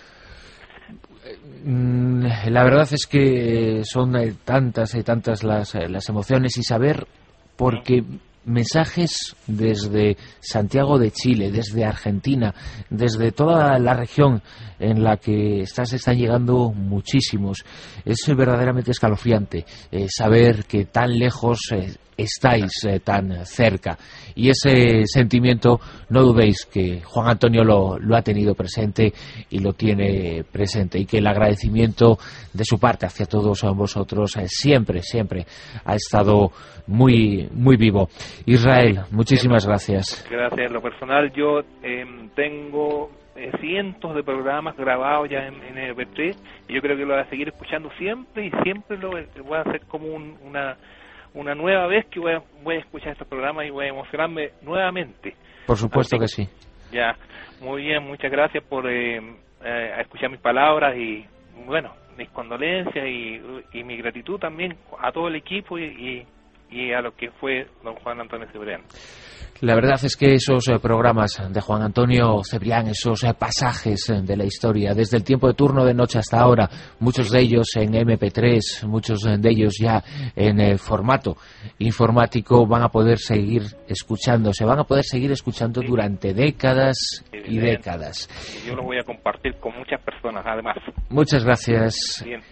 La verdad es que son tantas y tantas las, las emociones, y saber, porque mensajes desde Santiago de Chile, desde Argentina, desde toda la región en la que estás, están llegando muchísimos. Es verdaderamente escalofriante eh, saber que tan lejos eh, estáis eh, tan cerca, y ese sentimiento no dudéis que Juan Antonio lo, lo ha tenido presente y lo tiene presente, y que el agradecimiento de su parte hacia todos vosotros eh, siempre, siempre ha estado muy, muy vivo. Israel, muchísimas gracias. Gracias. En lo personal, yo eh, tengo eh, cientos de programas grabados ya en, en M P tres y yo creo que lo voy a seguir escuchando siempre y siempre lo voy a hacer como un, una una nueva vez que voy a, voy a escuchar estos programas y voy a emocionarme nuevamente. Por supuesto Así, que sí. Ya, muy bien, muchas gracias por eh, eh, escuchar mis palabras y, bueno, mis condolencias y, y mi gratitud también a todo el equipo y, y, y a lo que fue don Juan Antonio Cebrián. La verdad es que esos eh, programas de Juan Antonio Cebrián, esos eh, pasajes eh, de la historia, desde el tiempo de turno de noche hasta ahora, muchos de ellos en M P tres, muchos de ellos ya en eh, formato informático, van a poder seguir escuchando, se van a poder seguir escuchando durante décadas y décadas. Y yo los voy a compartir con muchas personas, además. Muchas gracias. Bien.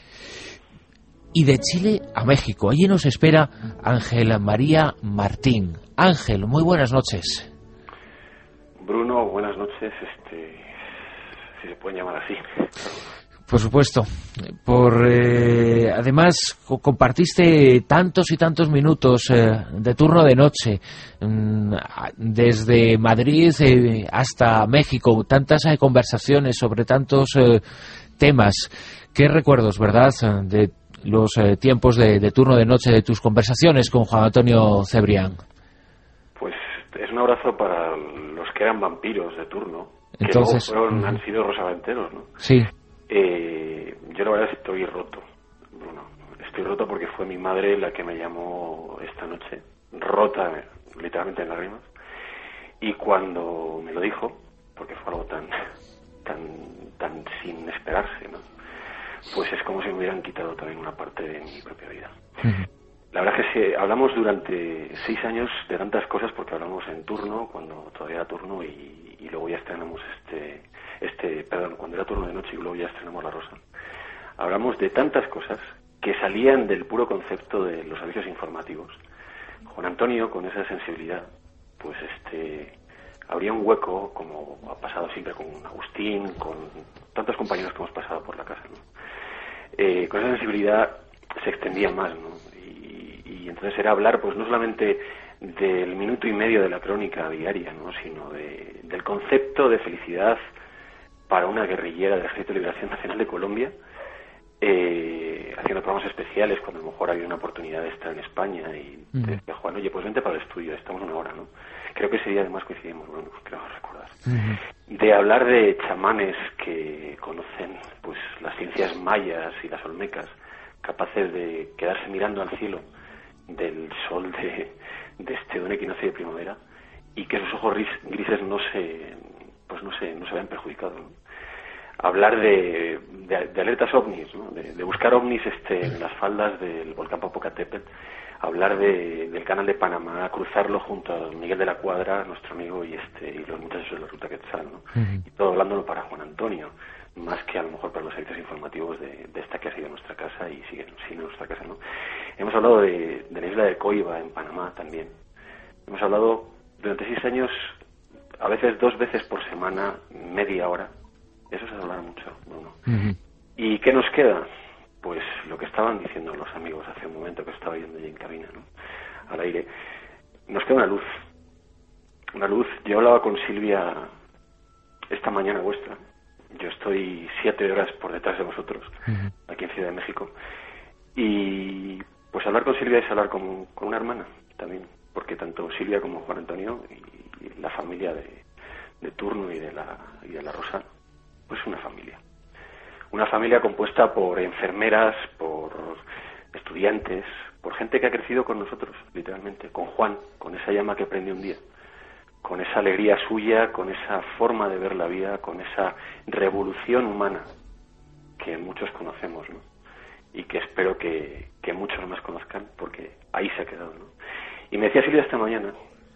Y de Chile a México, allí nos espera Ángel María Martín. Ángel, muy buenas noches. Bruno, buenas noches, este, si se pueden llamar así. Por supuesto. Por eh, además co compartiste tantos y tantos minutos eh, de turno de noche mmm, desde Madrid eh, hasta México, tantas eh, conversaciones sobre tantos eh, temas. Qué recuerdos, ¿verdad?, de los eh, tiempos de, de turno de noche, de tus conversaciones con Juan Antonio Cebrián. Pues es un abrazo para los que eran vampiros de turno, Entonces, que luego fueron, uh-huh. han sido rosaventeros, ¿no? Sí. Eh, yo la verdad estoy roto, Bruno. Estoy roto porque fue mi madre la que me llamó esta noche, rota, literalmente en lágrimas, y cuando me lo dijo, porque fue algo tan, tan, tan sin esperarse, ¿no?, pues es como si me hubieran quitado también una parte de mi propia vida. Uh-huh. La verdad es que sí, hablamos durante seis años de tantas cosas, porque hablamos en turno, cuando todavía era turno, y, y luego ya estrenamos este, este, perdón, cuando era turno de noche y luego ya estrenamos La Rosa. Hablamos de tantas cosas que salían del puro concepto de los servicios informativos. Juan Antonio, con esa sensibilidad, pues este, habría un hueco, como ha pasado siempre con Agustín, con tantos compañeros que hemos pasado por la casa, ¿no? Eh, con esa sensibilidad se extendía más, ¿no? Y, y entonces era hablar, pues no solamente del minuto y medio de la crónica diaria, ¿no?, sino de, del concepto de felicidad para una guerrillera del Ejército de Liberación Nacional de Colombia, eh, haciendo programas especiales cuando a lo mejor había una oportunidad de estar en España y uh-huh. te decía Juan, oye, pues vente para el estudio, estamos una hora, ¿no? Creo que ese día además coincidimos, bueno, creo recordar. Uh-huh. De hablar de chamanes que conocen pues las ciencias mayas y las olmecas, capaces de quedarse mirando al cielo del sol de, de este un equinoccio de primavera y que sus ojos gris, grises no se pues no se no se vean perjudicados, ¿no? Hablar de, de, de alertas ovnis, ¿no?, de, de buscar ovnis este en las faldas del volcán Popocatépetl, hablar de, del canal de Panamá, cruzarlo junto a Miguel de la Cuadra, nuestro amigo, y este y los muchachos de la Ruta Quetzal, ¿no? Uh-huh. Y todo hablándolo para Juan Antonio, más que a lo mejor para los servicios informativos de, de esta que ha sido nuestra casa y sigue siendo nuestra casa, ¿no? Hemos hablado de, de la isla de Coiba en Panamá también. Hemos hablado durante seis años, a veces dos veces por semana, media hora. Eso es hablar mucho, Bruno. Uh-huh. ¿Y qué nos queda? Pues lo que estaban diciendo los amigos hace un momento que estaba viendo ya en cabina, ¿no?, al aire. Nos queda una luz. Una luz. Yo hablaba con Silvia esta mañana vuestra. Yo estoy siete horas por detrás de vosotros, uh-huh. aquí en Ciudad de México. Y pues hablar con Silvia es hablar con, con una hermana también, porque tanto Silvia como Juan Antonio y, y la familia de, de turno y de la, y de la Rosa, pues una familia. Una familia compuesta por enfermeras, por estudiantes, por gente que ha crecido con nosotros, literalmente, con Juan, con esa llama que prendió un día, con esa alegría suya, con esa forma de ver la vida, con esa revolución humana que muchos conocemos, ¿no?, y que espero que, que muchos más conozcan, porque ahí se ha quedado, ¿no? Y me decía Silvia esta mañana,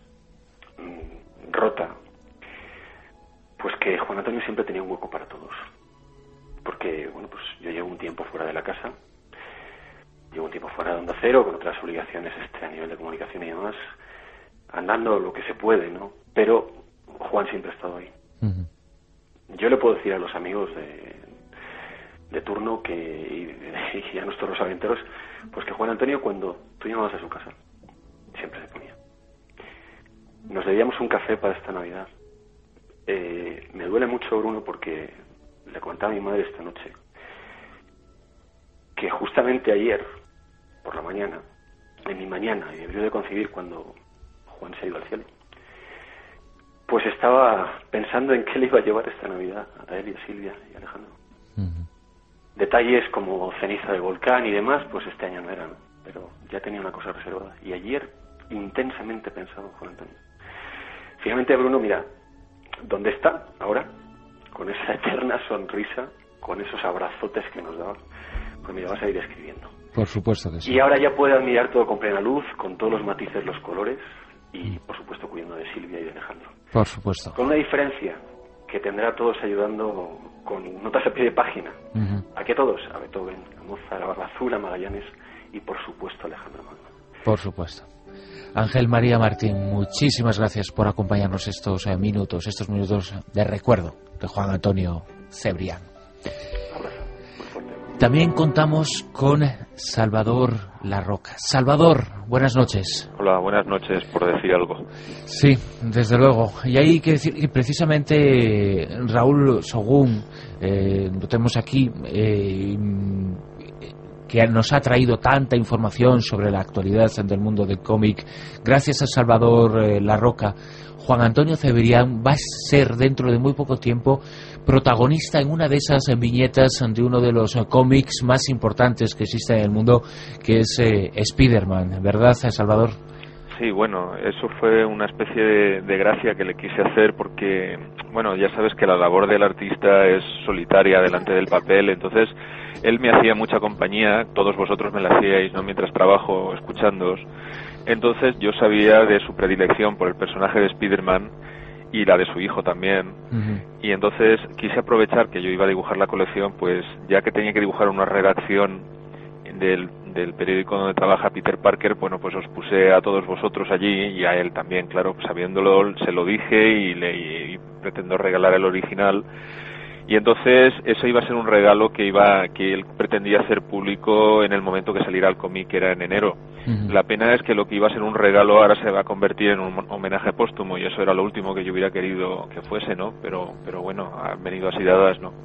mmm, rota, pues que Juan Antonio siempre tenía un hueco para todos. Porque, bueno, pues yo llevo un tiempo fuera de la casa, llevo un tiempo fuera de Onda Cero, con otras obligaciones este, a nivel de comunicación y demás, andando lo que se puede, ¿no? Pero Juan siempre ha estado ahí. Uh-huh. Yo le puedo decir a los amigos de, de turno que y, y a nuestros rosaventeros, pues que Juan Antonio, cuando tú llamabas a su casa, siempre se ponía. nos debíamos un café para esta Navidad. Eh, me duele mucho, Bruno, porque le contaba a mi madre esta noche que justamente ayer, por la mañana, en mi mañana, y debió de coincidir cuando Juan se ha ido al cielo, pues estaba pensando en qué le iba a llevar esta Navidad a él y a Silvia y a Alejandro. Uh-huh. Detalles como ceniza de volcán y demás, pues este año no eran, pero ya tenía una cosa reservada. Y ayer, intensamente pensado, Juan Antonio. Finalmente, Bruno, mira, ¿dónde está ahora? Con esa eterna sonrisa, con esos abrazotes que nos daba, pues mira, vas a ir escribiendo. Por supuesto que sí. Y ahora ya puede admirar todo con plena luz, con todos los matices, los colores, y por supuesto cuidando de Silvia y de Alejandro. Por supuesto. Con una diferencia, que tendrá a todos ayudando con notas a pie de página. Uh-huh. ¿A qué todos? A Beethoven, a Mozart, a Barra Azul, a Magallanes y por supuesto a Alejandro Magno. Por supuesto. Ángel María Martín, muchísimas gracias por acompañarnos estos eh, minutos, estos minutos de recuerdo de Juan Antonio Cebrián. También contamos con Salvador Larroca. Salvador, buenas noches. Hola, buenas noches, por decir algo. Sí, desde luego. Y hay que decir que precisamente Raúl Sogún, eh, lo tenemos aquí, eh, que nos ha traído tanta información sobre la actualidad del mundo del cómic. Gracias a Salvador eh, Larroca, Juan Antonio Cebrián va a ser dentro de muy poco tiempo protagonista en una de esas viñetas de uno de los cómics más importantes que existe en el mundo, que es eh, Spider-Man, ¿verdad, Salvador? Sí, bueno, eso fue una especie de, de gracia que le quise hacer porque, bueno, ya sabes que la labor del artista es solitaria delante del papel, entonces él me hacía mucha compañía, todos vosotros me la hacíais, ¿no?, mientras trabajo escuchándoos. Entonces yo sabía de su predilección por el personaje de Spider-Man y la de su hijo también. Uh-huh. Y entonces quise aprovechar que yo iba a dibujar la colección, pues ya que tenía que dibujar una redacción del, del periódico donde trabaja Peter Parker, bueno, pues os puse a todos vosotros allí y a él también, claro, pues sabiéndolo se lo dije y le y, y pretendo regalar el original. Y entonces eso iba a ser un regalo que iba que él pretendía hacer público en el momento que saliera el cómic, que era en enero. Uh-huh. La pena es que lo que iba a ser un regalo ahora se va a convertir en un homenaje póstumo y eso era lo último que yo hubiera querido que fuese, ¿no? Pero pero bueno, han venido así dadas, ¿no?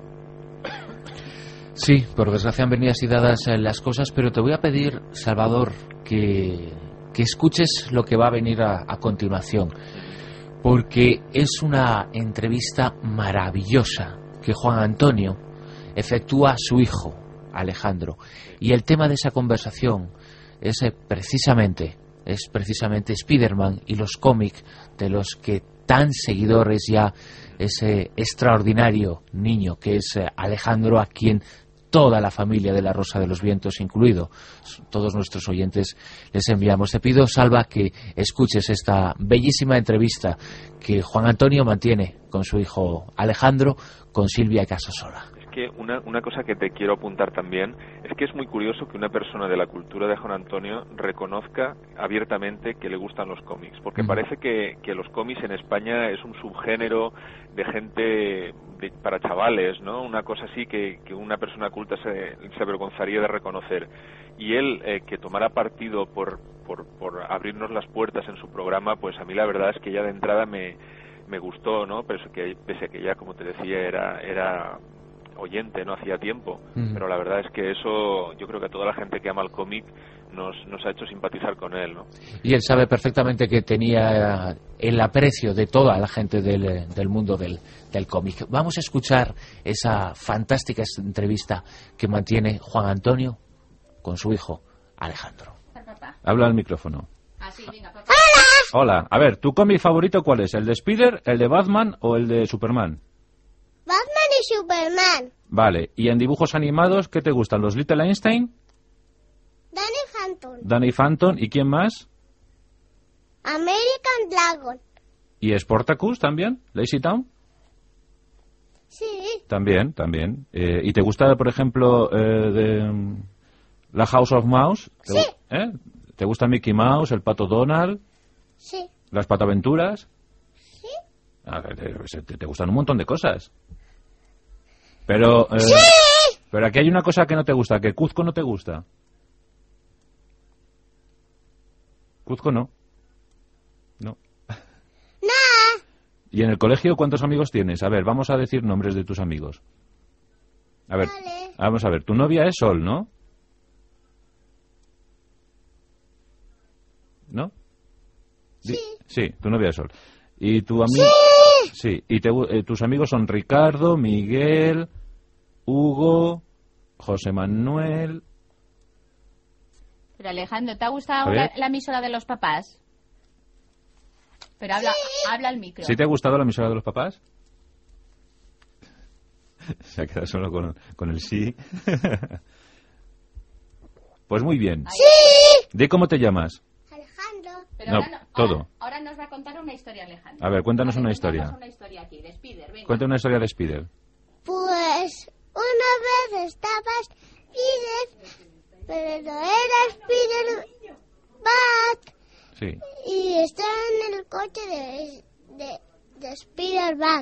Sí, por desgracia han venido así dadas las cosas, pero te voy a pedir, Salvador, que, que escuches lo que va a venir a, a continuación, porque es una entrevista maravillosa que Juan Antonio efectúa a su hijo, Alejandro. Y el tema de esa conversación es eh, precisamente, es precisamente Spider-Man y los cómics de los que tan seguidores ya ese extraordinario niño que es eh, Alejandro, a quien toda la familia de la Rosa de los Vientos, incluido todos nuestros oyentes, les enviamos. Te pido, Salva, que escuches esta bellísima entrevista que Juan Antonio mantiene con su hijo Alejandro, con Silvia Casasola. Es que una, una cosa que te quiero apuntar también es que es muy curioso que una persona de la cultura de Juan Antonio reconozca abiertamente que le gustan los cómics, porque mm. parece que, que los cómics en España es un subgénero de gente de, para chavales, ¿no? Una cosa así que, que una persona culta se, se avergonzaría de reconocer. Y él, eh, que tomara partido por, por, por abrirnos las puertas en su programa, pues a mí la verdad es que ya de entrada me, me gustó, ¿no? Pero eso que, pese a que ya, como te decía, era... era oyente, no hacía tiempo, uh-huh. pero la verdad es que eso, yo creo que a toda la gente que ama el cómic nos, nos ha hecho simpatizar con él, ¿no? Y él sabe perfectamente que tenía el aprecio de toda la gente del, del mundo del, del cómic. Vamos a escuchar esa fantástica entrevista que mantiene Juan Antonio con su hijo Alejandro. Habla al micrófono. Ah, sí, venga, papá. ¡Hola! Hola, a ver, ¿tu cómic favorito cuál es? ¿El de Spider, el de Batman o el de Superman? Batman y Superman. Vale, ¿y en dibujos animados qué te gustan? ¿Los Little Einstein? Danny Phantom. Danny Phantom, ¿y quién más? American Dragon. ¿Y Sportacus también? ¿Lazy Town? Sí. También, también. Eh, ¿Y te gusta, por ejemplo, eh, de la House of Mouse? ¿Te, sí. ¿eh? ¿Te gusta Mickey Mouse, el Pato Donald? Sí. ¿Las Pataventuras? Sí. Ah, te, te, te gustan un montón de cosas. Pero, eh, ¡sí! Pero aquí hay una cosa que no te gusta, que Cuzco no te gusta. Cuzco no. No. ¿Y en el colegio cuántos amigos tienes? A ver, vamos a decir nombres de tus amigos. A ver, Vale. vamos a ver. Tu novia es Sol, ¿no? ¿No? Di- Sí. Sí, tu novia es Sol. ¿Y tu amigo? Sí. Sí. ¿Y te- eh, tus amigos son Ricardo, Miguel, Hugo, José Manuel? Pero Alejandro, ¿te ha gustado Javier. la, la emisora de los papás? Pero habla, habla al micro. ¿Sí te ha gustado la emisora de los papás? Se ha quedado solo con, con el sí. Pues muy bien. ¡Sí! ¿De cómo te llamas? Alejandro. Pero No, ahora, no- todo. ahora- ahora nos va a contar una historia, Alejandro. A ver, cuéntanos A ver, una cuéntanos historia. una historia aquí, de Spider, venga. Cuenta una historia de Spider. Pues una vez estaba Spider, pero no era Spider Bat. Sí. Y estaba en el coche de, de, de Spider Bat.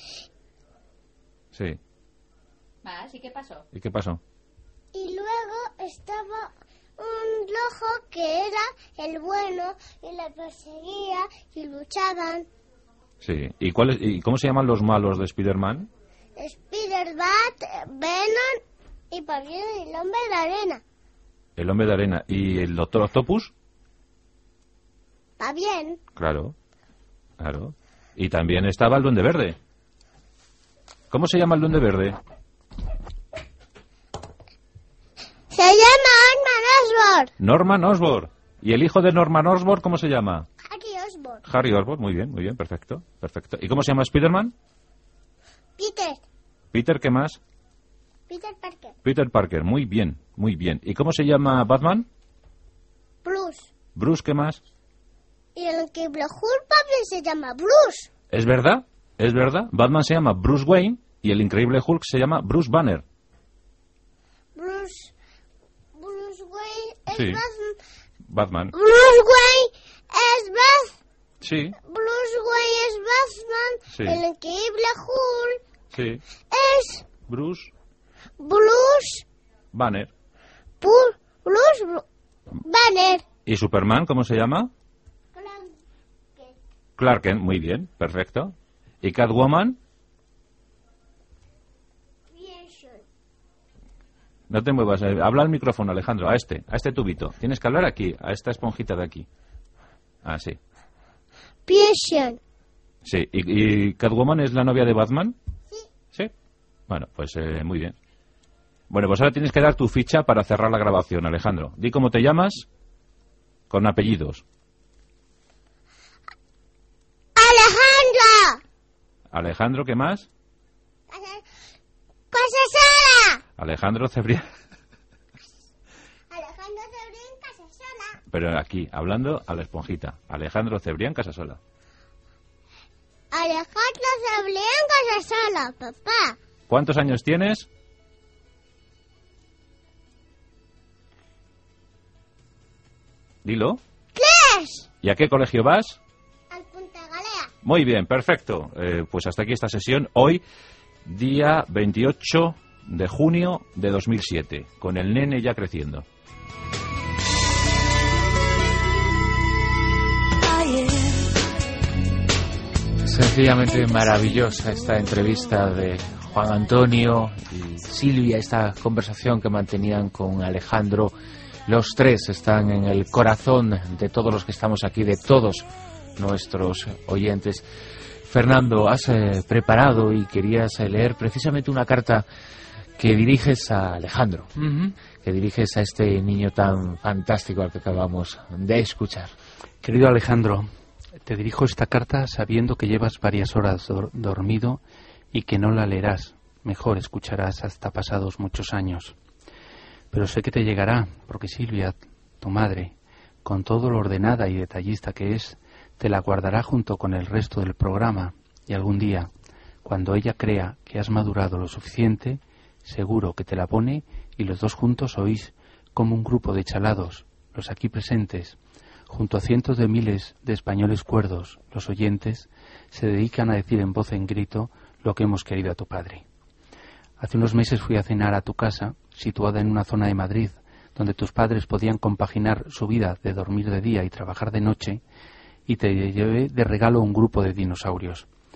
Sí. Va, ¿sí qué pasó? ¿Y qué pasó? Y luego estaba un lobo que era el bueno y le perseguía y luchaban. Sí. ¿Y, cuál es- y cómo se llaman los malos de Spider-Man? Spider Bat, Venom y también el hombre de arena. El hombre de arena. ¿Y el doctor Octopus? ¿Va bien? Claro. Claro. Y también estaba el duende verde. ¿Cómo se llama el duende verde? Se llama Norman Osborn. Norman Osborn. ¿Y el hijo de Norman Osborn cómo se llama? Harry Osborn. Harry Osborn. Muy bien, muy bien. Perfecto. Perfecto. ¿Y cómo se llama Spider-Man? Peter. Peter, ¿qué más? Peter Parker. Peter Parker. Muy bien, muy bien. ¿Y cómo se llama Batman? Bruce. Bruce, ¿qué más? Y el increíble Hulk también se llama Bruce. ¿Es verdad? ¿Es verdad? Batman se llama Bruce Wayne y el increíble Hulk se llama Bruce Banner. Bruce. Bruce Wayne es Sí. Batman. Batman. Bruce Wayne es Batman. Sí, Bruce Wayne es Batman. Sí. El increíble Hulk sí. es Bruce Bruce. Banner. Bru- Bruce Bru- Banner. ¿Y Superman cómo se llama? Clark Kent. Muy bien, perfecto. ¿Y Catwoman? No te muevas. eh, Habla al micrófono, Alejandro. A este, a este tubito. Tienes que hablar aquí, a esta esponjita de aquí. Ah, sí. Piensen. Sí. ¿Y, y Catwoman es la novia de Batman? Sí. ¿Sí? Bueno, pues eh, muy bien. Bueno, pues ahora tienes que dar tu ficha para cerrar la grabación, Alejandro. Di cómo te llamas con apellidos. Alejandro. Alejandro, ¿qué más? Casasola. Alejandro Cebrián. Alejandro Cebrián Casasola. Pero aquí, hablando a la esponjita. Alejandro Cebrián Casasola. Alejandro Cebrián Casasola, papá. ¿Cuántos años tienes? Dilo. Tres. ¿Y a qué colegio vas? Al Punta Galea. Muy bien, perfecto. Eh, pues hasta aquí esta sesión. Hoy, día veintiocho de junio de dos mil siete, con el nene ya creciendo. Sencillamente maravillosa esta entrevista de Juan Antonio y Silvia, esta conversación que mantenían con Alejandro. Los tres están en el corazón de todos los que estamos aquí, de todos nuestros oyentes. Fernando, has eh, preparado y querías eh, leer precisamente una carta que diriges a Alejandro, Ujú. que diriges a este niño tan fantástico al que acabamos de escuchar. Querido Alejandro, te dirijo esta carta sabiendo que llevas varias horas dor- dormido y que no la leerás. Mejor escucharás hasta pasados muchos años. Pero sé que te llegará, porque Silvia, tu madre, con todo lo ordenada y detallista que es, te la guardará junto con el resto del programa, y algún día, cuando ella crea que has madurado lo suficiente, seguro que te la pone y los dos juntos oís como un grupo de chalados, los aquí presentes, junto a cientos de miles de españoles cuerdos, los oyentes, se dedican a decir en voz en grito lo que hemos querido a tu padre. Hace unos meses fui a cenar a tu casa, situada en una zona de Madrid, donde tus padres podían compaginar su vida de dormir de día y trabajar de noche, y te llevé de regalo un grupo de dinosaurios.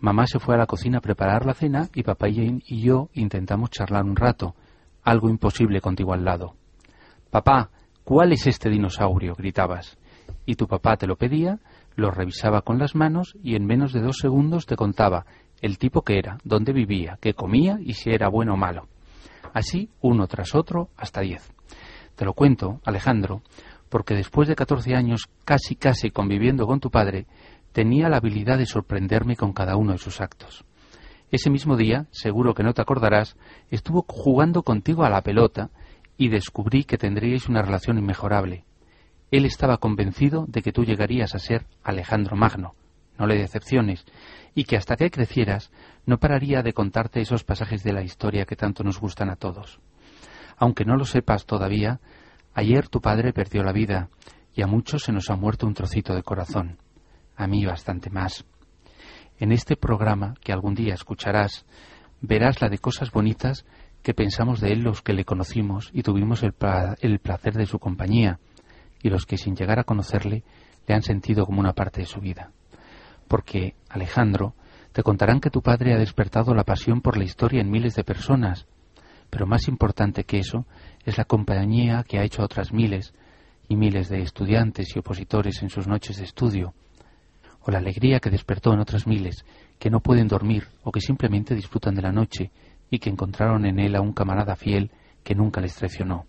Mamá se fue a la cocina a preparar la cena y papá y yo intentamos charlar un rato. Algo imposible contigo al lado. Papá, ¿cuál es este dinosaurio?, gritabas. Y tu papá te lo pedía, lo revisaba con las manos y en menos de dos segundos te contaba el tipo que era, dónde vivía, qué comía y si era bueno o malo. Así, uno tras otro, hasta diez. Te lo cuento, Alejandro, porque después de catorce años casi casi conviviendo con tu padre, tenía la habilidad de sorprenderme con cada uno de sus actos. Ese mismo día, seguro que no te acordarás, estuvo jugando contigo a la pelota y descubrí que tendríais una relación inmejorable. Él estaba convencido de que tú llegarías a ser Alejandro Magno, no le decepciones, y que hasta que crecieras no pararía de contarte esos pasajes de la historia que tanto nos gustan a todos. Aunque no lo sepas todavía, ayer tu padre perdió la vida y a muchos se nos ha muerto un trocito de corazón. A mí bastante más. En este programa, que algún día escucharás, verás la de cosas bonitas que pensamos de él los que le conocimos y tuvimos el, pla- el placer de su compañía, y los que sin llegar a conocerle le han sentido como una parte de su vida. Porque, Alejandro, te contarán que tu padre ha despertado la pasión por la historia en miles de personas, pero más importante que eso es la compañía que ha hecho a otras miles y miles de estudiantes y opositores en sus noches de estudio, o la alegría que despertó en otras miles que no pueden dormir o que simplemente disfrutan de la noche y que encontraron en él a un camarada fiel que nunca les traicionó.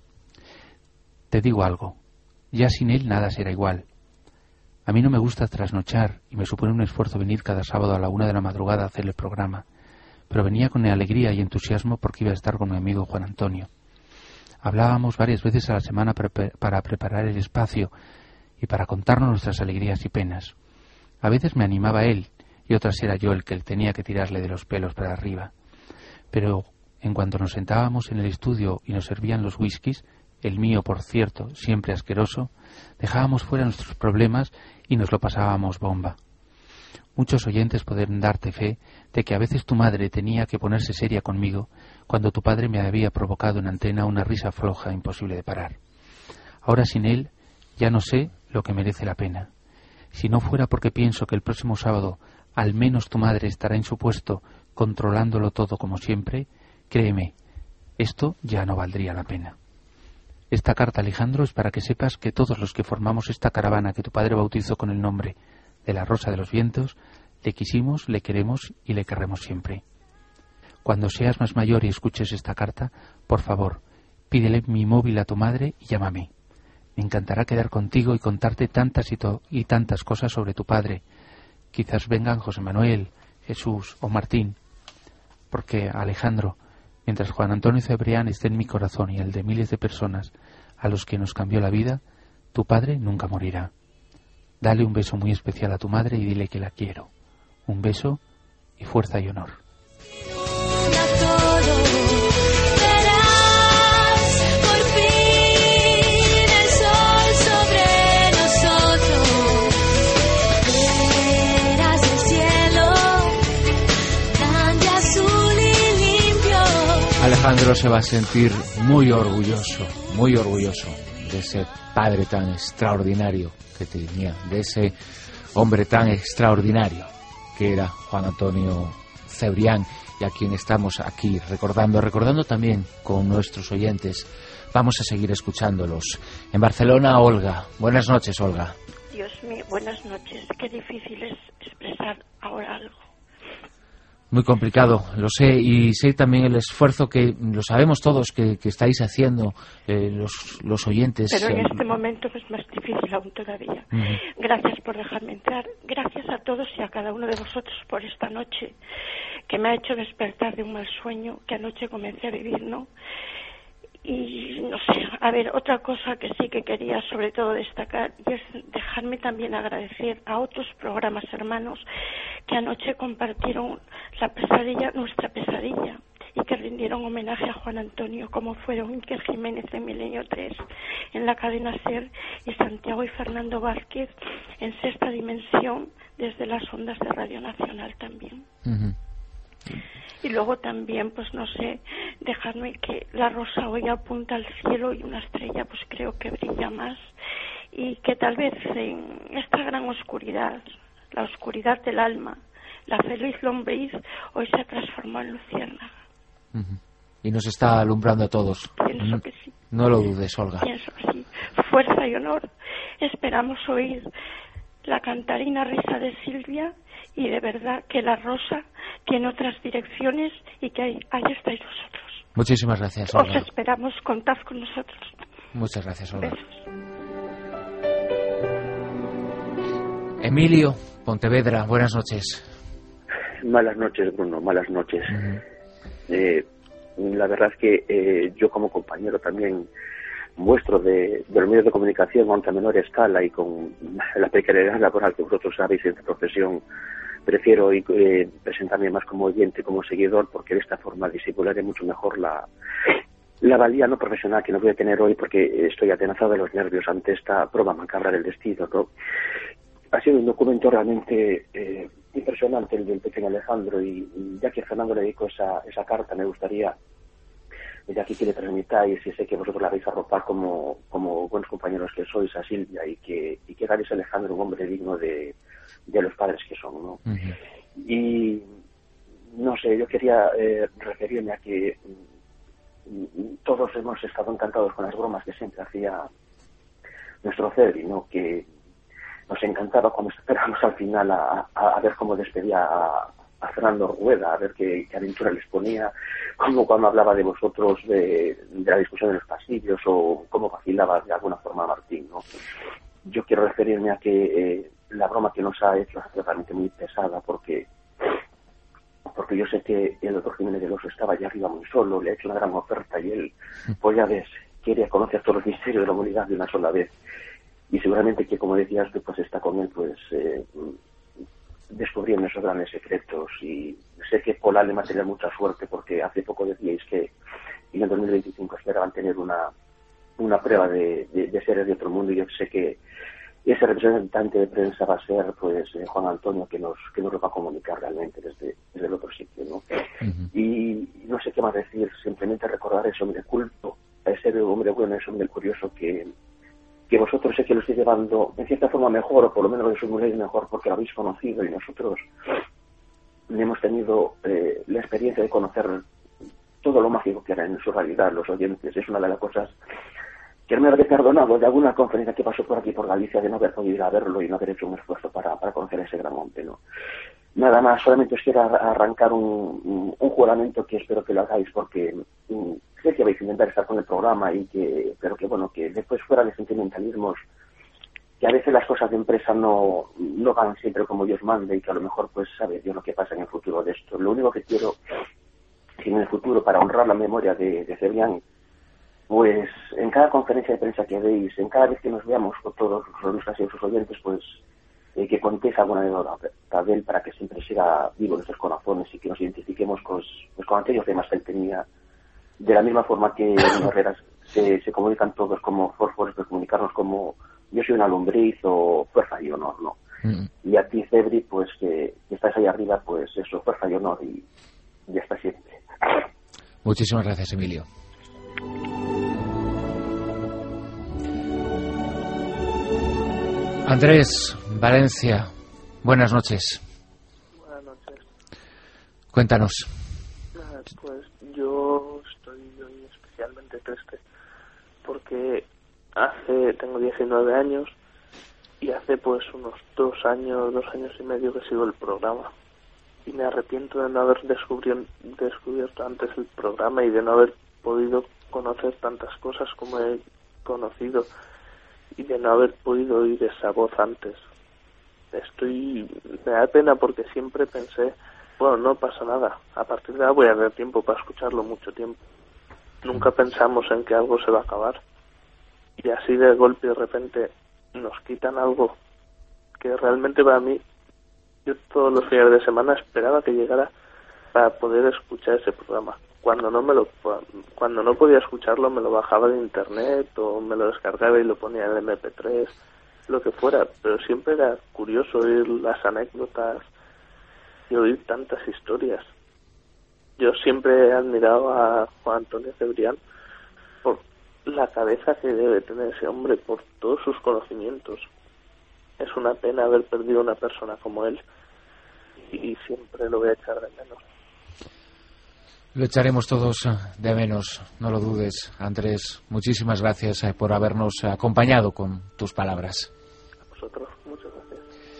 Te digo algo, ya sin él nada será igual. A mí no me gusta trasnochar y me supone un esfuerzo venir cada sábado a la una de la madrugada a hacer el programa, pero venía con alegría y entusiasmo porque iba a estar con mi amigo Juan Antonio. Hablábamos varias veces a la semana para preparar el espacio y para contarnos nuestras alegrías y penas. A veces me animaba él y otras era yo el que tenía que tirarle de los pelos para arriba. Pero en cuanto nos sentábamos en el estudio y nos servían los whiskies, el mío, por cierto, siempre asqueroso, dejábamos fuera nuestros problemas y nos lo pasábamos bomba. Muchos oyentes pueden darte fe de que a veces tu madre tenía que ponerse seria conmigo cuando tu padre me había provocado en antena una risa floja imposible de parar. Ahora sin él ya no sé lo que merece la pena. Si no fuera porque pienso que el próximo sábado al menos tu madre estará en su puesto controlándolo todo como siempre, créeme, esto ya no valdría la pena. Esta carta, Alejandro, es para que sepas que todos los que formamos esta caravana que tu padre bautizó con el nombre de la Rosa de los Vientos, le quisimos, le queremos y le querremos siempre. Cuando seas más mayor y escuches esta carta, por favor, pídele mi móvil a tu madre y llámame. Me encantará quedar contigo y contarte tantas y, to- y tantas cosas sobre tu padre. Quizás vengan José Manuel, Jesús o Martín. Porque, Alejandro, mientras Juan Antonio Cebrián esté en mi corazón y el de miles de personas a los que nos cambió la vida, tu padre nunca morirá. Dale un beso muy especial a tu madre y dile que la quiero. Un beso y fuerza y honor. Alejandro se va a sentir muy orgulloso, muy orgulloso de ese padre tan extraordinario que tenía, de ese hombre tan extraordinario que era Juan Antonio Cebrián, y a quien estamos aquí recordando, recordando también con nuestros oyentes. Vamos a seguir escuchándolos. En Barcelona, Olga. Buenas noches, Olga. Dios mío, buenas noches. Qué difícil es expresar ahora algo. Muy complicado, lo sé, y sé también el esfuerzo que lo sabemos todos que, que estáis haciendo eh, los, los oyentes. Pero en eh, este momento es más difícil aún todavía. Uh-huh. Gracias por dejarme entrar. Gracias a todos y a cada uno de vosotros por esta noche que me ha hecho despertar de un mal sueño que anoche comencé a vivir, ¿no? Y no sé, a ver, otra cosa que sí que quería sobre todo destacar y es dejarme también agradecer a otros programas hermanos que anoche compartieron la pesadilla, nuestra pesadilla, y que rindieron homenaje a Juan Antonio, como fueron Iker Jiménez en Milenio tres en la cadena SER y Santiago y Fernando Vázquez en Sexta Dimensión desde las ondas de Radio Nacional también. Uh-huh. Y luego también, pues no sé, dejarme que la rosa hoy apunta al cielo y una estrella pues creo que brilla más, y que tal vez en esta gran oscuridad, la oscuridad del alma, la feliz lombriz hoy se transformó en luciérnaga. Uh-huh. Y nos está alumbrando a todos. Pienso uh-huh. que sí. No lo dudes, Olga. Pienso que sí. Fuerza y honor. Esperamos oír la cantarina risa de Silvia y de verdad que la rosa tiene otras direcciones y que ahí, ahí estáis vosotros. Muchísimas gracias, Olga. Os esperamos, contad con nosotros. Muchas gracias, Olga. Besos. Emilio, Pontevedra, buenas noches. Malas noches, Bruno, malas noches. Uh-huh. Eh, la verdad es que eh, yo como compañero también vuestro de, de los medios de comunicación, aunque a menor escala y con la precariedad laboral que vosotros sabéis en esta profesión, prefiero eh, presentarme más como oyente, como seguidor, porque de esta forma disimularé mucho mejor la, la valía no profesional que no voy a tener hoy, porque estoy atenazado de los nervios ante esta prueba macabra del destino, ¿no? Ha sido un documento realmente eh, impresionante el del pequeño Alejandro, y, y ya que Fernando le dedicó esa, esa carta, me gustaría de aquí que le transmitáis, y sé que vosotros la vais a arropar como, como buenos compañeros que sois, a Silvia, y que, y que hagáis a Alejandro un hombre digno de, de los padres que son, ¿no? Uh-huh. Y no sé, yo quería eh, referirme a que mm, todos hemos estado encantados con las bromas que siempre hacía nuestro Cedri, ¿no? Que nos encantaba cuando esperábamos al final a, a, a ver cómo despedía a, a Fernando Rueda, a ver qué, qué aventura les ponía, como cuando hablaba de vosotros de, de la discusión en los pasillos, o cómo vacilaba de alguna forma Martín, ¿no? Yo quiero referirme a que eh, la broma que nos ha hecho es realmente muy pesada, porque porque yo sé que el doctor Jiménez del Oso estaba allá arriba muy solo, le ha hecho una gran oferta y él, pues ya ves, quiere conocer todos los misterios de la humanidad de una sola vez. Y seguramente que, como decías tú, pues está con él, pues, eh, descubriendo esos grandes secretos. Y sé que Pola le va a tener mucha suerte, porque hace poco decíais que en el dos mil veinticinco esperaban tener una una prueba de, de, de seres de otro mundo, y yo sé que ese representante de prensa va a ser, pues, eh, Juan Antonio, que nos que nos lo va a comunicar realmente desde, desde el otro sitio, ¿no? Uh-huh. Y no sé qué más decir, simplemente recordar ese hombre culto, a ese hombre bueno, ese hombre curioso que que vosotros sé que lo estáis llevando en cierta forma mejor, o por lo menos lo simuláis mejor porque lo habéis conocido, y nosotros hemos tenido eh, la experiencia de conocer todo lo mágico que era en su realidad, los oyentes. Es una de las cosas que me habré perdonado de alguna conferencia que pasó por aquí, por Galicia, de no haber podido ir a verlo y no haber hecho un esfuerzo para, para conocer ese gran monte, ¿no? Nada más, solamente os quiero arrancar un, un, un juramento que espero que lo hagáis, porque um, sé que vais a intentar estar con el programa, y que, pero que bueno, que después, fuera de sentimentalismos, que a veces las cosas de empresa no, no van siempre como Dios manda, y que a lo mejor, pues, sabe Dios lo que pasa en el futuro de esto. Lo único que quiero, que en el futuro, para honrar la memoria de, de Cebrián, pues en cada conferencia de prensa que veis, en cada vez que nos veamos con todos los revistas y sus oyentes, pues eh, que contéis alguna anécdota de él, para que siempre siga vivo en nuestros corazones, y que nos identifiquemos pues, pues con aquellos temas que él tenía, de la misma forma que en Herreras se, se comunican todos como fósforos, de comunicarnos como yo soy una lombriz o fuerza y honor, ¿no? Mm. Y a ti, Cebri, pues que, que estás ahí arriba, pues eso, fuerza y honor, y, y hasta siempre. Muchísimas gracias, Emilio. Andrés, Valencia, buenas noches. Buenas noches. Cuéntanos. Pues yo estoy hoy especialmente triste porque hace tengo diecinueve años, y hace pues unos dos años, dos años y medio que sigo el programa, y me arrepiento de no haber descubierto, descubierto antes el programa, y de no haber podido conocer tantas cosas como he conocido, y de no haber podido oír esa voz antes. Estoy, me da pena, porque siempre pensé, bueno, no pasa nada, a partir de ahora voy a tener tiempo para escucharlo mucho tiempo. Nunca pensamos en que algo se va a acabar, y así de golpe y de repente nos quitan algo que realmente para mí, yo todos los fines de semana esperaba que llegara para poder escuchar ese programa. Cuando no me lo cuando no podía escucharlo, me lo bajaba de internet, o me lo descargaba y lo ponía en eme pe tres, lo que fuera, pero siempre era curioso oír las anécdotas y oír tantas historias. Yo siempre he admirado a Juan Antonio Cebrián por la cabeza que debe tener ese hombre, por todos sus conocimientos. Es una pena haber perdido una persona como él. y siempre lo voy a echar de menos. Lo echaremos todos de menos, no lo dudes. Andrés, muchísimas gracias por habernos acompañado con tus palabras. A vosotros, muchas gracias.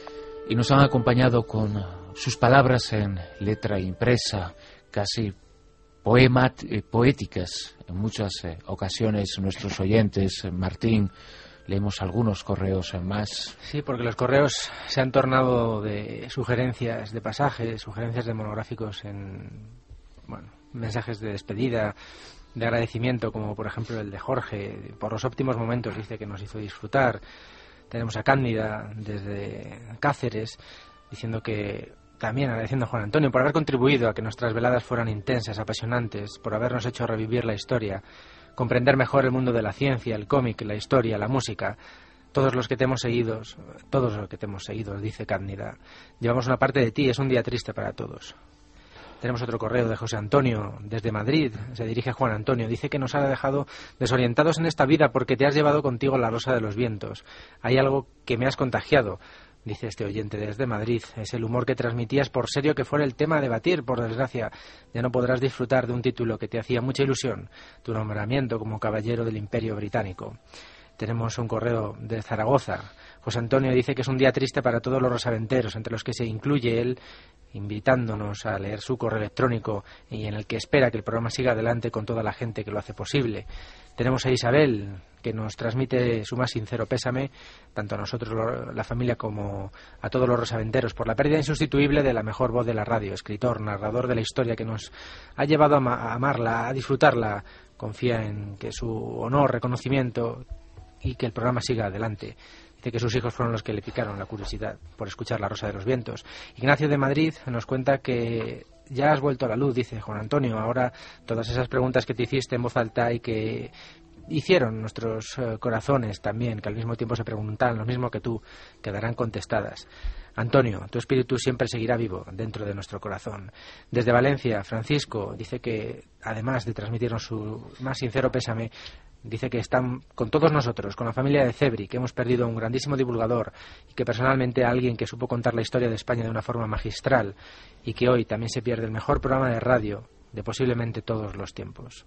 Y nos han acompañado con sus palabras en letra impresa, casi poema, eh, poéticas. En muchas eh, ocasiones nuestros oyentes, Martín, leemos algunos correos más. Sí, porque los correos se han tornado de sugerencias de pasajes, sugerencias de monográficos en, bueno, mensajes de despedida, de agradecimiento, como por ejemplo el de Jorge, por los óptimos momentos, dice que nos hizo disfrutar. Tenemos a Cándida desde Cáceres, diciendo que también agradeciendo a Juan Antonio por haber contribuido a que nuestras veladas fueran intensas, apasionantes, por habernos hecho revivir la historia, comprender mejor el mundo de la ciencia, el cómic, la historia, la música. Todos los que te hemos seguido, todos los que te hemos seguido, dice Cándida, llevamos una parte de ti, es un día triste para todos. Tenemos otro correo de José Antonio desde Madrid, se dirige a Juan Antonio, dice que nos ha dejado desorientados en esta vida porque te has llevado contigo la rosa de los vientos. Hay algo que me has contagiado, dice este oyente desde Madrid, es el humor que transmitías por serio que fuera el tema a debatir. Por desgracia, ya no podrás disfrutar de un título que te hacía mucha ilusión, tu nombramiento como caballero del Imperio Británico. Tenemos un correo de Zaragoza. José Antonio dice que es un día triste para todos los rosaventeros, entre los que se incluye él, invitándonos a leer su correo electrónico y en el que espera que el programa siga adelante con toda la gente que lo hace posible. Tenemos a Isabel, que nos transmite su más sincero pésame, tanto a nosotros, la familia, como a todos los rosaventeros, por la pérdida insustituible de la mejor voz de la radio, escritor, narrador de la historia que nos ha llevado a, ma- a amarla, a disfrutarla. Confía en que su honor, reconocimiento y que el programa siga adelante. Dice que sus hijos fueron los que le picaron la curiosidad por escuchar La Rosa de los Vientos. Ignacio de Madrid nos cuenta que ya has vuelto a la luz, dice Juan Antonio. Ahora todas esas preguntas que te hiciste en voz alta y que hicieron nuestros uh, corazones también, que al mismo tiempo se preguntan lo mismo que tú, quedarán contestadas. Antonio, tu espíritu siempre seguirá vivo dentro de nuestro corazón. Desde Valencia, Francisco dice que, además de transmitirnos su más sincero pésame, dice que están con todos nosotros, con la familia de Cebri, que hemos perdido a un grandísimo divulgador y que personalmente a alguien que supo contar la historia de España de una forma magistral, y que hoy también se pierde el mejor programa de radio de posiblemente todos los tiempos.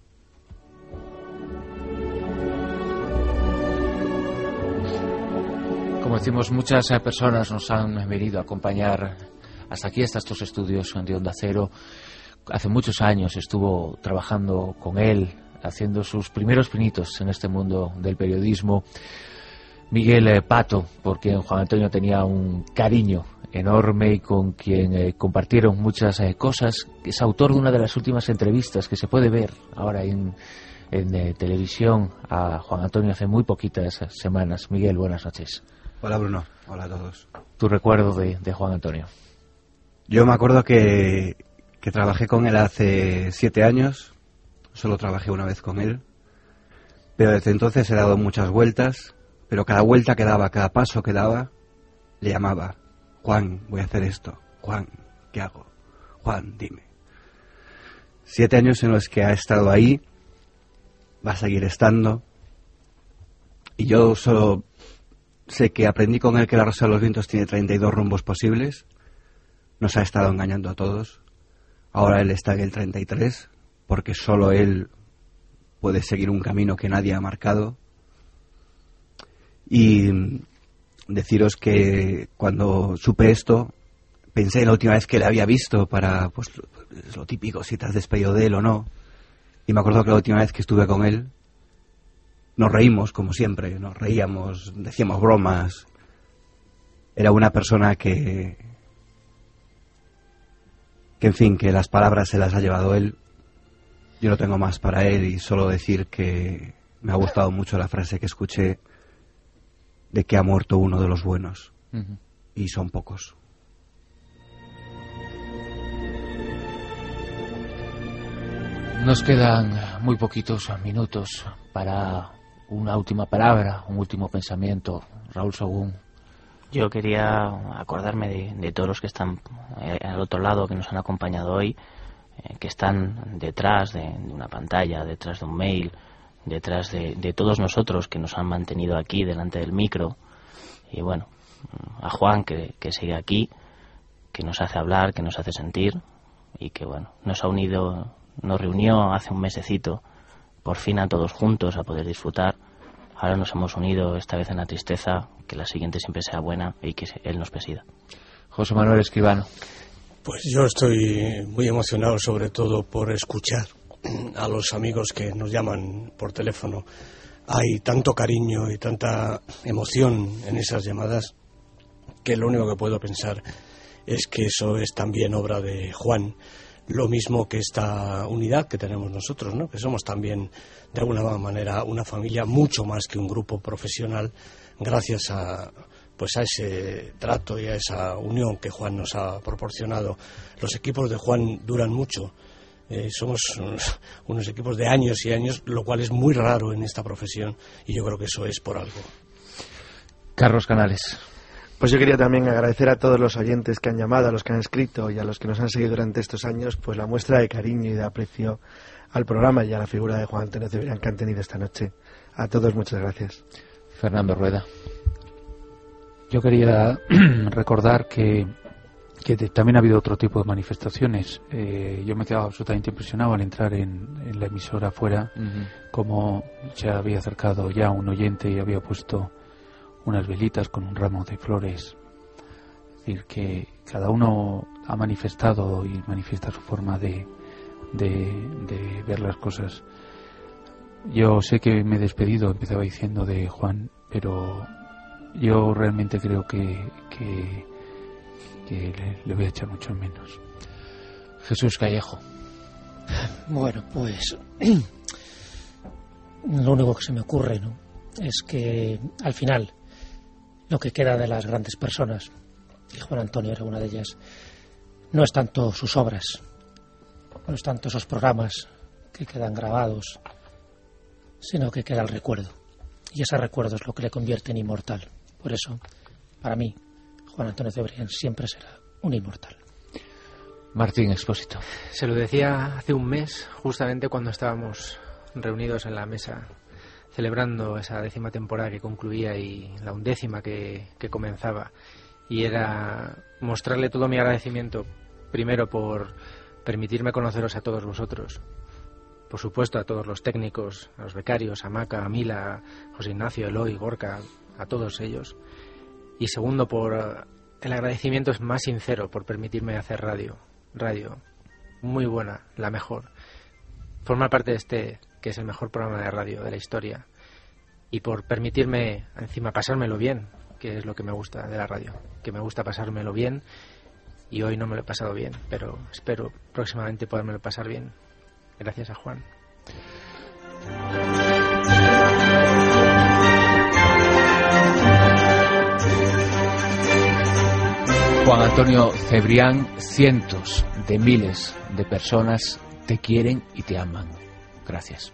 Como decimos, muchas personas nos han venido a acompañar hasta aquí, hasta estos estudios de Onda Cero. Hace muchos años estuvo trabajando con él, haciendo sus primeros pinitos en este mundo del periodismo, Miguel eh, Pato, por quien Juan Antonio tenía un cariño enorme y con quien eh, compartieron muchas eh, cosas. Es autor de una de las últimas entrevistas que se puede ver ahora en, en eh, televisión a Juan Antonio hace muy poquitas semanas. Miguel, buenas noches. Hola Bruno, hola a todos. ¿Tu recuerdo de, de Juan Antonio? Yo me acuerdo que, que trabajé con él hace siete años. Solo trabajé una vez con él, pero desde entonces he dado muchas vueltas, pero cada vuelta que daba, cada paso que daba, le llamaba: Juan, voy a hacer esto. Juan, ¿qué hago? Juan, dime. Siete años en los que ha estado ahí, va a seguir estando, y yo solo sé que aprendí con él que La Rosa de los Vientos tiene treinta y dos rumbos posibles. Nos ha estado engañando a todos. Ahora él está en el treinta y tres, porque solo él puede seguir un camino que nadie ha marcado. Y deciros que cuando supe esto, pensé en la última vez que le había visto para, pues, lo típico, si te has despedido de él o no. Y me acuerdo que la última vez que estuve con él, nos reímos, como siempre, nos reíamos, decíamos bromas. Era una persona que, que en fin, que las palabras se las ha llevado él. Yo no tengo más para él y solo decir que me ha gustado mucho la frase que escuché de que ha muerto uno de los buenos. Uh-huh. Y son pocos. Nos quedan muy poquitos minutos para una última palabra, un último pensamiento. Raúl Sagún. Yo quería acordarme de, de todos los que están eh, al otro lado, que nos han acompañado hoy, eh, que están detrás de, de una pantalla, detrás de un mail, detrás de, de todos nosotros que nos han mantenido aquí delante del micro. Y bueno, a Juan, que, que sigue aquí, que nos hace hablar, que nos hace sentir y que, bueno, nos ha unido, nos reunió hace un mesecito, por fin a todos juntos a poder disfrutar. Ahora nos hemos unido esta vez en la tristeza, que la siguiente siempre sea buena y que Él nos presida. José Manuel Escribano. Pues yo estoy muy emocionado, sobre todo por escuchar a los amigos que nos llaman por teléfono. Hay tanto cariño y tanta emoción en esas llamadas que lo único que puedo pensar es que eso es también obra de Juan, lo mismo que esta unidad que tenemos nosotros, ¿no? Que somos también de alguna manera una familia mucho más que un grupo profesional, gracias a pues a ese trato y a esa unión que Juan nos ha proporcionado. Los equipos de Juan duran mucho. Eh, somos unos, unos equipos de años y años, lo cual es muy raro en esta profesión, y yo creo que eso es por algo. Carlos Canales. Pues yo quería también agradecer a todos los oyentes que han llamado, a los que han escrito y a los que nos han seguido durante estos años, pues la muestra de cariño y de aprecio al programa y a la figura de Juan Antonio Cebrián que han tenido esta noche. A todos muchas gracias. Fernando Rueda. Yo quería recordar que, que también ha habido otro tipo de manifestaciones. Eh, yo me he quedado absolutamente impresionado al entrar en, en la emisora afuera, uh-huh. como se había acercado ya un oyente y había puesto unas velitas con un ramo de flores. Es decir, que cada uno ha manifestado y manifiesta su forma de, de, de ver las cosas. Yo sé que me he despedido, empezaba diciendo de Juan, pero yo realmente creo que, que, que le, le voy a echar mucho menos. Jesús Callejo. Bueno, pues lo único que se me ocurre, ¿no?, es que al final lo que queda de las grandes personas, y Juan Antonio era una de ellas, no es tanto sus obras, no es tanto esos programas que quedan grabados, sino que queda el recuerdo. Y ese recuerdo es lo que le convierte en inmortal. Por eso, para mí, Juan Antonio Cebrián siempre será un inmortal. Martín Expósito. Se lo decía hace un mes, justamente cuando estábamos reunidos en la mesa celebrando esa décima temporada que concluía y la undécima que, que comenzaba, y era mostrarle todo mi agradecimiento, primero por permitirme conoceros a todos vosotros, por supuesto a todos los técnicos, a los becarios, a Maca, a Mila, a José Ignacio, Eloy, Gorka, a todos ellos, y segundo por el agradecimiento es más sincero por permitirme hacer radio, radio muy buena, la mejor, formar parte de este que es el mejor programa de radio de la historia, y por permitirme encima pasármelo bien, que es lo que me gusta de la radio, que me gusta pasármelo bien, y hoy no me lo he pasado bien, pero espero próximamente podérmelo pasar bien. Gracias a Juan. Juan Antonio Cebrián, cientos de miles de personas te quieren y te aman. Gracias.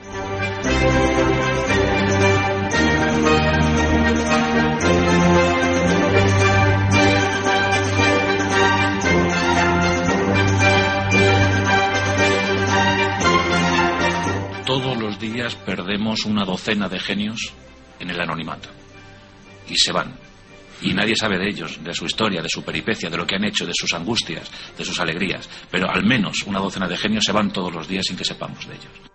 Todos los días perdemos una docena de genios en el anonimato. Y se van. Y nadie sabe de ellos, de su historia, de su peripecia, de lo que han hecho, de sus angustias, de sus alegrías. Pero al menos una docena de genios se van todos los días sin que sepamos de ellos.